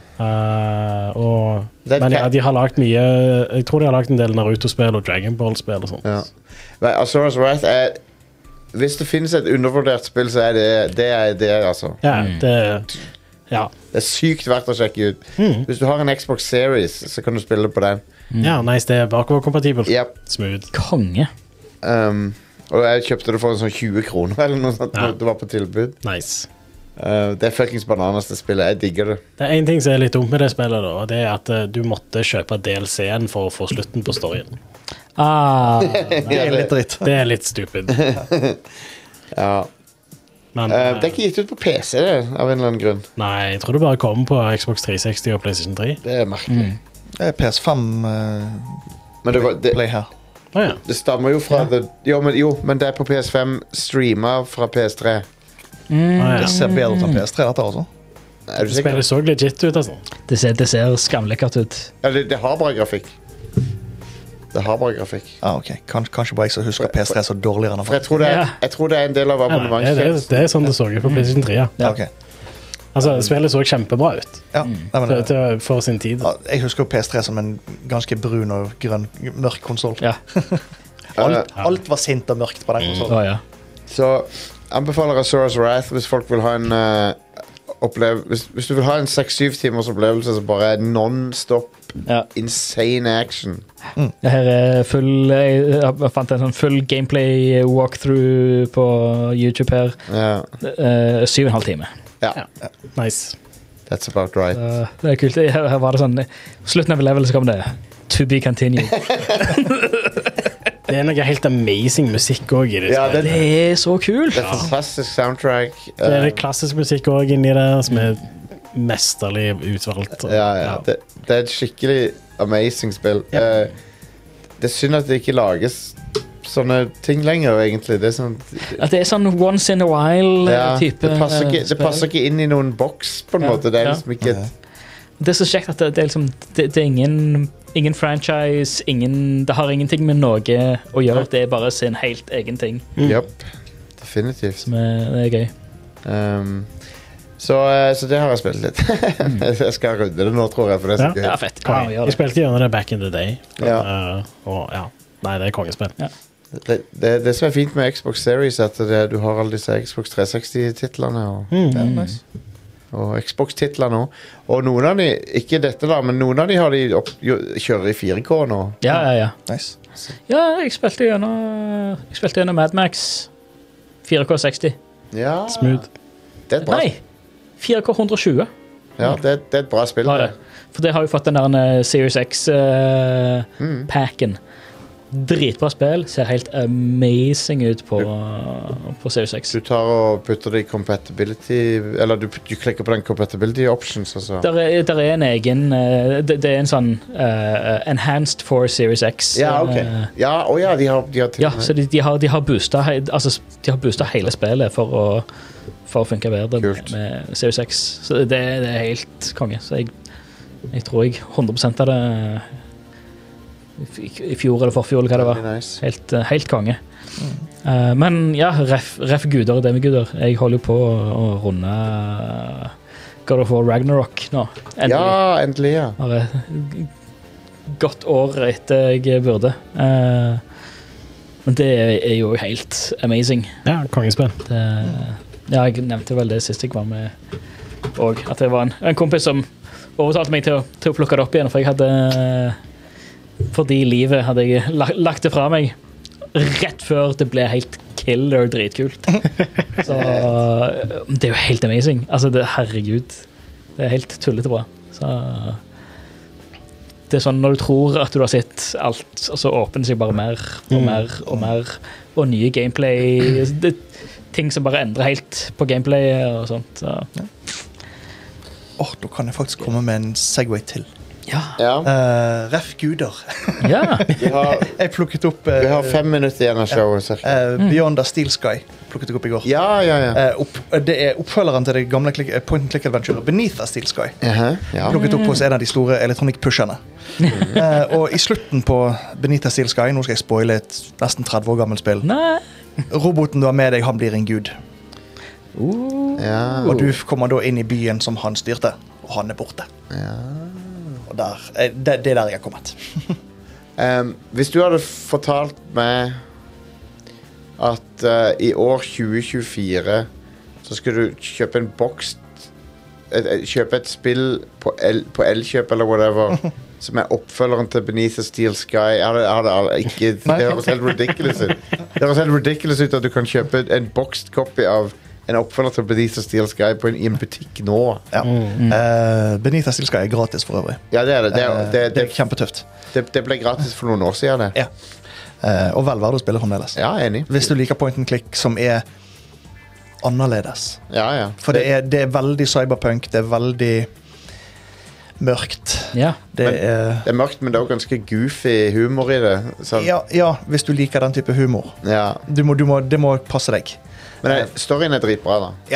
Men de har lagt mye... Jeg tror de har lagt en del Naruto-spill og Dragon Ball-spill og sånt. Asura's Wrath er... Hvis det finnes et undervurdert spill, så er det altså. Det er sykt verdt å sjekke ut. Hvis du har en Xbox Series, så kan du spille på den. Ja, nice, det er bakover-kompatibelt. Smooth. Konge. Og jeg kjøpte det for sånn 20 kroner eller noe sånt, når det var på tilbud. Nice. Det er fuckings bananas det spillet, jeg digger det. Det er en ting som er litt dumt med det spillet da, og det er at du måtte kjøpe DLC-en for å få slutten på storyen. Det er litt dritt. Det er litt stupid. Men, det er ikke gitt ut på PC det, av en eller annen grunn. Nei, jeg tror det bare kommer på Xbox 360 og PlayStation 3. Det er merkelig. Det er PS5 Play her. Det stammer jo fra men det er på PS5 streamet fra PS3. Det ser bedre ut enn PS3 dette altså. Det spiller så legit ut altså. Det ser skamlekkert ut. Det har bare grafikk. Ok, kanskje bare jeg så husker PS3 så dårligere enn jeg tror det er en del av abonnementet. Det er sånn det så ut på PlayStation 3. Altså, spillet så kjempebra ut for sin tid. Jeg husker PS3 som en ganske brun og grønn, mørk konsol. Alt var sint og mørkt på den konsolen. Så anbefaler Asura's Wrath hvis folk vil ha en hvis du vil ha en 6-7 timers opplevelse så bare er non-stop insane action. Det her er jeg fant en sånn full gameplay walkthrough på YouTube her. 7,5 timer. Nice. That's about right. Det er kult. Her var det sånn slutten av level så kom det to be continued. Det er noe helt amazing musikk også i det. Det er så kult. Det er fantastisk soundtrack. Det er klassisk musikk også inni det som er mesterlig utvalgt. Det er et skikkelig amazing spill. Det er synd at det ikke lages sånne ting lenger, egentlig. Det er sånn once in a while type. Det passer ikke inn i noen boks, på en måte. Det er liksom ikke det er så kjekt at det er liksom det er ingen franchise, det har ingenting med noe å gjøre. Det er bare sin helt egen ting. Definitivt. Som er gøy. Så det har jeg spilt litt. Jeg skal rydde det nå, tror jeg, for det er så gøy. Fett. Jeg spilte gjerne det back in the day. Nei, det er kongespill. Det som fint med Xbox Series at du har alle disse Xbox 360-titlene det nice. Og Xbox-titlene også. Og noen av de, ikke dette da, men noen av de har de kjører i 4K nå. Ja. Nice. Ja, jeg spilte gjennom Mad Max 4K 60. Ja. Smooth. Det er bra. Nei, 4K 120. Ja, det er et bra spill. For det har jo fått den der Series X-packen. Dritbra spill, ser helt amazing ut på Series X. Du tar og putter det i compatibility, eller du klikker på den compatibility options og så. Der er en egen, det er en sånn enhanced for Series X. Ja, ok. De har til. Ja, så de har boostet hele spillet for å funke bedre med Series X. Så det er helt konge. Så jeg tror jeg 100% av det i fjor eller forfjor, eller hva det var. Nice. Helt konge. Men ja, ref guder og demiguder. Jeg holder jo på å runde God of War Ragnarok nå. Endelig. Ja, endelig, ja. Bare godt år etter jeg burde. Men det er jo helt amazing. Ja, kongespill. Jeg nevnte vel det sist jeg var med, og at det var en kompis som overtalte meg til å plukke det opp igjen, for jeg hadde fordi livet hadde jeg lagt det fra meg rett før det ble helt killer dritkult. Så det er jo helt amazing. Altså, herregud. Det er helt tullete bra. Så det er sånn når du tror at du har sett alt, og så åpner seg bare mer og mer og mer, og nye gameplay, ting som bare endrer helt på gameplay og sånt. Så. Da kan jeg faktisk komme med en segway til. Ja. Ref guder. Ja. Jeg plukket opp Vi har 5 minutter igjen av showet. Beyond the Steel Sky plukket jeg opp i går. Ja. Det er oppfølgeren til det gamle point and click adventure Beneath the Steel Sky. Plukket opp hos en av de store elektronikkpusherne. Og i slutten på Beneath the Steel Sky, nå skal jeg spoile et nesten 30 år gammelt spill. Nei. Roboten du har med deg, han blir en gud. Og du kommer da inn i byen som han styrte, og han er borte. Og det er der jeg har kommet. Hvis du hadde fortalt meg at i år 2024 så skulle du kjøpe en boks, kjøpe et spill på Elkjøp eller whatever, som er oppfølgeren til Beneath the Steel Sky, det høres helt ridiculous ut. Det høres helt ridiculous ut at du kan kjøpe en boxed copy av en oppfølger til Beneath the Steel Sky i en butikk nå. Ja. Beneath the Steel Sky er gratis for øvrig. Ja, det er det. Det er kjempetøft. Det ble gratis for noen år siden, det. Ja. Og vel verdt å spille fremdeles. Ja, enig. Hvis du liker point and click som er annerledes. Ja. For det er veldig cyberpunk, det er veldig mørkt. Ja. Det er mørkt, men det er også ganske goofy humor i det. Så. Ja, hvis du liker den type humor. Ja. Det må passe deg. Men storyen er dritbra da. Ja.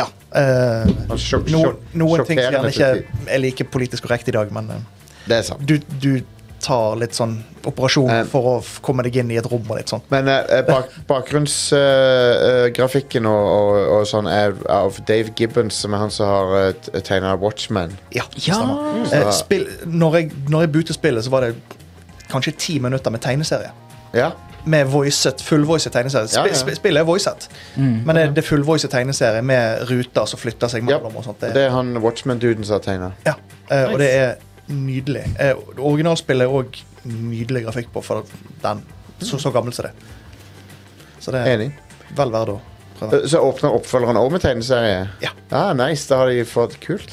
Noen ting som gjerne ikke er like politisk korrekt i dag, men det er sant. Du tar litt sånn operasjon for å komme deg inn i et rom og litt sånt. Men bakgrunnsgrafikken og sånn er av Dave Gibbons, som er han som har tegnet Watchmen. Ja. Når jeg begynte spillet, så var det kanskje 10 minutter med tegneserie. Ja. Med full-voicet tegneserie. Spillet er voicet, men det er full-voicet tegneserie med ruter som flytter seg mellom og sånt. Det er han Watchmen-duden som har tegnet. Ja, og det er nydelig. Originalspillet er også nydelig grafikk på, for den så gammel som det. Så det er enig. Vel verdt å prøve. Så åpner oppfølgeren også med tegneserie? Ja. Nice, da har de fått kult.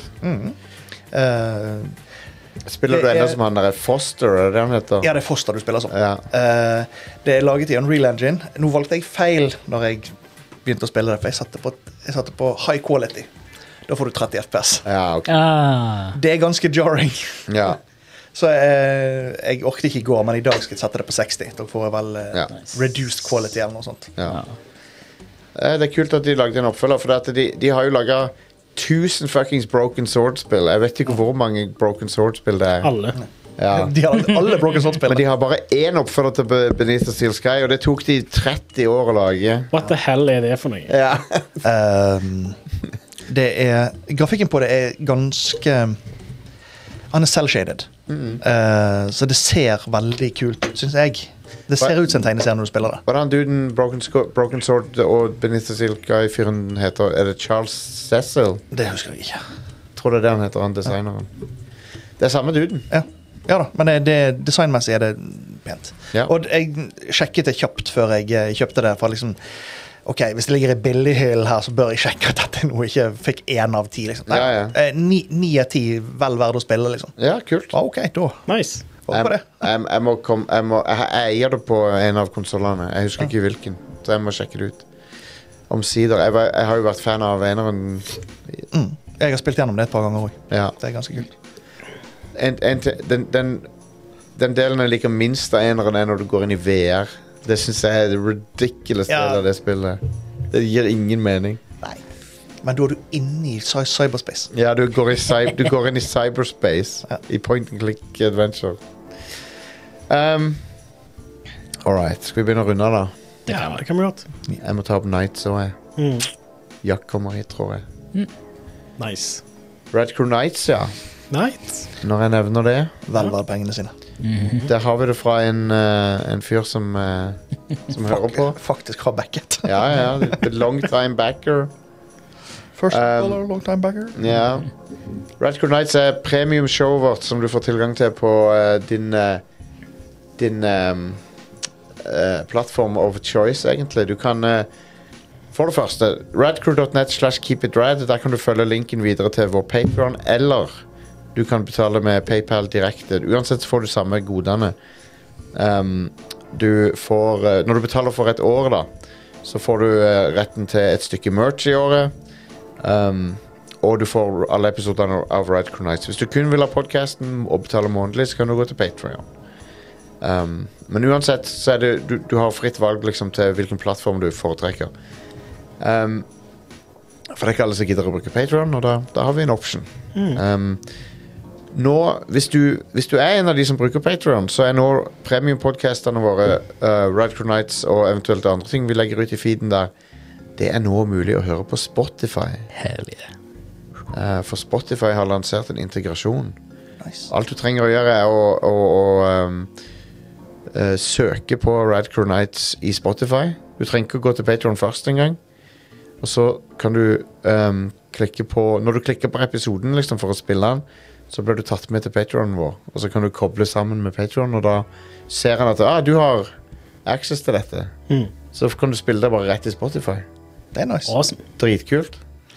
Spiller du enda som han der Foster, er det han heter? Ja, det er Foster du spiller som. Ja. Det er laget i Unreal Engine. Nå valgte jeg feil når jeg begynte å spille det, for jeg satte på high quality. Da får du 30 FPS. Ja, okay. Det er ganske jarring. Ja. Så jeg orket ikke i går, men i dag skal jeg sette det på 60. Da får jeg vel reduced quality eller noe sånt. Ja. Det er kult at de lagde en oppfølger, for de har jo laget 1000 fuckings Broken Sword-spill. Jeg vet ikke hvor mange Broken Sword-spill det er. Alle. Ja. De har alle Broken Sword-spill. Men de har bare én oppfølger til Beneath the Steel Sky, og det tok de 30 år å lage. What the hell er det for noe? Ja. Grafikken på det er ganske... Han er cel-shaded. Så det ser veldig kult ut, synes jeg. Det ser ut som en tegneserie når du spiller det. Hva er han duden Broken Sword og Benito Silka-fyren heter? Er det Charles Cecil? Det husker jeg ikke. Jeg tror det er det han heter, han designeren. Det er samme duden. Ja da, men designmessig er det pent. Ja. Og jeg sjekket det kjapt før jeg kjøpte det, for liksom ok, hvis det ligger i billighyll her, så bør jeg sjekke at dette nå ikke fikk 1 av 10 liksom. Nei, 9 av 10 vel verdt å spille liksom. Ja, kult. Ok, da. Nice. Jeg eier det på en av konsolene. Jeg husker ikke hvilken, så jeg må sjekke det ut. Omsider. Jeg har jo vært fan av eneren. Jeg har spilt gjennom det et par ganger også. Ja. Det er ganske kult. Den delen jeg liker minst av eneren er når du går inn i VR. Det synes jeg er det ridiculous del av det spillet. Det gir ingen mening. Nei, men da er du inne i cyberspace. Ja, du går inn i cyberspace i point and click adventure. Alright, skal vi begynne å runde da? Ja, det kan vi gjøre. Jeg må ta opp Night, så Jack kommer hit, tror jeg. Nice. Red Crew Nights, ja. Nice. Når jeg nevner det. Vel verdt pengene sine. Der har vi det fra en fyr som hører på. Faktisk har backet. Ja, long time backer. First dollar, long time backer. Ja. Red Crew Nights er premium showet vårt som du får tilgang til på din plattform of choice, egentlig. Du kan for det første radcrew.net/keepitRad. Der kan du følge linken videre til vår Patreon, eller du kan betale med PayPal direkte. Uansett får du samme godene. Du får, når du betaler for et år da, så får du retten til et stykke merch i året. Og du får alle episoderne av Red Crew Nights. Hvis du kun vil ha podcasten og betale månedlig, så kan du gå til Patreon. Men uansett så er det, du har fritt valg liksom, til hvilken plattform du foretrekker. For det er ikke alle som gidder å bruke Patreon, og da har vi en option. Nå, hvis du er en av de som bruker Patreon, så er nå premiumpodcastene våre, Red Crew Nights og eventuelt andre ting vi legger ut i feeden der, det er nå mulig å høre på Spotify. Hell yeah. For Spotify har lansert en integrasjon. Nice. Alt du trenger å gjøre er å søke på Red Crew Nights i Spotify. Du trenger ikke å gå til Patreon først en gang. Og så kan du klikke på, når du klikker på episoden liksom, for å spille den, så blir du tatt med til Patreonen vår. Og så kan du koble sammen med Patreon, og da ser han at du har access til dette. Så kan du spille det bare rett i Spotify. Det er nice. Awesome. Dritkult.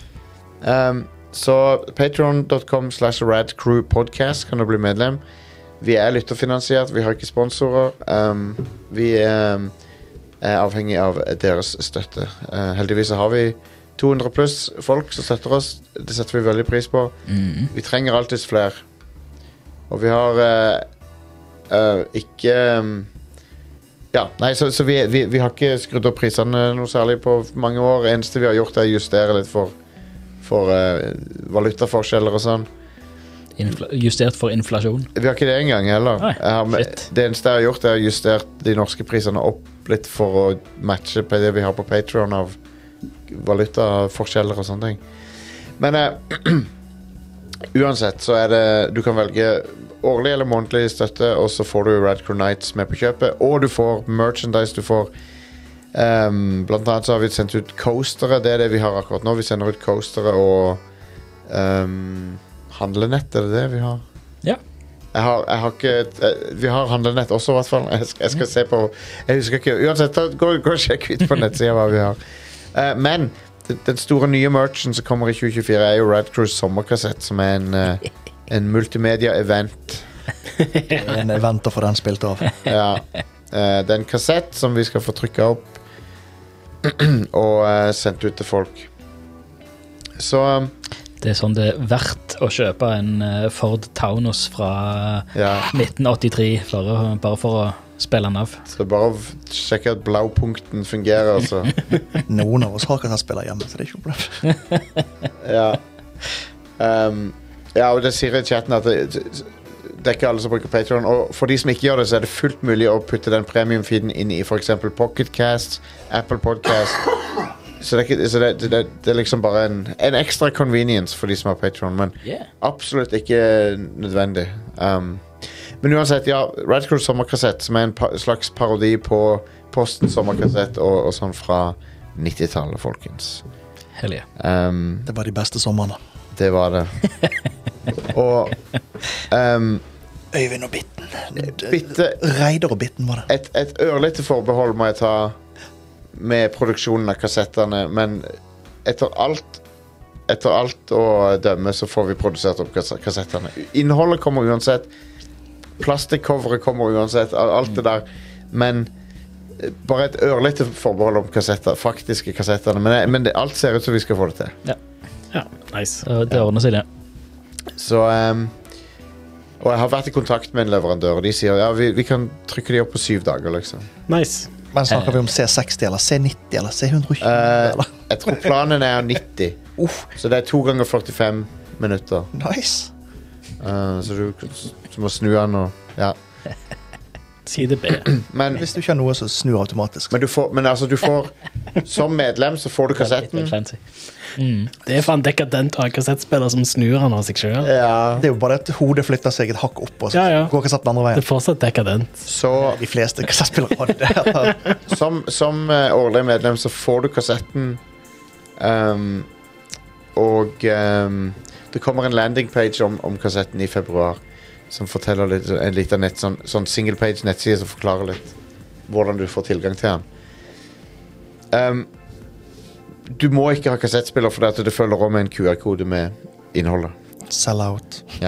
Så patreon.com/radcrewpodcast kan du bli medlem. Vi er lytterfinansiert, vi har ikke sponsorer. Vi er avhengig av deres støtte. Heldigvis så har vi 200 pluss folk som støtter oss. Det setter vi veldig pris på. Vi trenger alltid flere. Og vi har ikke ja, nei, så vi har ikke skrudd opp prisene noe særlig på mange år. Det eneste vi har gjort er å justere litt for valutaforskjeller og sånn. Justert for inflasjon. Vi har ikke det engang heller. Det eneste jeg har gjort er å justere de norske prisene opp litt for å matche på det vi har på Patreon av valutaforskjeller og sånne ting. Men uansett så er det, du kan velge årlig eller månedlig støtte, og så får du Red Crew Nights med på kjøpet, og du får merchandise, du får blant annet så har vi sendt ut coastere. Det er det vi har akkurat nå. Vi sender ut coastere og handlenett, er det vi har? Ja. Jeg har ikke vi har handlenett også i hvert fall. Jeg skal se på, jeg husker ikke, uansett gå og sjekk ut på nettsiden hva vi har. Men den store nye merchen som kommer i 2024 er jo Red Crews sommerkassett, som er en multimedia-event. En event å få den spilt av. Ja. Det er en kassett som vi skal få trykket opp og sendt ut til folk. Så det er sånn det er verdt å kjøpe en Ford Taunus fra 1983 bare for å spille den av. Så bare sjekke at blaupunkten fungerer, altså. Noen av oss har kassettspiller hjemme, så det er ikke problem. Ja. Ja, og det sier i chatten at det er ikke alle som bruker Patreon, og for de som ikke gjør det, så er det fullt mulig å putte den premium-feeden inn i for eksempel Pocketcast, Apple Podcast. Så det er liksom bare en ekstra convenience for de som har Patreon, men absolutt ikke nødvendig. Men uansett, ja, Red Crew sommerkassett, som en slags parodi på Posten sommerkassett og sånn fra 90-tallet, folkens. Hellige. Det var de beste sommerene. Det var det. Og Øyvind og Bitten. Reidar og Bitten var det. Et ørlite forbehold må jeg ta med produksjonen av kassettene, men etter alt å dømme så får vi produsert opp kassettene. Innholdet kommer uansett. Plastikcoveret kommer uansett. Alt det der. Men bare et ørlite forbehold om faktiske kassettene. Men alt ser ut som vi skal få det til. Ja, nice. Det ordner seg det. Så og jeg har vært i kontakt med en leverandør, og de sier ja, vi kan trykke de opp på 7 dager, liksom. Nice. Men snakker vi om C60 eller C90 eller C120? Eller? Jeg tror planen er 90. Så det er 2 ganger 45 minutter. Nice. Så du må snu den og ja. Side B. Men hvis du ikke har noe, så snur automatisk. Men du får som medlem så får du kassetten. Det er faen dekadent å ha kassettspiller som snur han av seg selv. Ja. Det er jo bare at hodet flytter seg et hakk opp, og så går kassetten andre veien. Det er fortsatt dekadent. Så de fleste kassettspillere har det. Som årlig medlem så får du kassetten, og det kommer en landing page om kassetten i februar, som forteller en liten sånn single page nettside som forklarer litt hvordan du får tilgang til den. Du må ikke ha kassettspiller for det følger også med en QR-kode med innholdet. Sell out. Ja.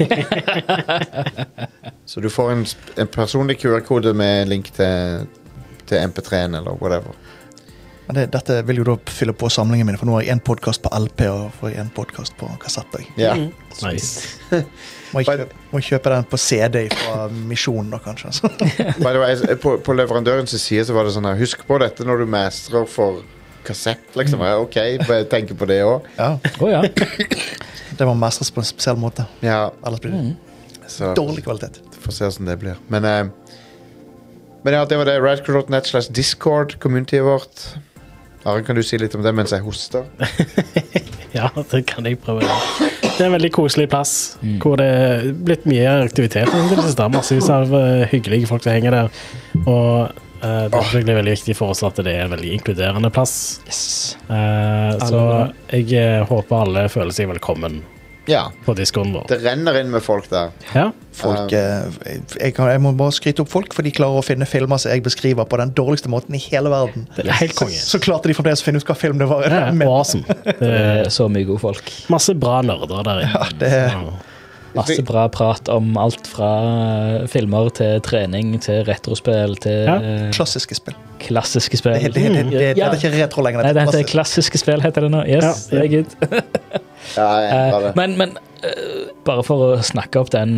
Så du får en personlig QR-kode med link til MP3-en eller whatever. Men dette vil jo da fylle på samlingen min, for nå har jeg en podcast på LP og får en podcast på kassett. Ja. Nice. Må kjøpe den på CD fra Misjonen da, kanskje. By the way, på leverandørens side så var det sånn her, husk på dette når du mestrer for kassett, liksom. Ok, bare tenke på det også. Ja. Ja. Det må mestres på en spesiell måte. Ja. Ellers blir det dårlig kvalitet. Får se hvordan det blir. Men ja, det var det. Radcrew.net/discord, communityet vårt. Aron, kan du si litt om det mens jeg hoster? Ja, det kan jeg prøve. Det er en veldig koselig plass, hvor det er blitt mye aktivitet. Det er massevis av hyggelige folk som henger der. Og det er selvfølgelig veldig viktig for oss at det er en veldig inkluderende plass. Yes. Så jeg håper alle føler seg velkommen på Discorden vår. Det renner inn med folk der. Ja. Folk, jeg må bare skryte opp folk, for de klarer å finne filmer som jeg beskriver på den dårligste måten i hele verden. Det er helt konge. Så klarte de fremdeles å finne ut hva film det var. Det er awesome. Det er så mye gode folk. Masse bra nerder der. Ja, det er... Masse bra prat om alt fra filmer til trening, til retrospill, til klassiske spill. Klassiske spill. Det er ikke retro lenger. Nei, det heter klassiske spill, heter det nå. Yes, det er good. Men bare for å snakke opp den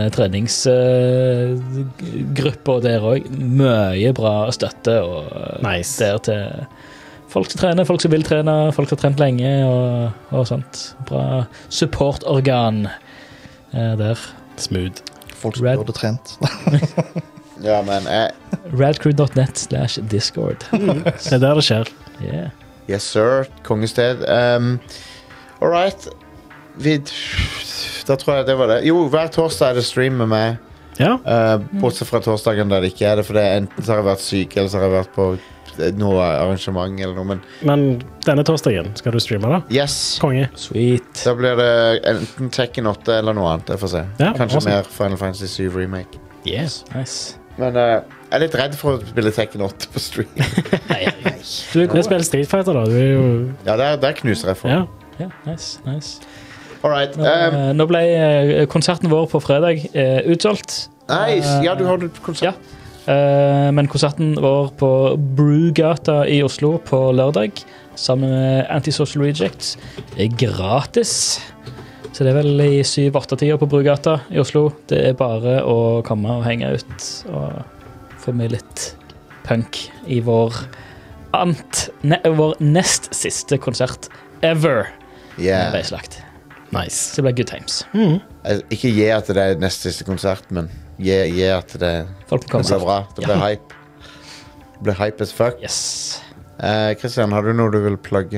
treningsgruppa der også, mye bra støtte og der til folk som trener, folk som vil trene, folk som har trent lenge og sånt. Bra supportorgan der. Smooth. Folk som burde trent. Ja, men radcrew.net/discord. Det er der det skjer. Yeah. Yes, sir. Kongested. All right. Da tror jeg det var det. Jo, hver torsdag er det stream med meg. Ja. Bortsett fra torsdagen der det ikke er det, for enten så har jeg vært syk, eller så har jeg vært på noe arrangement eller noe, men denne torsdagen skal du streame da? Yes. Konge. Sweet. Da blir det enten Tekken 8 eller noe annet, jeg får se. Kanskje awesome. mer Final Fantasy 7 Remake. Yes, nice. Men jeg er litt redd for å spille Tekken 8 på stream. Nei. Du spiller Street Fighter da, du er jo... Ja, der knuser jeg for. Ja, nice. Alright. Nå ble konserten vår på fredag utsolgt. Nice, ja, du har konsert. Ja. Men konserten vår på Brugata i Oslo på lørdag sammen med Antisocial Rejects er gratis, så det er vel i 7-8-tida på Brugata i Oslo. Det er bare å komme og henge ut og få med litt punk i vår nest siste konsert ever. Beislagt. Nice. Så det ble good times. Ikke gi at det er nest siste konsert, men gi at det blir bra. Det blir hype. Det blir hype as fuck. Yes. Christian, har du noe du vil plugge?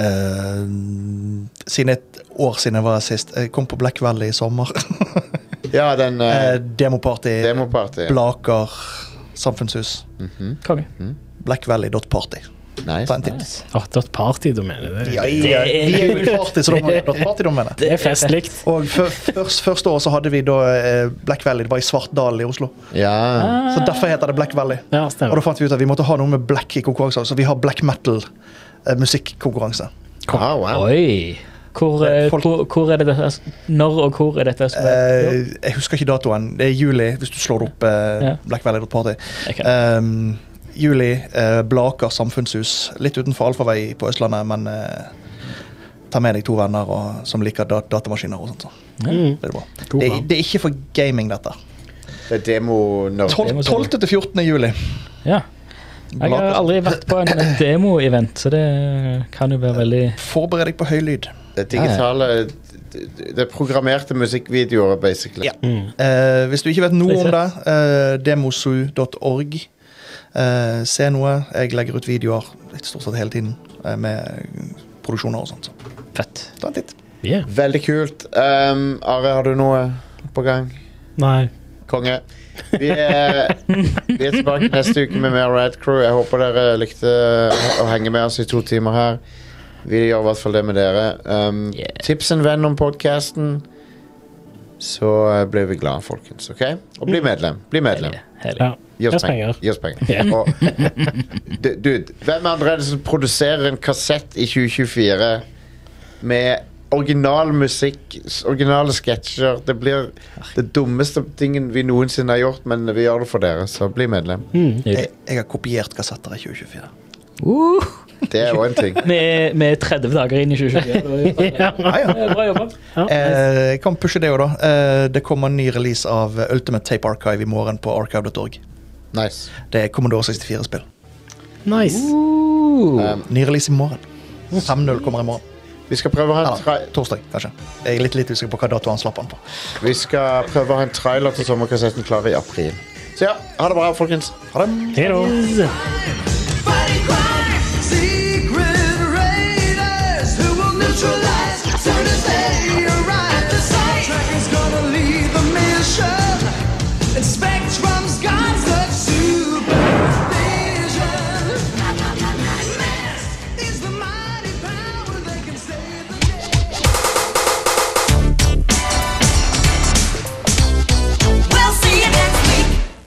Siden et år siden jeg var sist. Jeg kom på Black Valley i sommer. Ja, den Demoparty, Demoparty. Blaker, Samfunnshus. Konge. Blackvalley.party. Nice. .party-domenet. Ja, vi er jo i party, så da må vi ha .party-domenet. Det er festlikt. Og første år så hadde vi da Black Valley, det var i Svartdal i Oslo. Ja. Så derfor heter det Black Valley. Ja, og da fant vi ut at vi måtte ha noe med black i konkurranser, så vi har black metal musikkonkurranse. Wow. Oi. Hvor er det dette? Når og hvor er dette? Jeg husker ikke datoen. Det er juli, hvis du slår opp blackvalley.party. Juli, Blaker Samfunnshus. Litt utenfor Alfavei på Østlandet, men ta med deg 2 venner som liker datamaskiner og sånt. Det er bra. Det er ikke for gaming, dette. Det er demo 12. til 14. juli. Ja. Jeg har aldri vært på en demo-event, så det kan jo være veldig... Forbered deg på høy lyd. Det digitale... Det er programmerte musikkvideoer, basically. Ja. Hvis du ikke vet noe om det, demosu.org. Se noe. Jeg legger ut videoer stort sett hele tiden med produksjoner og sånt. Så. Fett. Ta en titt. Yeah. Veldig kult. Are, har du noe på gang? Nei. Konge. Vi er tilbake neste uke med mer Rad Crew. Jeg håper dere likte å henge med oss i 2 timer her. Vi gjør i hvert fall det med dere. Tips en venn om podcasten, så blir vi glad, folkens. Ok? Og bli medlem. Ja. Gi oss penger. Og, dude, hvem andre er det som produserer en kassett i 2024 med original musikk, originale sketsjer? Det blir det dummeste tingen vi noensinne har gjort, men vi gjør det for dere, så bli medlem. Jeg har kopiert kassetter i 2024. Det er jo en ting. Vi er 30 dager inn i 2024. Bra jobba. Jeg kan pushe det jo da. Det kommer en ny release av Ultimate Tape Archive i morgen på archive.org. Nice. Det er Commodore 64-spill. Nice. Ny release i morgen. 5.0 kommer i morgen. Vi skal prøve å ha en torsdag, kanskje. Jeg er litt usikker på hva dato han slapp han på. Vi skal prøve å ha en trailer til sommerkassetten klar i april. Så ja, ha det bra, folkens. Ha det. Hei da.